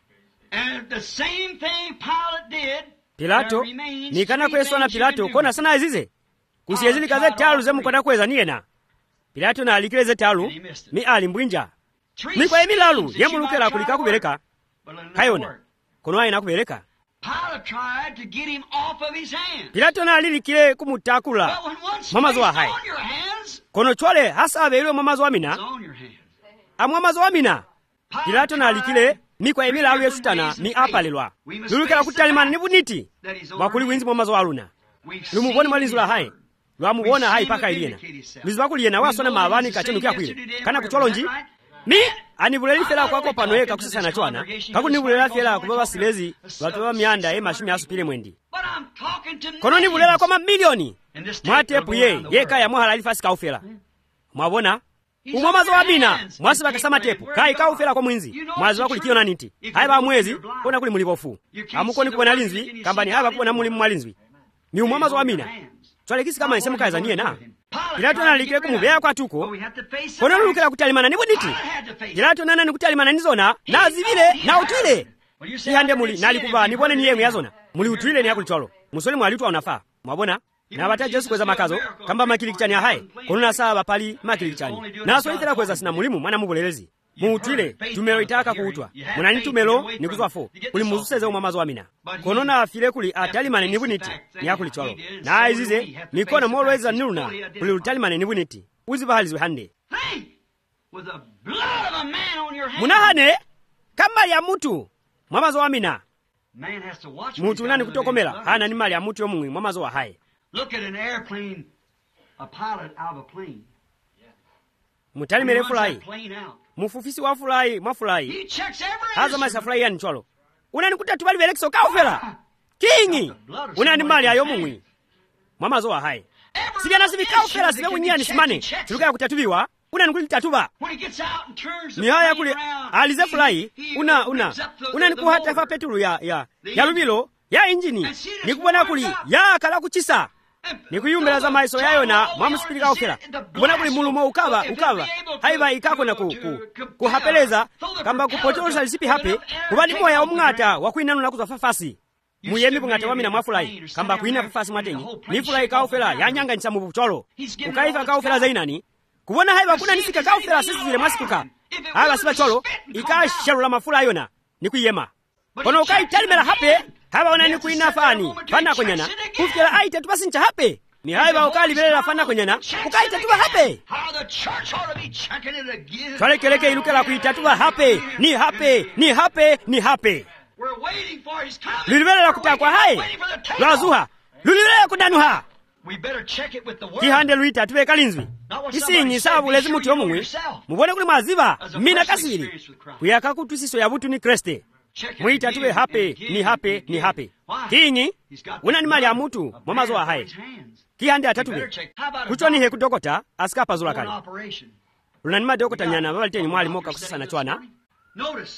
and the same thing Pilate did. Pilato there remains nikana three kweswa na things you can Pilato do. kona sana ezize kusiyezili kaze talu zemu kwenda kweza niyena Pilato na alikireze talu mi ali mbwinja Three mikwa emilalu schemes that you yemulukela might kulika try to kubereka work, but it'll never kayona work. kono ayina kubereka Pilate tried to get him off of his hands. Pilato na alilikile kumutakula But when one's Mamazo wa placed hai. on your hands, kono chwale hasa abeiliwe mwamazo wa it's mina on your hands. amwamazo wa mina Pilate Pilato na alikile mikwa emilalu yesutana mi apalilwa lulukela kutalimana ni buniti That he's on wakuli our winzi mwamazo wa luna We've lumuboni seen mwalinzi la hai lwamubona hai paka iliena lizibakuli wasona maabani kachenu kyakwile kana kucholonji mi anibulela fela kwako pano yeka kusasana chwana kakunibulela fela kubaba silezi lwatoba myanda ye mashumi asupile mwendi But I'm talking to kono nibulela kwa mamilioni in this state mwatepu of ye around the yeka ya world. mwahala lifasika ufela mwabona umwamazo wa mina mwasi bakasama tepu kai ka ufela kwa mwinzi mwazi wako likiona niti haiba mwezi kona kuli mulibofu amukoni kubona linzwi kambani haiba kubona muli mwalinzwi ni umwamazo wa mina twale kisi kama nisemu kaza niye na Pilato na likile kumubea kwa tuko kono lulukela kutalimana ni buniti Pilato nana nikutalimana nizona na zivile na utwile ihande muli nalikuba nibone niye yazona muli utwile ni yakulicholo musole mwalitwa unafaa mwabona na bata Yesu kweza makazo kamba makilikichani hai kono na saba pali makilikichani na so itera kweza sina mulimu mwana mubulelezi muutwile tumeoitaka kuutwa munani tumelo nikuzwa fo kuli muzuseze umwamazo wa mina kono na afile kuli atalimane ni buniti ni yakulicholo na izize nikona molweza niluna kuli utalimane ni buniti uzibahalizwe hande Think, with the blood of a man on your hands. munahane kamba ya mutu mwamazo wa mina Man has to watch mutu nani kutokomela hana ni mali ya mutu yomumwi mwamazo wa hai Look at an airplane, a pilot out of a plane. mutalimele He runs fulayi that plane out. mufufisi wa fulayi mwafulayi He checks every haza maisa instrument. fulayi yani cholo unani kuta tubali velekso kaufela kingi unani mali ayo mumwi mwamazo wa hai Every sibya sibi kaufela instrument sibe that can unyani be simane checked, he checks tulukaya kutatubiwa unani kuli tatuba When he gets out and turns the ni haya plane kuli around, alize he- fulayi he una una revs up the- unani the kuhata motor. fa petulu ya ya The ya lubilo ya injini And see this nikubona kuli warmed up. ya kala kuchisa And nikuyumbela za maiso yayo na mwamusipili kaufela kubona kuli mulumo ukava ukava haiva ikako na ku, ku, kuhapeleza kamba kupochosa lisipi hape kubani moya omung'ata wakuinanula kuza fafasi muyemi bung'ata wamina mwafulayi kamba kuina fafasi mwatenyi nifulayi kaufela yanyanganyisa mu bucholo ukaifa kaufela zainani kubona haiva kuna nisika kaufela sisi zile mwasikuka haiva siba cholo ikashalula mafula yona nikuyema kono ukaitalimela hape haiva onani kuina fani fana konyana kufikela aite tubasincha hape ni haiva ukalibelela fana konyana ukaita tuba hape How the church ought to be checking it again. twalekeleke ilukela kuitatuba hape ni hape ni hape ni hape We're waiting for his coming. lulibelela We're kutakwa waiting- haye waiting for the takeoff. lwazuha lulibelela kudanuha We better check it with the word. tihande luita tuve kalinzwi isinyi sabu lezi muti omumwi mubone kuli mwaziba mina kasibili kuyaka kutwisiso ya butu ni kreste Check it mwita again tuve hape and again ni hape and ni again. hape Why? kinyi He's got una ni mali ya a mutu bad mwamazo wa on haye his hands. kihande We atatuve better check. How about a kuchoni he doctor kutokota asika zula doing kali operation? lunanima dokota nyana babaliteni mwali moka Doctor kusasana said chwana this morning. Notice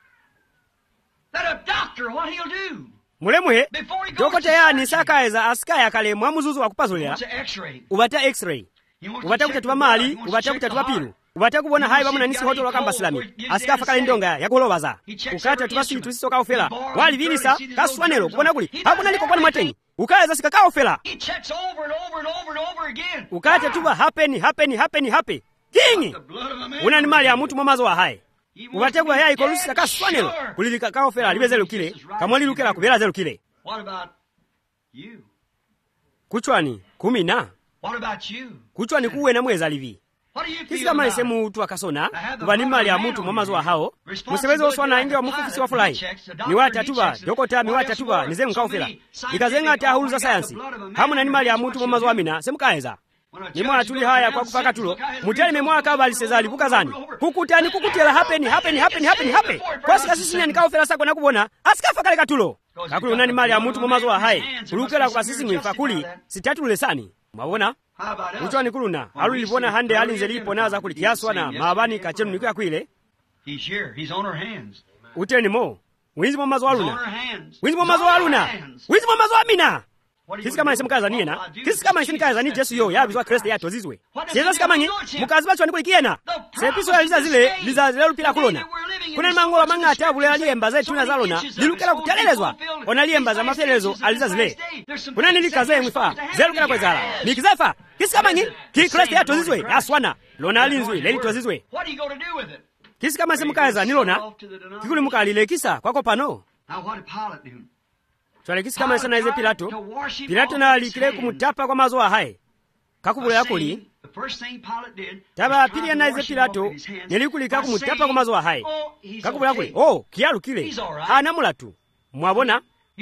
that a doctor, what he'll do mulemuhe before he goes dokota to yani surgery, sakaeza asika yakale mwamuzuzu wa he kupazulira wants an x-ray. ubata x-ray He wants to ubata check kutatuba the blood. mali He wants to ubata check the kutatuba heart. pilu ubata kubona hai bamuna nisi hoto wakamba silami asika fakale ndonga yakulobaza ukata tuba situ sisoka ofela wali vilisa kaswanelo kubona kuli hakuna liko kwani mwatenyi ukaeza sika kaofela He checks over and over and over and over again. ukata tuba happen happen happen happen kinyi The blood of a man. una ni mali ya mutu mwamazo wa hai He wants to ubategwa be yayi dead kolusika kaswanelo sure. kulilika kaofela libeze lukile kamwali lukela kubela zelukile What about you? kuchwani kumina What about you? kuchwani kuwe na mweza livi What do you kisi feel kama about ise it? mutu akasona kuba ni mali ya mutu mwamazo wa hao musebezi oswana inge wa mufufisi wa fulai miwata tuba dokota miwata tuba nize mkaofela ikazenga ata ahulu za sayansi hamuna ni mali ya mutu mwamazo wa mina semukaeza nimwe atuli haya kwa kufa katulo mutele memwaka baliseza alipukazani kukutani kukutela hapeni hapeni hapeni hapeni hape kwa sika sisi nyani kaofela sako nakubona asikafa kale katulo kakuli unani mali ya mutu mumazo wa hai kulukela kwa sisi mwifa kuli sitatu lesani mwabona uchwani kuluna alu ilipona hande alinze lipo naza kuli kiaswa na maabani kachenu niku ya kuile uteni mo winzi mumazo wa luna winzi mumazo wa luna winzi mumazo wa mina kisi kama nisi mkaza niena kisi kama nisi mkaza ni jesu yo yabizwa kreste yato zizwe sieza si kama nyi mkazi bacho waniko ikiena sepiso ya liza zile liza zile lupila kulona kuna mangola manga atabu le aliemba zetu na zalona lilukela kutelelezwa ona liemba za mafelezo aliza zile kuna nilikaze mwifa zelu kela kwa zala nikizefa kisi kama nyi ki kreste yato zizwe aswana lona alinzwe leli to zizwe kisi kama nisi mkaza nilona kikuli mkalile kisa kwako pano twale kisi kama nisi naize Pilato Pilato na alikile kumutapa kwa mazo wa hai kakubula yakuli taba pili naize Pilato nelikulika kumutapa kwa mazo wa hai kakubula yakuli oh kialu kile anamula tu mwabona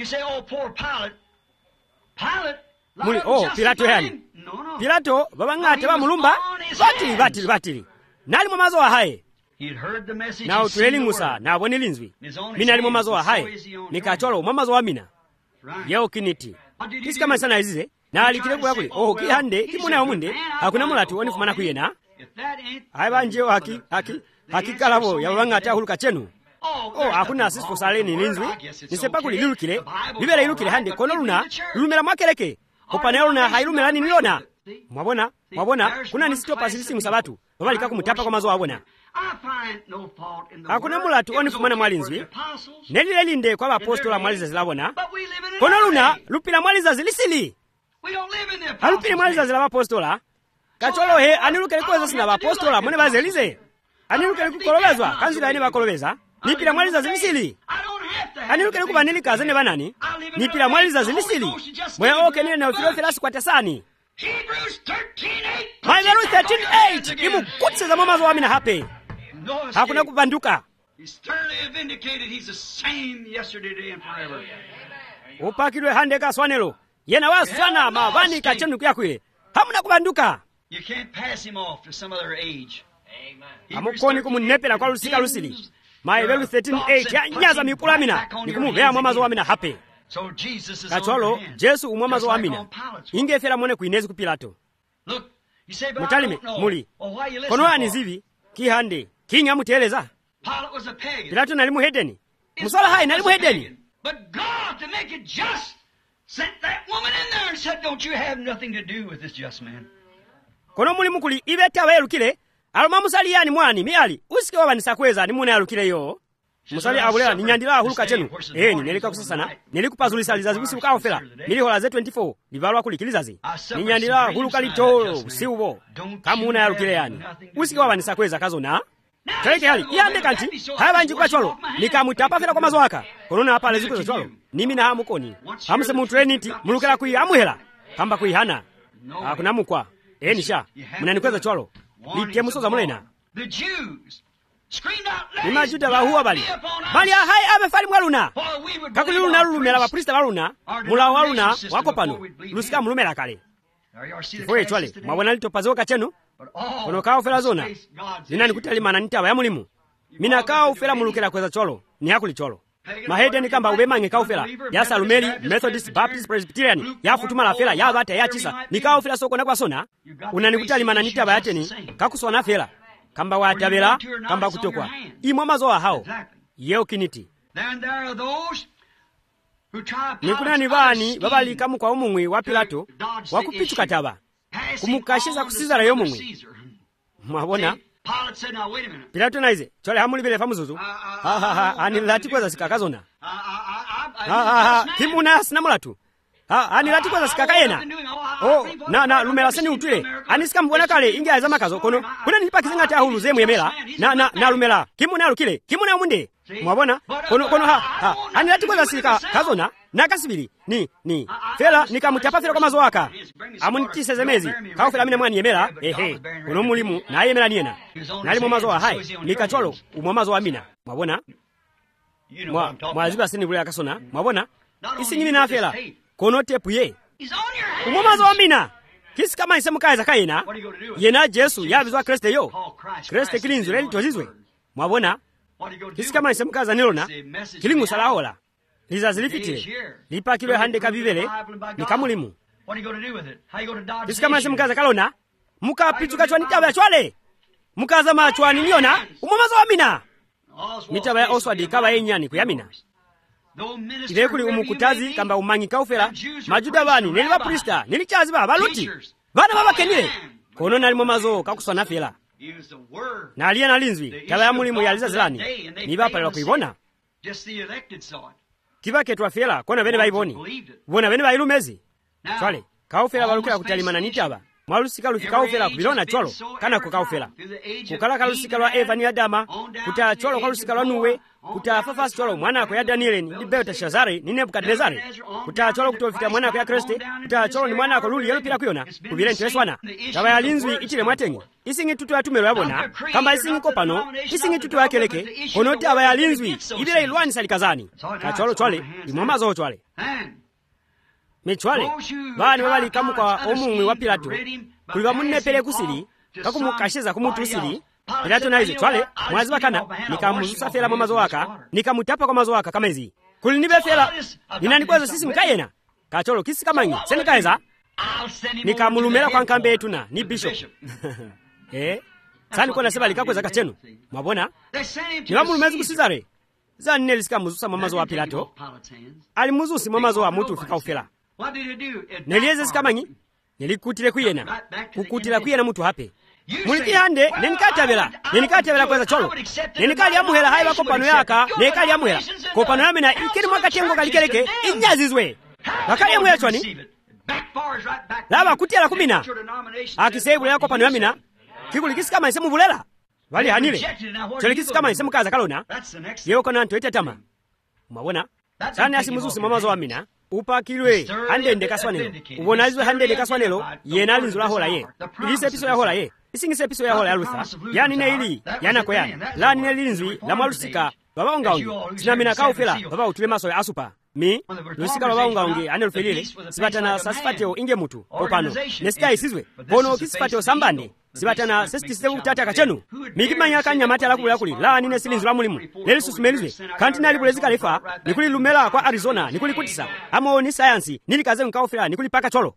muli oh Pilato yani Pilato babangate ba mulumba batili batili batili nali mu mazo wa hai na utuleli musa na abone linzwi mina ali mu mazo wa hai nikacholo mu mazo wa mina yao kiniti kisi kama sana izize na alikile kwa kule oh kihande kimuna omunde hakuna mulatu oni fumana kuyena aiba nje haki haki hakikalabo yabanga ata huluka chenu oh hakuna sisi fosaleni linzwi nisepa kuli lulukile bibera ilukile hande kono luna lumela makeleke kopanelo na hailumela ni nilona mwabona mwabona kuna nisitopa silisi musabatu babali kakumutapa kwa mazo wabona hakuna mulatu oni fumana mwalinzwi nelile linde kwa apostola mwaliza zilabona kono luna lupila mwaliza zilisili halupili mwaliza zila apostola kacholo he anilukele kweza sina apostola mwene bazelize anilukele kukolobezwa kanzila ine bakolobeza nipila mwaliza zilisili anilukele kubanilika zene banani nipila mwaliza zilisili moya oke nile na ufilofilasi kwa tesani Maimeru thirteen eight imu kutse za mamazo wamina hape hakuna kubanduka upakilwe hande ka swanelo yena waswana mavani kachenu kuyakwe hamuna kubanduka amukoni kumunepela kwa lusika lusili Maimeru thirteen eight ya nyaza mipula mina nikumuvea mamazo wamina hape kacholo jesu umwamazo wamina ingefela mwone kuinezi ku Pilato mutalime muli kono ani zivi kihande kinga muteleza Pilato nalimu hedeni musala hai nalimu hedeni but God to make it just sent that woman in there and said don't you have nothing to do with this just man kono muli mukuli ibeta welukile aloma musali yani mwani miali usike wabanisa kweza ni muna yalukile yo musali abulea ni nyandila huluka chenu eh ni neleka kusasana nelikupazulisa lizazi kusi ukaofela nilihola ze twenty-four livalwa kulikilizazi ni nyandila huluka litolo usiubo kamuna yalukile yani usike wabanisa kweza kazona Keke hali, iande kanti, haba nji kwa cholo, nikamutapa fela kwa mazo waka. Korona hapa lezuko za cholo, nimi na hamu koni. Hamuse mutreniti, mulukela kui amuhela. Hamba kui hana. Hakuna mukwa. Eh nisha, mnanikweza cholo. Lite musoza mulena. Ni majuda wa huwa bali. Bali ya hai abe fali mwaluna. Kakuli luna lulumela wa prista waluna. Mula waluna, wako pano. Lusika mulumela kale. Kifoye chwale, mwabwana lito pazoka chenu. Kono kao fela zona nina nikutali mana nitaba ya mulimu mina kao fela mulukela kweza cholo ni hakuli cholo mahede ni kamba ubemange kao fela ya Salumeli Methodist Baptist Presbyterian ya futuma la fela ya bata ya chisa ni kao fela soko na kwa sona unanikutali mana nitaba yateni kakusona fela kamba watabela kamba kutokwa imwa mazo wa hao yeo kiniti nikuna ni bani babali kamu kwa umungwi wa Pilato wakupichu kataba kumukashiza kusizara yo mumwe mwabona Pilato naize chole hamuli bele famuzuzu ha ha ha anilati kweza sikakazona ha ha ha kimuna sinamulatu ha anilati kweza sikakayena oh na na lumela seni utule anisika mbona kale inge azama kazo kono kuna nipa kizinga ta hulu zemu yemela na na na lumela kimuna lukile kimuna munde mwabona kono kono ha ha anilati kweza sika kazona nakasibiri ni ni fela nikamutapa fela kwa mazo waka amunitise zemezi kao fela mine mwani yemela ehe uno mulimu na yemela niena nali mu mazo wa hai nikacholo umwa mazo wa mina mwabona mwa mwaziba sini bule akasona mwabona isi nyimi na fela kono tepu ye umwa mazo wa mina kisi kama ise mukaza kayina yena Jesu yabizwa Kristo yo Kristo kilinzo leli tozizwe mwabona kisi kama ise mukaza nilona kilingo salahola lizazilifitire lipakilwe hande kabibele nikamulimu kisi kama ise mukaza kalona mukapituka chwani taba chwale mukaza machwani niona umomazo wamina mitaba ya Oswald kaba yenyani kuyamina ile kuli umukutazi kamba umanyi kaufera majuda bani neli baprista neli chazi ba baluti bana baba kenile kono nali momazo kakuswana fela naliye nalinzwi kaba ya mulimu yaliza zilani niba pale kuibona kiba ketwa fela kona bene baiboni bona bene bailumezi twale kaufera balukira kutalimana nitaba mwalusika lufika ufela kubilona cholo kana kukaufela kukala kalusika lwa Eva ni Adama kuta cholo kalusika lwa Nuwe kuta fafas cholo mwana kwa ya Danieli ni Belteshazzari ni Nebukadnezari kuta cholo kutofika mwana kwa ya Kristo kuta cholo ni mwana kwa luli yelo pira kuyona kubile ntweswana kaba yalinzwi itile mwatengi isingi tutu yatumelo yabona kamba isingi kopano isingi tutu yakeleke konoti aba yalinzwi ibile ilwani salikazani ka cholo chole imwamazo chole mechwale bani babali kamuka omumwe wa Pilato kuliba munnepele kusiri kakumukasheza kumutusiri Pilato naize chwale mwaziba kana nikamuzusa fela mamazo waka nikamutapa kwa mazo waka kamezi kulinibe fela ninandikwaza sisi mkayena kacholo kisi kamanyi sendikaeza nikamulumela kwa nkambe etuna ni bishop eh sani kwa naseba likakweza kachenu mwabona niwamulumezi kusizare za nnelisika muzusa mamazo wa Pilato alimuzusi mamazo wa mutu ufika ufela nelieze sikamanyi nelikutile kuyena kukutila kuyena mutu hape muliki hande nenikatabela nenikatabela kweza cholo nenikali amuhela haiba kopano yaka nekali amuhela kopano yamena ikiri mwakatengo kalikeleke inyazizwe bakali amuhela chwani laba kutela kumina akisebu ya kopano yamina kikulikisi kama isemu bulela wali hanile cholikisi kama isemu kaza kalona yeo kona nto itetama mwabona sani asimuzusi mamazo wamina upakilwe hande ndekaswanelo ubonalizwe hande ndekaswanelo yena alinzula hola ye ilise episo ya hola ye isingise episo ya hola ya Luther yani ne ili yana koyana la nine linzwi la mwalusika baba ungaonge sinamina kaufela baba utule maso ya asupa mi lusika baba ungaonge ane lufelile sibatana sasifateo inge mutu kopano nesika isizwe bono kisifateo sambande sibatana sesitisebu tata kachenu mikimanya kanyamata la kula kuli la nine silinzula mulimu leli susumelizwe kanti nali kulezika lefa nikuli lumela kwa Arizona nikuli kutisa amo ni science nilikaze mkaufela nikuli paka cholo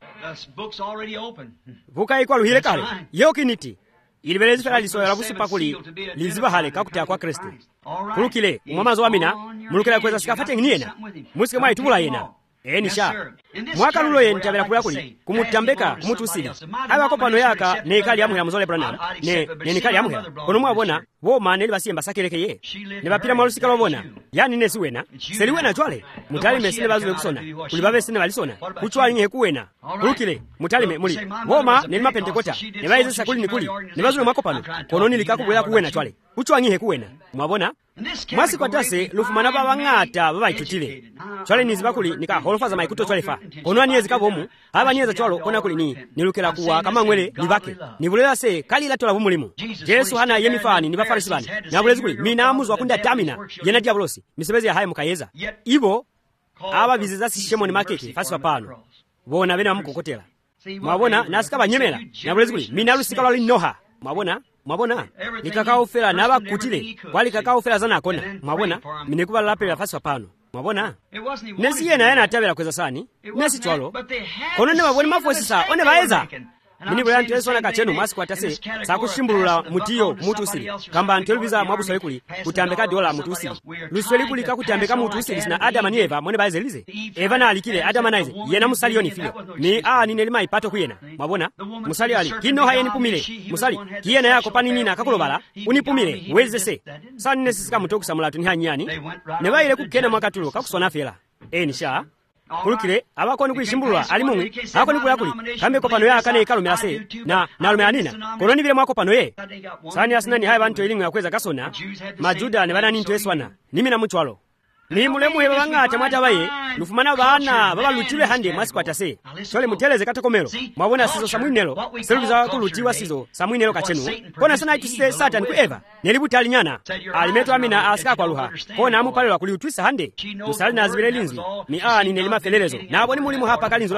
vuka ikwa luhile kale yokiniti ilibelezi fela lisoya la kusupa kuli liziba hale kakutea kwa Kristo kulukile umamazo wamina mulukila kweza sikafate nginiena musike mwa itubula yena eni sha mwaka lulo ye ntabela kula kuli kumutambeka kumutusili aba kopano yaka ne kali amuhera muzole Branham ne ne nikali amuhera kono mwabona wo mane libasimba sakeleke ye ne bapira malusika lobona yani ne siwena seliwena chwale mutali mesine bazule kusona kuli babe sine balisona kuchwali nye kuwena kulukile mutali me muli woma ne mapentekota ne baize sakuli nikuli ne bazule mwakopano kono nilikakubwela kuwena chwale kuchwanyi he kuwena mwabona mwasi kwatase lufumana baba ngata baba itutile chwale niziba kuli nika holofa za maikuto chwale fa kono aniezi kabomu aba nieza chwalo kona kuli ni nilukela kuwa kama mwele nibake nibulela se kali la tola bumulimu Yesu hana yemifani niba farisi bani nabulezi kuli minamuzu wakunda tamina yena diablosi misebezi ya haya mukayeza ibo aba biziza sishemo ni makeke fasi papano bona bena mukokotela mwabona nasika banyemela nabulezi kuli minalusika lali noha mwabona mwabona nikakao fela naba kutile wali kakao fela zana kona mwabona minekuba lapela fasi papano mwabona nesi yena yana atabela kweza sani nesi chwalo kono ne baboni mafosi sa one baeza mini bwe antu esona kachenu masi kwatase sakushimbulula mutiyo mutu usili kamba antelbiza mwabusole kuli kutambeka dola mutu usili lusweli kuli kakutambeka mutu usili sina Adam ni Eva mwone baeze lize Eva na alikile Adam naize yena musali yoni filo ni a ni nelima ipato kuyena mwabona musali ali kino haye nipumile musali kiyena yako pani nina kakulobala unipumile weze se sani nesisika mutoku samulatu ni hanyani ne baile kukena mwakatulo kakusona fela e nisha kulukile abakoni kwishimbulwa ali mumwe akoni kula kuli kambe kopano ya kane ikalumela se na nalumela nina kono ni vile mwako pano ye sani asina ni haya bantu elingu ya kweza kasona majuda ne bana nintu eswana nimi na muchwalo ni mulemu heba bangata mwata baye lufumana bana baba lutile hande mwasi kwatase chole muteleze katakomelo mwabona sizo samwinelo seluza kulutiwa sizo samwinelo kachenu kona sana ituse Satan ku Eva nelibutali nyana alimeto amina asika kwa luha kona amu pale wa kuliutwisa hande musali na zibele linzwi ni a ni nelima felelezo na aboni mulimu hapa kalinzulani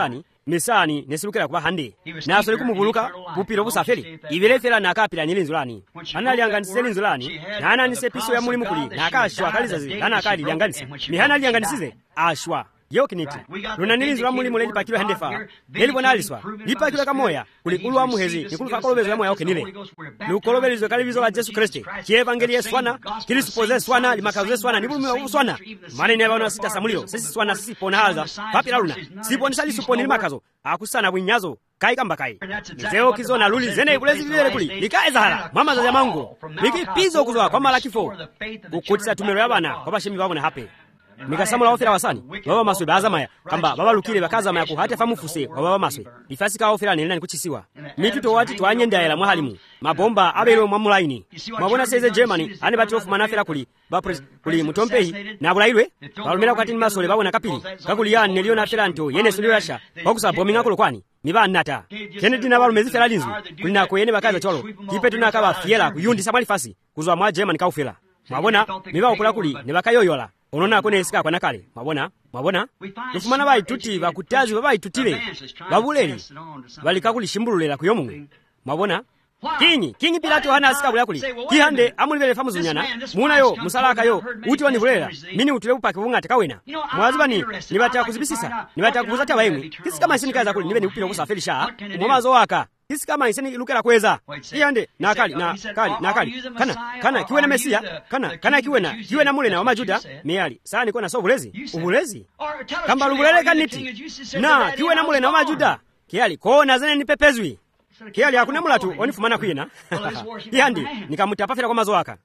misani nesilukira kuba hande naso likumuvuluka bupiro busaferi ibelefera nakapira nyilinzo lani anali anganisise linzo lani nana nise piso ya mulimu kuli nakashwa akalizazi nana akali lyanganise mihana lyanganisize ashwa yokiniti luna nilinzo la mulimu leli pakilo hendefa leli bona aliswa lipakilo kamoya kuli ulwa muhezi nikuluka kolobezo ya moya okenile lukolobelizwe kalibizo la Yesu Kristo kievangeli swana kilisupoze swana limakaze swana nibulumi swana manene abana sita samulio sisi swana sisi pona haza papira luna siponi sali suponi limakazo akusana bwinyazo kai kamba kai zeo kizona luli zene kulezi bibele kuli likaezara mama za jamango likipizo kuzwa kwa malakifo kukutisa tumero yabana kwa bashemi babona hape mikasamula ofera wasani baba maswe bazamaya kamba baba lukile bakaza maya kuhate famufuse kwa baba maswe ifasika ofera nilina nikuchisiwa mituto wati twanyenda ela mwalimu mabomba abelo mwamulaini mwabona seze Germany ane batofu manafera kuli bapres kuli mutompehi na bulailwe balumira kwati masole babona kapili kakuli yani neliona feranto yene sulio yasha bakusa bominga kulo kwani niba nata Kennedy na balumezi fera linzu kulina ko yene bakaza cholo kipetu nakaba fiela kuyundi samali fasi kuzwa mwa Germany kaufela mwabona niba okula kuli nebakayoyola onona kone sika kwa nakale mabona mabona nufumana bayi tuti bakutazi babayi tutile babuleli balikakuli shimbulula kuyomwe mabona kinyi kinyi Pilato hana asika bula kuli kihande amulibele famu zunyana muna yo musalaka yo uti wani bulela mini utule upake bunga takawena mwazibani nibata kuzibisisa nibata kuzata bayimwe kisi kama isini kaza kuli nibe ni upilo kusafirisha mwomazo waka kisi kama isini lukera kweza kihande na kali na kali na kali kana kana kiwe na Mesia kana kana kiwe na kiwe na mule na wamajuda meali sana niko na so bulezi ubulezi kamba lubulele kaniti na kiwe na mule na wamajuda kiali kona zene nipepezwi kiali hakuna mulatu onifumana kwina yandi nikamutapafira kwa mazo waka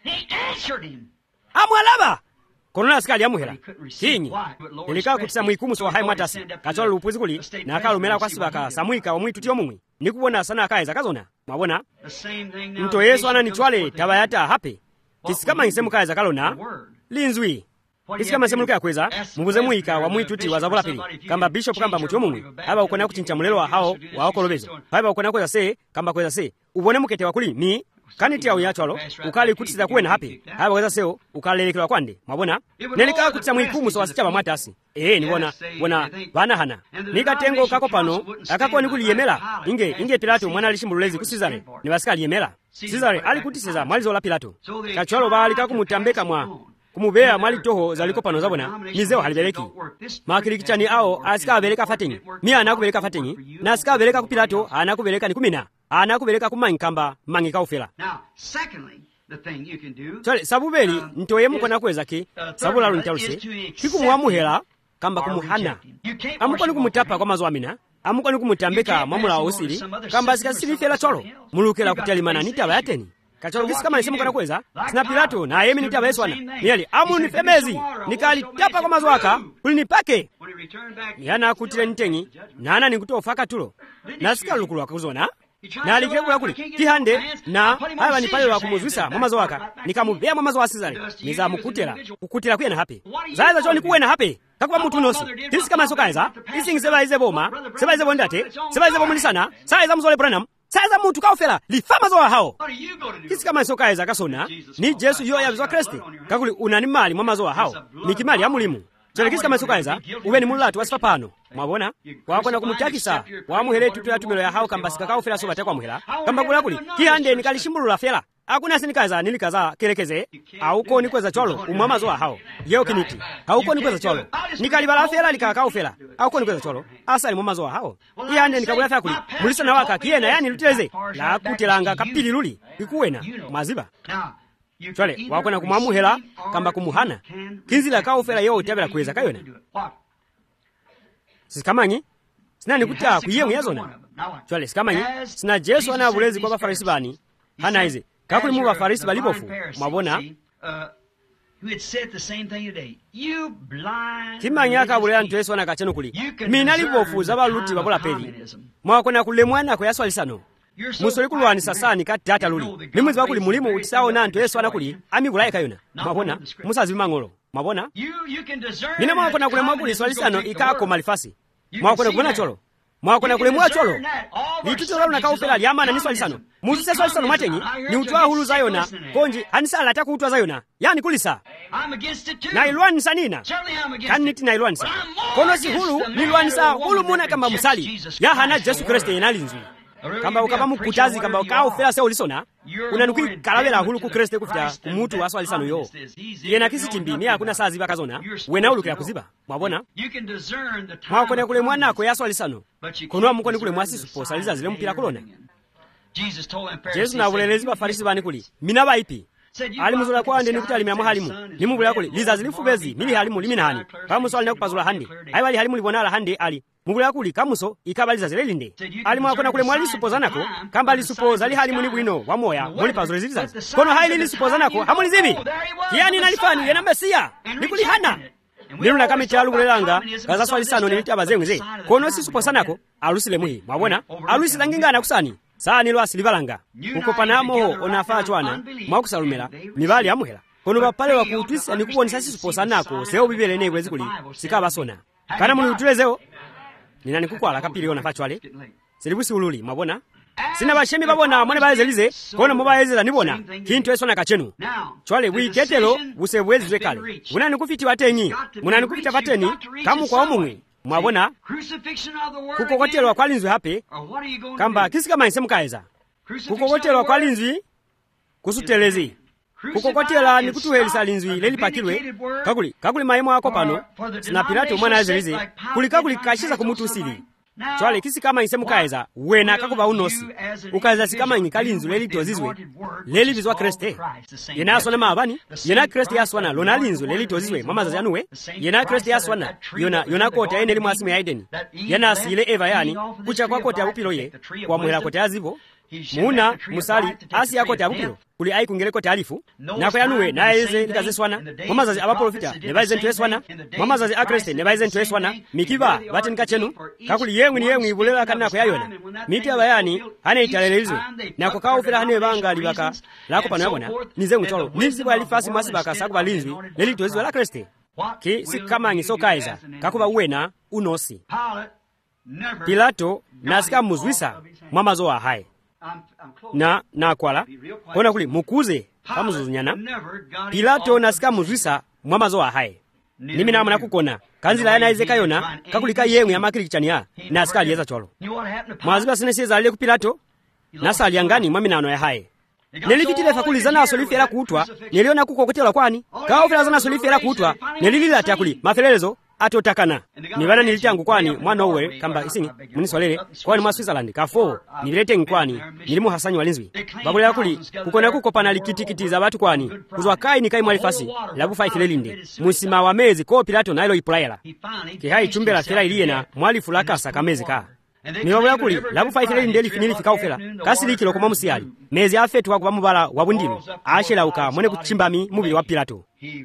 amwalaba konona asikali yamuhera kinyi nilika kutisa mwikumu so hai mwatasi kachola lupuzi kuli na akalumela kwa sibaka samwika wa mwitu tiyo mumwi nikubona sana akaeza kazona mwabona mto Yesu ananichwale tabayata hape kisikama insemu kaeza kalona linzwi kisikama insemu lukaya kweza mubuze muika wa mwituti wa zabola pili kamba bishop kamba mutu mumwi haba ukona kuchincha mulelo wa hao wa okolobezo haba ukona kweza se kamba kweza se ubone mukete wa kuli mi kaniti ya uyachwalo ukali kutisa kuwe na hapi haba kweza seo ukalelekelwa kwande mwabona nelika kutisa mwikumu so wasichaba mwatasi eh nibona bona bana hana nikatengo kako pano akako nikuliyemela inge inge Pilato mwana alishimbulezi kusizare nibasikali yemela Sizare ali kutiseza mwalizo la Pilato kachwalo bali kakumutambeka mwa kumubea mwali toho zaliko pano zabona nizeo halibeleki makirikichani ao asika abeleka fatenyi mia anakubeleka fatenyi na asika abeleka ku Pilato anakubeleka ni kumina anakubeleka kumankamba mangi kaufela Chale sabubeli ntoye muko nakweza ki sabula luntaluse kikumuamuhela kamba kumuhana amuko nikumutapa kwa mazo amina amuko nikumutambeka mwamula osili kamba sikasili fela cholo mulukela kutalimana nitaba yateni kacholo kisi kama nisimu kana kweza sina Pilato na yemi nitaba Yesu ana niyali amu nifemezi nikali tapa kwa mazo waka ulinipake yana kutile nitengi nana nikutofaka tulo nasika lukulu wakuzona na alikegula kuli kihande na haba ni pale wa kumuzwisa mamazo waka nikamubea mamazo wa Sizare niza mukutela kukutela kuyena hape zaiza choni kuwena hape kakuba mutu nosi kisi kama sokaiza isingi seba ize boma seba ize bondate seba ize bomulisana saiza muzole Branham saiza mutu kaufela lifama zo hao kisi kama sokaiza kasona ni Yesu yo ya bizwa Kristo kakuli unani mali mamazo wa hao nikimali ya mulimu Chale kisi kama sokaiza uwe ni mulatu wasifa pano mwabona wakona kumutakisa wamuhere tutu ya tumelo ya hao kamba sikakao fela soba tekwa muhela kamba kula kuli kihande nikalishimbulula fela akuna sinikaza nilikaza kerekeze auko nikweza cholo umamazo wa hao yeo kiniti auko nikweza cholo nikalibala fela likakao fela auko nikweza cholo asa ni mamazo wa hao kihande nikabula fela kuli mulisa na waka kiena yani luteleze la kutelanga kapili luli ikuwena maziba Chale wakona kumamuhela kamba kumuhana kinzila kao fela yeo tabela kweza kayona Sikamanyi sina nikuta kuyemu yazona Chale sikamanyi sina Yesu ana bulezi kwa bafarisi bani hana ize kakuli mu bafarisi balibofu mwabona kimanya kabulera ntu Yesu ana kacheno kuli mina libofu zabaluti babola peli mwakona kulemwana kwa yaswalisano musoli kulwani sasani kati tata luli nimwizi bakuli mulimu utisao na ntu Yesu ana kuli amigulaye kayona mwabona musazi bimangolo mwabona mina mwakona kule mwakuli swalisano ikako malifasi mwakona kubona cholo mwakona kule mwacholo lituto lalo nakaufela lyamana ni swali sano muzise swali sano matenyi ni utwa hulu za Yona konji hanisala ataka utwa za Yona yani kulisa na ilwanisa nina kaniti na ilwanisa kono si hulu nilwanisa hulu muna kamba musali ya hana Jesu Kristo yenalinzwi kamba ukaba mukutazi kamba ukaufela se ulisona unanukui kalabela hulu ku Kristo kufita kumutu wa swali sano yo yena kisi timbi ni hakuna saa ziba kazona wena ulukira kuziba mwabona mwakone kule mwanako ya swali sano kono mukone kule mwasi suposaliza zile mpira kulona Jesu na bulelezi ba farisi bani kuli mina baipi ali muzula kwa ande nikuti alimya halimu nimubula kuli liza zilifubezi mili halimu limina hani kamuso ali nakupazula handi ayi halimu libonala handi ali mubula kuli kamuso ikabaliza zile linde ali mwakona kule mwali supozanako kamba ali supoza ali halimu ni bwino wa moya muli pazule ziliza kono haili li supozanako hamuli zivi yani nalifani yena mesia nikuli hana Liru na kame chalu kulelanga kaza swali sano ni abazengwe kono si supozanako alusile muhi mwabona alusile ngingana kusani saa nilo asilivalanga uko panamo onafaa chwana mwakusalumela nivali amuhela kono bapale wakutwisa nikubonisa sisuposa nako seo bibele negwe zikuli sikabasona kana muli utulezeo nina nikukwala kapili ona fachwale silibusi ululi mabona sina bashemi babona mwane baezelize kono mobaezela nibona kintu esona kachenu chwale wiketelo busebwezi zwekale una nikufiti watenyi muna nikufiti pateni kamu kwa omumwe mwabona kukokotelwa kwalinzwi hape kamba kisika maise mukaeza kukokotelwa kwalinzwi kusutelezi kukokotela nikutuhelisa linzwi leli pakilwe kakuli kakuli maemo ako pano sina Pilato mwana azelize kuli kakuli kashiza kumutusili chwale kisika maise mukaeza wena kakuba unosi ukaeza sikama ngikalinzwi leli tozizwe leli bizwa Kriste yena asona mabani yena Kriste yaswana lona linzwi leli tozizwe mama zazanuwe yena Kriste yaswana yona yona kota ene limu asimu ya Edeni yena asile Eva yani kucha kwa kota ya upilo ye kwa muhela kota ya zibo muuna musali asi ya kota ya upilo kuli ai kungele kota alifu na kwa yanuwe na eze likaze swana mama zazi abaprofita nebaize ntu eswana mama zazi akriste nebaize ntu eswana mikiba baten kachenu kakuli yemwe ni yemwe ibulela kana kwa yayona miti abayani hane italelezwe na kwa kawo fira hane banga libaka lako pano yabona nize mutolo nizibo alifasi masibaka sakuba linzwi leli tozizwe la kriste ki si kama ngisokaiza kakuba uwena unosi Pilato nasika muzwisa mwamazo wa hai na na kwala kona kuli mukuze kamuzunyana Pilato nasika muzwisa mwamazo wa hai nimi na mwana kukona kanzila yana izeka yona kakulika yemwe ya makili kichania nasika aliyeza cholo mwaziba sinesiza aliye ku Pilato nasa aliyangani mwaminano ya hai nelivitile fakuliza naso lifera kutwa neliona kukokotelwa kwani kawo fera naso lifera kutwa nelilila atakuli mafelelezo atotakana nibana nilitangu kwani mwana owe kamba isini muniswalele kwani mwa Switzerland kafo nilete nkwani nilimu hasanyi walinzwi babule yakuli kukona kukopana likitikiti za watu kwani kuzwa kai ni kai mwalifasi labu faifilelinde musima wa mezi ko Pilato nailo ipulaela kihai chumbela fela iliyena mwali fulaka sakamezi ka nibabu yakuli labu faifilelinde lifinili fikaufela kasi likilo kuma musiyali mezi afetu wakuba mubala wabundilu ashela uka mwene kuchimbami mubili wa Pilato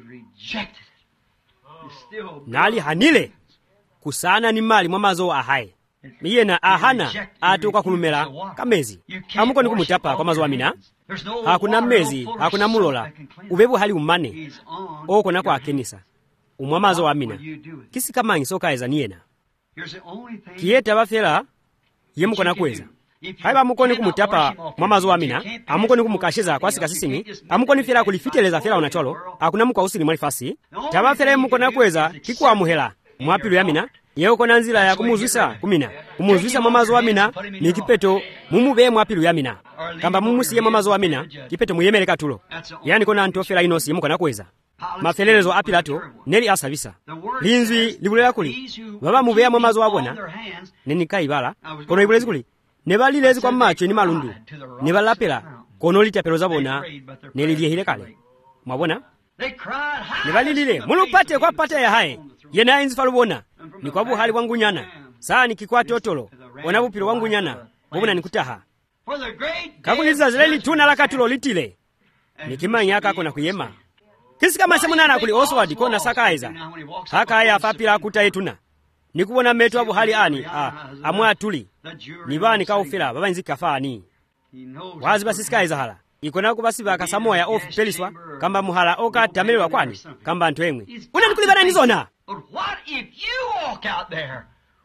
nali hanile kusana ni mali mwamazo wa ahai miyena ahana atoka kulumela kamezi amuko nikumutapa kwa mazo wa mina hakuna mezi hakuna mulola ubebu hali umane oko na kwa kenisa umwamazo wa mina kisi kama ngisoka eza niyena kieta bafela yemuko na kweza haiba muko ni kumutapa mwamazo wa mina amuko ni kumukashiza kwa sika sisini amuko ni fela kulifiteleza fela unacholo hakuna muko usili mwalifasi tabafela muko na kweza kikuwa muhela mwapilu ya mina yeo kona nzila ya kumuzwisa kumina kumuzwisa mwamazo wa mina ni kipeto mumube mwapilu ya mina kamba mumusiye mwamazo wa mina kipeto muyemele katulo yani kona antofela inosi muko na kweza mafelelezo a Pilato neli asavisa linzwi libulela kuli baba mube mwamazo wa bona neni kaibala kono ibulezi kuli nebalilezi kwa macho ni malundu nebalapela kono litapelo zabona neliliyehile kale mwabona nebalilile mulupate kwa pata ya hai yena inzi falubona ni kwa buhali wangu nyana saa ni kikwati otolo ona bupilo wangu nyana bubuna nikutaha kakuliza zileli tuna la katulo litile nikimanya kako na kuyema kisi kama semunana kuli Oswald kona sakaiza haka haya fapila kuta etuna nikubona metu wa buhali ani ah, amwa tuli nibani kaufila baba nzika fani wazi basi sikaiza hala ikona kubasi baka samoya off peliswa kamba muhala oka tamelwa kwani kamba ntwemwe una nikulibana nizona But what if you walk out there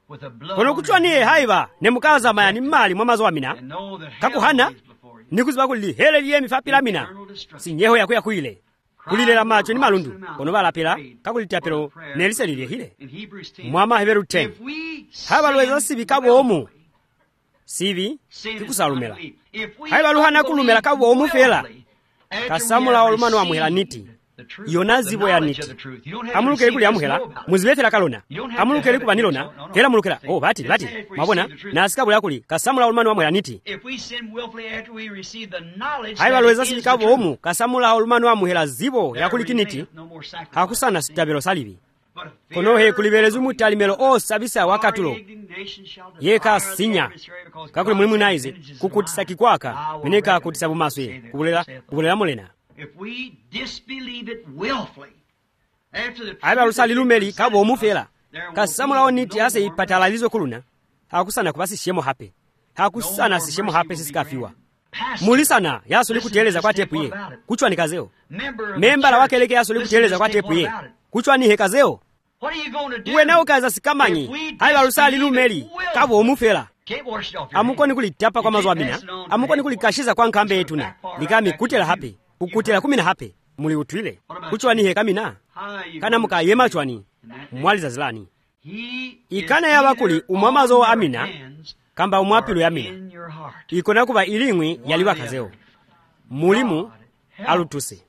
kono kuchwaniye haiva nemukaza mayani mmali mwa mazo amina kakuhana nikuziba kuli hele liye mifapila mina sinyeho yako yakuile kulilera macho ni malundu kono balapela kakulitapelo neliselile hile mwama Heberu ten haba lweza sibi kabomu sibi kikusalumela haiba luhana kulumela kabomu fela kasamula olumano wa muhela niti yona zibo ya niti amulukele kuli amuhela muzibetela kalona amulukele kuba nilona hela mulukela oh bati bati mabona nasika bula kuli kasamula olumano wa muhela niti haiba lweza sibi kabomu kasamula olumano wa muhela zibo ya kulikiniti hakusana sitabelo salibi kono he kulibelezu mutalimelo o sabisa wakatulo yeka sinya kakuli mulimu naize kukutisa kikwaka meneka kutisa bumaswe kubulela kubulela mulena aiba lusali lumeli kabo omufela kasamula oniti ase ipatalalizo kuluna hakusana kubasi shemo hape hakusana sishemo hape sisikafiwa mulisana yasuli kuteleza kwa tepu ye kuchwa ni kazeo membala wakeleke yasuli kuteleza kwa tepu ye kuchwa ni hekazeo uwe nao kaza sikamanyi aiba lusali lumeli kabo omufela amukoni kulitapa kwa mazo abina amukoni kulikashiza kwa nkambe etuna likami kutela hape kukutela kumina hape muli utwile kuchwa ni hekamina kana muka yema chwani mwaliza zilani ikana ya bakuli umwamazo wa amina kamba umwapilo ya amina ikona kuba ilingwi yaliwa kazeo mulimu alutuse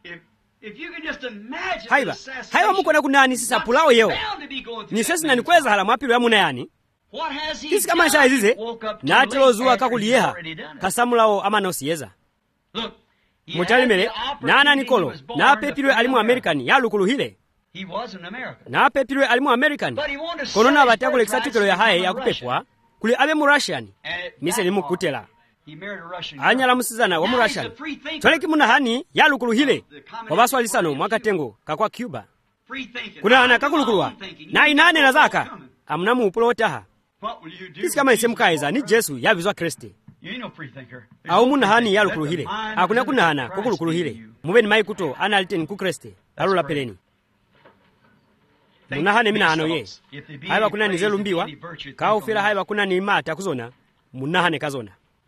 haiba haiba mukona kunani sisa pulao yeo ni sesi na nikweza hala mwapilo ya muna yani kisi kama nisha izize na atilo zuwa kakuliyeha kasamulao ama nosiyeza mutalimele nana nikolo na pepilwe alimu Amerikani ya lukulu hile na pepilwe alimu Amerikani kono na batia kule kisatukelo ya hae ya kupepwa kuli abe mu Russian mise ni mukutela anyala musizana wa mu Russian toleki muna hani ya lukulu hile wabasu alisano mwaka tengo kakwa Cuba kuna ana kakulukulwa na inane na zaka amunamu upulo otaha kisi kama ise mukaiza ni Jesu ya vizwa Kristi au muna hani ya lukulu hile akuna kuna hana kukulukulu hile mubeni mai kuto ana aliteni kukreste alula peleni muna hane mina hano ye haiba kuna ni zelumbiwa kao fila haiba kuna ni mata kuzona muna hane kazona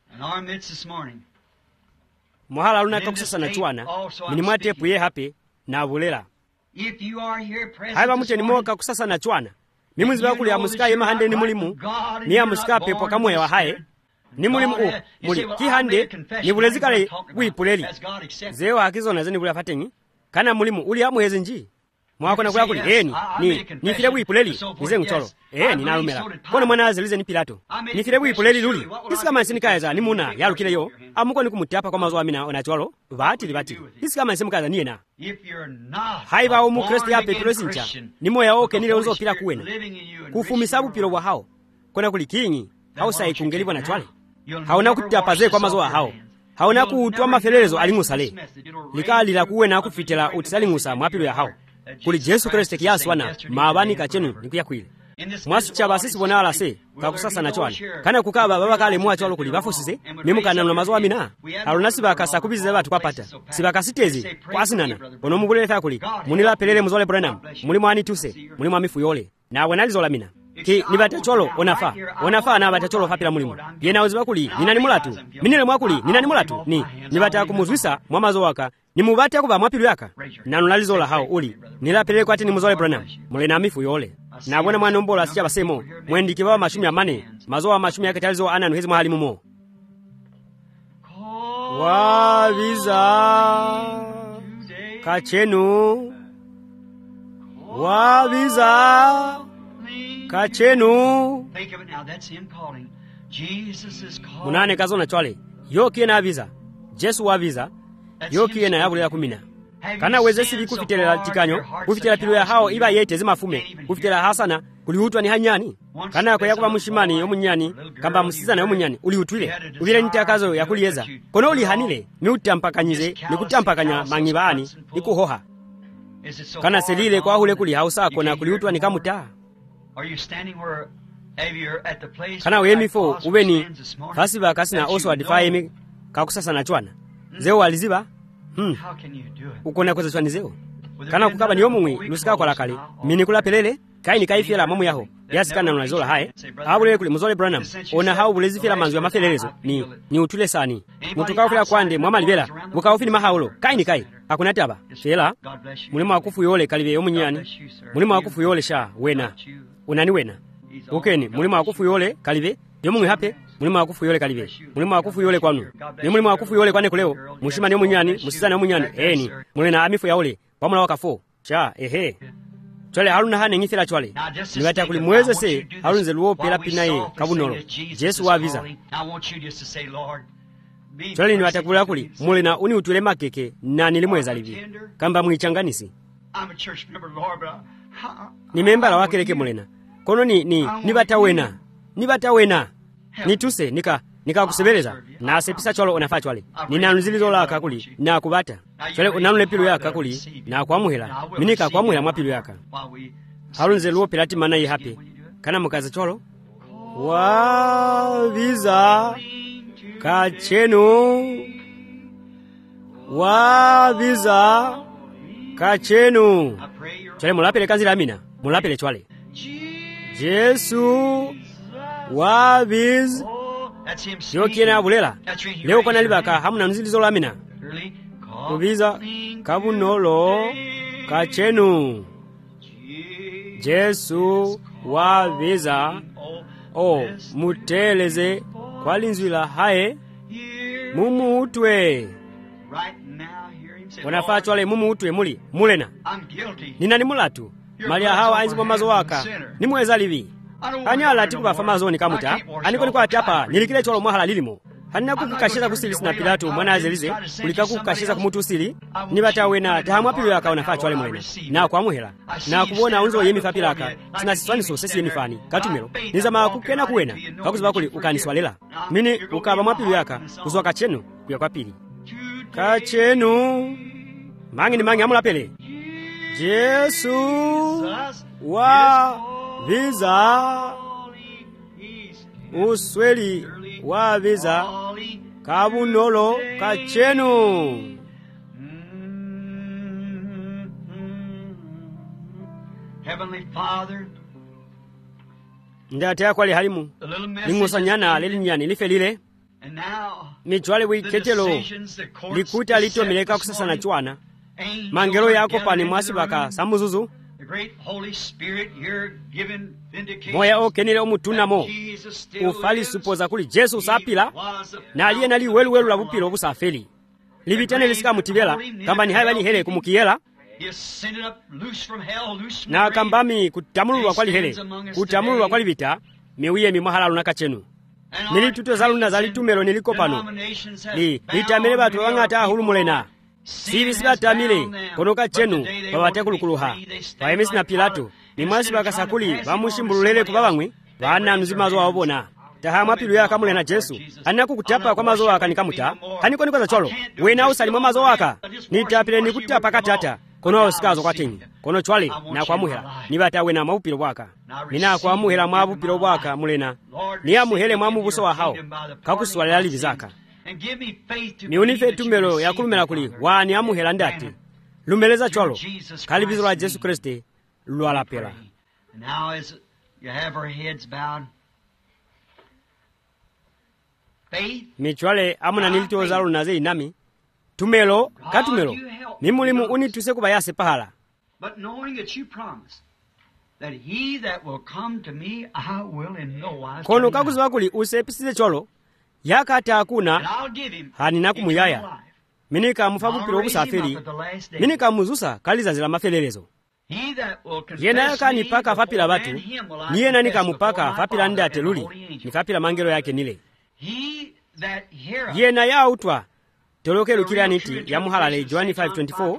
muhala luna kakusasa na chuana minimwa tepu ye hape na abulela haiba mute ni moka kusasa na chuana mimuzi bakuli ya musika ye mahande ni mulimu ni ya musika pepo kamwe wa hae ni mulimu u muli kihande ni bulezikale wipuleli zeo hakizona zeni bula fatengi kana mulimu uli amuhezi nji mwako na kula kuli eni ni ni file wipuleli nize ngcholo eni nalumela kono mwana azilize ni Pilato ni file wipuleli luli isika mansini kaeza ni muna yalukile yo amuko ni kumutapa kwa mazo amina onacholo vati libati isika mansini kaeza ni ena haiba umu Kristi ya Petro sincha ni moya oke nile unzo pila kuwena kufumisabu pilo wa hao kona kuli kingi hao sai kungelibwa na chwale haona kutapaze kwa mazo hao haona kuutwa mafelelezo alingusale likali la kuwena kufitela utisalingusa mwapilo ya hao kuli Jesu Kristo kiyaswana mabani kachenu nikuya kwile mwasu chaba sisi bona ala se kakusasa na chwali kana kukaba baba kale mwa chwalo kuli bafusise memukana na mazo amina alonasi bakasa kubize batu kwapata sibakasitezi kwasinana ono muguleta kuli munila pelele muzole Branham muli mwani tuse muli mwamifu yole na wenalizo lamina ki nibata cholo onafa onafa na bata cholo fapila mulimu yena uziba kuli ninani mulatu minile mwakuli ninani mulatu ni nibata kumuzwisa mwamazo waka ni mubati akuba mwapilu yaka nanu nalizola hao uli nilapelele kwa tini muzole Branham mule na mifu yole na wana mwana mbola asicha basemo mwendiki baba mashumi ya mane mazo wa mashumi yake talizo ananu hezi mahali mumo wabiza kachenu wabiza kachenu munane kazo na chwale yoki na abiza Jesu wabiza yoki ena yabulira kumina kana wezesi likufitelela tikanyo kufitela pilo ya hao iba yete zimafume kufitela hasana kulihutwa ni hanyani kana kwa yakuba mushimani yomunyani kamba musizana yomunyani ulihutwile ubile nitakazo yakuliyeza kono ulihanile ni utampakanyize ni kutampakanya mangibani ikuhoha kana selile kwa hule kuli hausa kona kulihutwa ni kamuta kana wemifo ubeni kasiba kasina oso adifaye kakusasa na chwana zeo aliziba hmm ukona kweza chwani zeo kana kukaba ni omumwi lusika kwa lakale mini kula pelele kaini kaifela mamu yaho yasikana unazola haye abulele kuli muzole Branham ona hao bulezi fela manzu ya mafelelezo ni ni utule sani mutuka kufela kwande mwamalibela bukaufini mahaulo kaini kai akunataba fela mulimo akufu yole kalibe yomunyani mulimo akufu yole sha wena unani wena ukeni mulimo akufu yole kalibe yomungwe hape mulimo akufu yole kalibe mulimo akufu yole kwanu ni mulimo akufu yole kwane kuleo mushima ni yomunyani musizana yomunyani eni mulena amifu yaole pamula wakafo cha ehe chole haluna hane ngifela chole niwata kuli mweze se halunze luo pela pinaye kabunolo Yesu wa visa chole niwata kula kuli mulena uni utule makeke na nilimweza livi kamba mwichanganisi ni membala wakeleke mulena kono ni ni nibata wena nibata wena nituse nika nika kusebeleza na sepisa cholo onafa chole ninanuzilizo la kakuli na kubata chole unanule pilu yaka kuli na kwamuhela minika kwamuhela mwapilu yaka halunze luo pelati mana yi hape kana mukaza cholo wa visa kachenu wa visa kachenu chole mulapele kanzila amina mulapele chole Yesu wa viz yo kiena abulela leo kona libaka hamuna nzilizo la amina kubiza kabunolo kachenu Yesu wa viza o muteleze kwalinzwila hae mumu utwe wanafaa chwale mumu utwe muli mulena nina ni mulatu malia hawa ainzi kwa mazo waka ni mweza livi anyala tiku bafa mazoni kamuta aniko niko atapa nilikile cholo mwahala lilimo hanina kukukashiza kusilisi na Pilato mwana azelize kulika kukukashiza kumutu usili nibata wena tahamwa pilu yaka wanafaa chwale mwena na kwa muhela na kubona unzo yemi fapilaka sina siswani so sesi yemi fani katumelo nizama kukena kuwena kakuziba kuli ukaniswalela mini ukaba mwapilu yaka kuzwa kachenu kuya kwa pili kachenu mangi ni mangi amula pele Yesu wa visa usweli wa visa kabunolo kachenu Heavenly Father ndate akwali halimu ningusanyana lelinyani lifelile michwale wiketelo likuta lito mileka kusasana chwana mangelo yako pani mwasi baka samuzuzu moya okenile omutunamo ufali supoza kuli Yesu sapila na aliye nali welu welu la bupilo busafeli libitane lisika mutibela kamba ni haya ni hele kumukiyela na kambami kutamulwa kwali hele kutamulwa kwali bita miwiye mimahala lunaka chenu nili tuto zaluna zalitumelo niliko pano li litamele batu wangata hulu mulena sivi siba tamile konoka chenu babate kulukuluha baemesi na Pilato ni mwasi bakasakuli bamushimbululele kubabangwe bana nzimazo wabona tahamwa pilu yaka mulena Yesu anako kutapa kwa mazo waka nikamuta haniko niko za cholo wena usalima mazo waka nitapile nikutapa katata kono osikazo kwa tingi kono chwale na kwa muhela nibata wena mabupilo waka nina kwa muhela mabupilo waka mulena ni amuhele mwamubuso wa hao kakuswalala livizaka ni unife tumelo ya kulumela kuli wani amuhela ndati lumeleza cholo kalibizo la Yesu Kristo lwala pela now as you have our heads bowed faith michwale amuna nilito zalo naze inami tumelo katumelo ni mulimu unituse kubayase pahala but knowing that you promised that he that will come to me I will in no wise kono kakuziba kuli usepisize cholo yakati hakuna hanina kumuyaya minika mufabu pilo busafiri minika muzusa kaliza zila mafelelezo yena yaka nipaka fapila batu niyena nika mupaka fapila ndate luli nifapila mangelo yake nile yena ya utwa toloke lukila niti ya muhalale Johani five twenty-four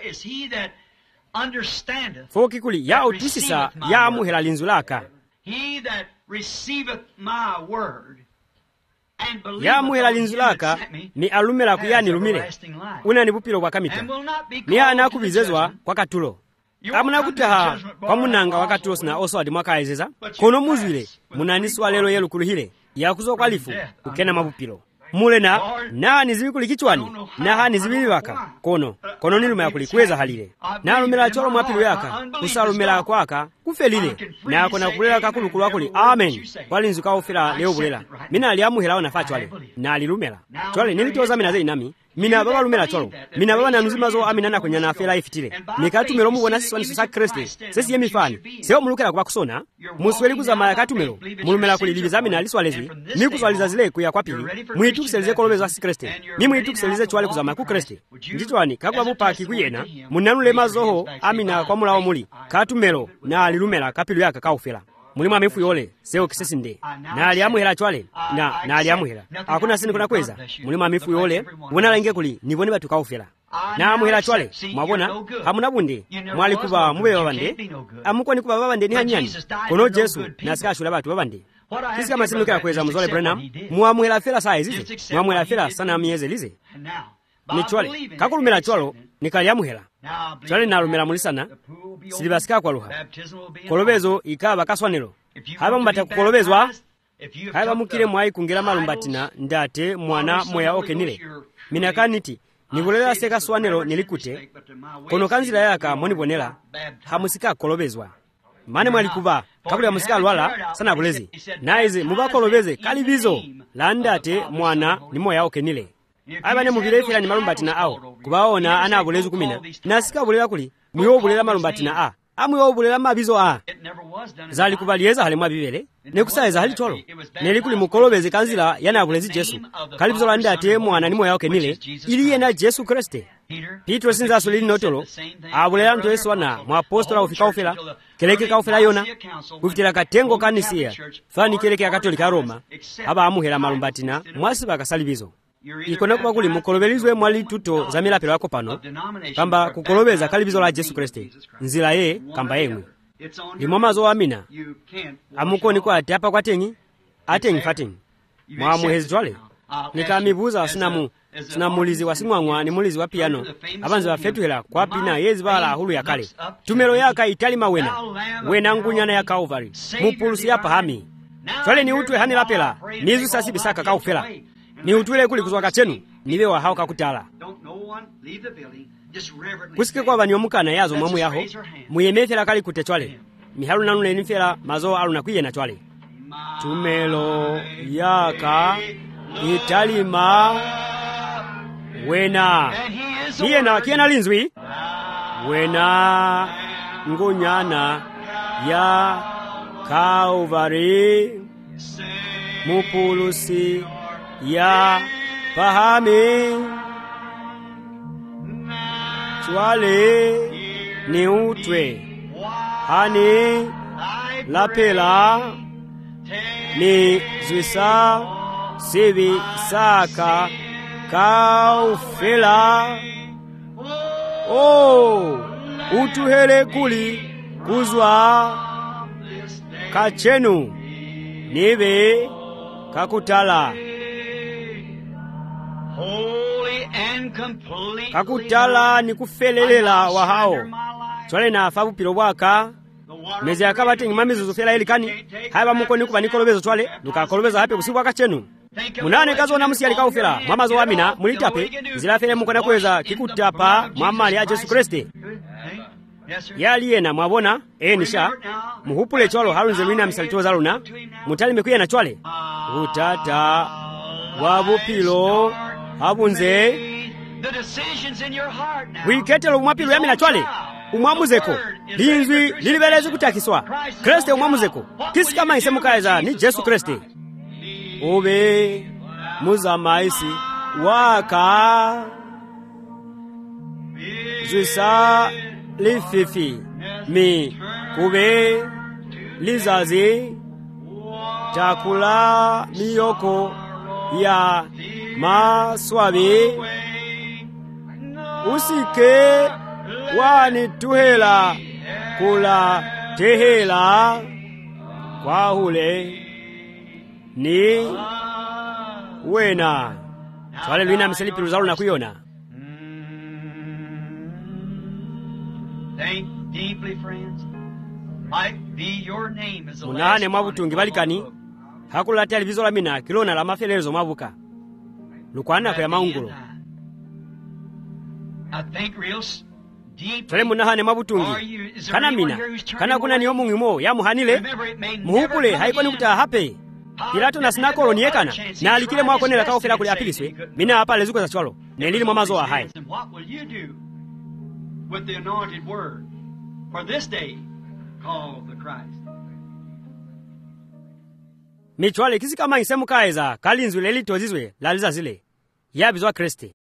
foki kuli ya utisisa ya muhela linzulaka he that receiveth my word ya muhela linzulaka ni alumela kuyani lumile una ni bupilo kwa kamita ni anakubizezwa kwa katulo amuna kutaha kwa munanga wakatulo sina oso adi mwaka ezeza kono muzwile munaniswa lelo yelu kuluhile ya kuzo kwa lifu ukena mabupilo mule na na nizibi kulikichwani na ha nizibi waka kono kono nilume ya kulikweza halile na alumela cholo mwapilo yaka kusa alumela kwaka kufelile nako nakulela kakulukulu akuli amen kwali nzuka ofera leo bulela mina aliamuhela na fa chwale na alilumela chwale nilitoza mina ze inami mina baba lumela cholo mina baba na nzima zo amina na kunyana afela ifitile nikatumelo mubona siswani sa Kristo sesi yemifani seo mulukela kwa kusona musweli kuzama katumelo mulumela kuliliza mina aliswalezi ni kuswaliza zile kuya kwa pili mwitukiselize kolobeza si Kristo ni mwitukiselize chwale kuzama ku Kristo ndichwani kakwa bupaki kuyena munanule mazoho amina kwa mulawo muli katumelo na alilumela kapilu yaka kaufela mulimu amefu yole seo kisesinde na aliamuhela chwale na na aliamuhela hakuna sini kuna kweza mulimu amefu yole wona lange kuli nibone batu kaufela na amuhela chwale mwabona hamuna bunde mwali kuba mube babande amuko ni kuba babande ni hanyani kono Yesu na sika shula batu babande kisi kama sinu kya kweza muzole Branham muamuhela fela saa hizi muamuhela fela sana mieze lize ni chwale kakulumela chwalo nikaliamuhela chwale nalumela mulisana silibasika kwa luha kolobezo ikaba kaswanelo haba mbata kukolobezwa haba mukire mwai kungira malumbatina ndate mwana moya okenile minakaniti nibulela seka swanelo nilikute kono kanzila yaka monibonela hamusika kolobezwa mane mwali kuba kabula musika lwala sana bulezi naize mubakolobeze kalibizo landate mwana ni moya okenile abane mubire fira ni malumbatina ao kubaona ana abulezu kumina nasika bulela kuli mwiwo bulela malumbatina a amwiwo bulela mabizo a zali kubalieza hale mwabibele nekusaiza hali tolo neli kuli mukolobeze kanzila yana abulezi Yesu kalibizo landa ate mwana ni moya okenile ili yena Yesu Kristo Petro sinza sulili notolo abulela nto Yesu wana mwapostola ufika ufela keleke ka ufela yona kufitira katengo kanisia fani keleke ya Katolika Roma aba amuhela malumbatina mwasiba kasalibizo ikona kuba kuli mukolobelizwe mwali tuto za milapelo yako pano kamba kukolobeza kalibizo la Yesu Kristo nzila ye kamba yemwe limoma zo amina amukoni kwa atiapa kwa tengi atengi fatengi mwa muhezi jwale nikamibuza sinamu sinamulizi wa simwangwa ni mulizi wa piano abanzi wa fetuhela kwa pina yezi bala hulu ya kale tumelo yaka itali mawena wena ngunyana ya Calvary mupulusi ya pahami jwale ni utwe hani lapela nizu sasi bisaka kaufela ni utwile kuli kuzwaka chenu niwe wa hao kakutala kusike kwa bani omukana yazo mwamu yaho muyemefela kali kutechwale mihalu nanule nifela mazo alu nakwiye na chwale tumelo yaka italima wena niye na kiena linzwi wena ngunyana ya Calvary mupulusi ya pahami chwale ni utwe hani lapela ni zwisa sibi saka kaufela oh utuhere kuli kuzwa kachenu nibe kakutala kakutala ni kufelelela wa hao chwale na afabu pilo waka mezi akabate ngimamizu zufela elikani haiba muko nikuba nikolobezo chwale nukakolobeza hape kusibu waka chenu munane kazo na musi alika ufela mwamazo wa amina mulitape zilafele muko na kweza kikutapa mwamali ya Yesu Kristo yaliena mwabona enisha muhupule chwalo halunze lwina msalitoza luna mutali mekuye na chwale utata wabupilo habunze wiketelo umwapilo yami na chwale umwamuzeko linzwi lilibelezi kutakiswa Kristo umwamuzeko kisi kama isemukaiza ni Yesu Kristo ube muzamaisi waka zwisa lififi mi kube lizazi chakula miyoko ya maswabi usike wani tuhela kula tehela kwa hule ni wena swale lwina miseli piruzalu na kuyona Think deeply, friends. Might be your name is the munane mwabutungi balikani hakula televizo la mina kilona la mafelezo mwabuka lukwana kwa maungulo I think real tole munahane mwabutungi kana mina kana kuna niyo mung'imo yamuhanile muhupule haikoni kuti ahape Pilato na sinakolo niyekana na alikile mwakonela kaofera kuli apiliswe mina apa lezuko za chwalo nelili mwa mazoa hai. What will you do with the anointed word for this day called the Christ? Michwale kisi kama isemu kaeza kalinzwe leli tozizwe laliza zile yabizwa Kristi.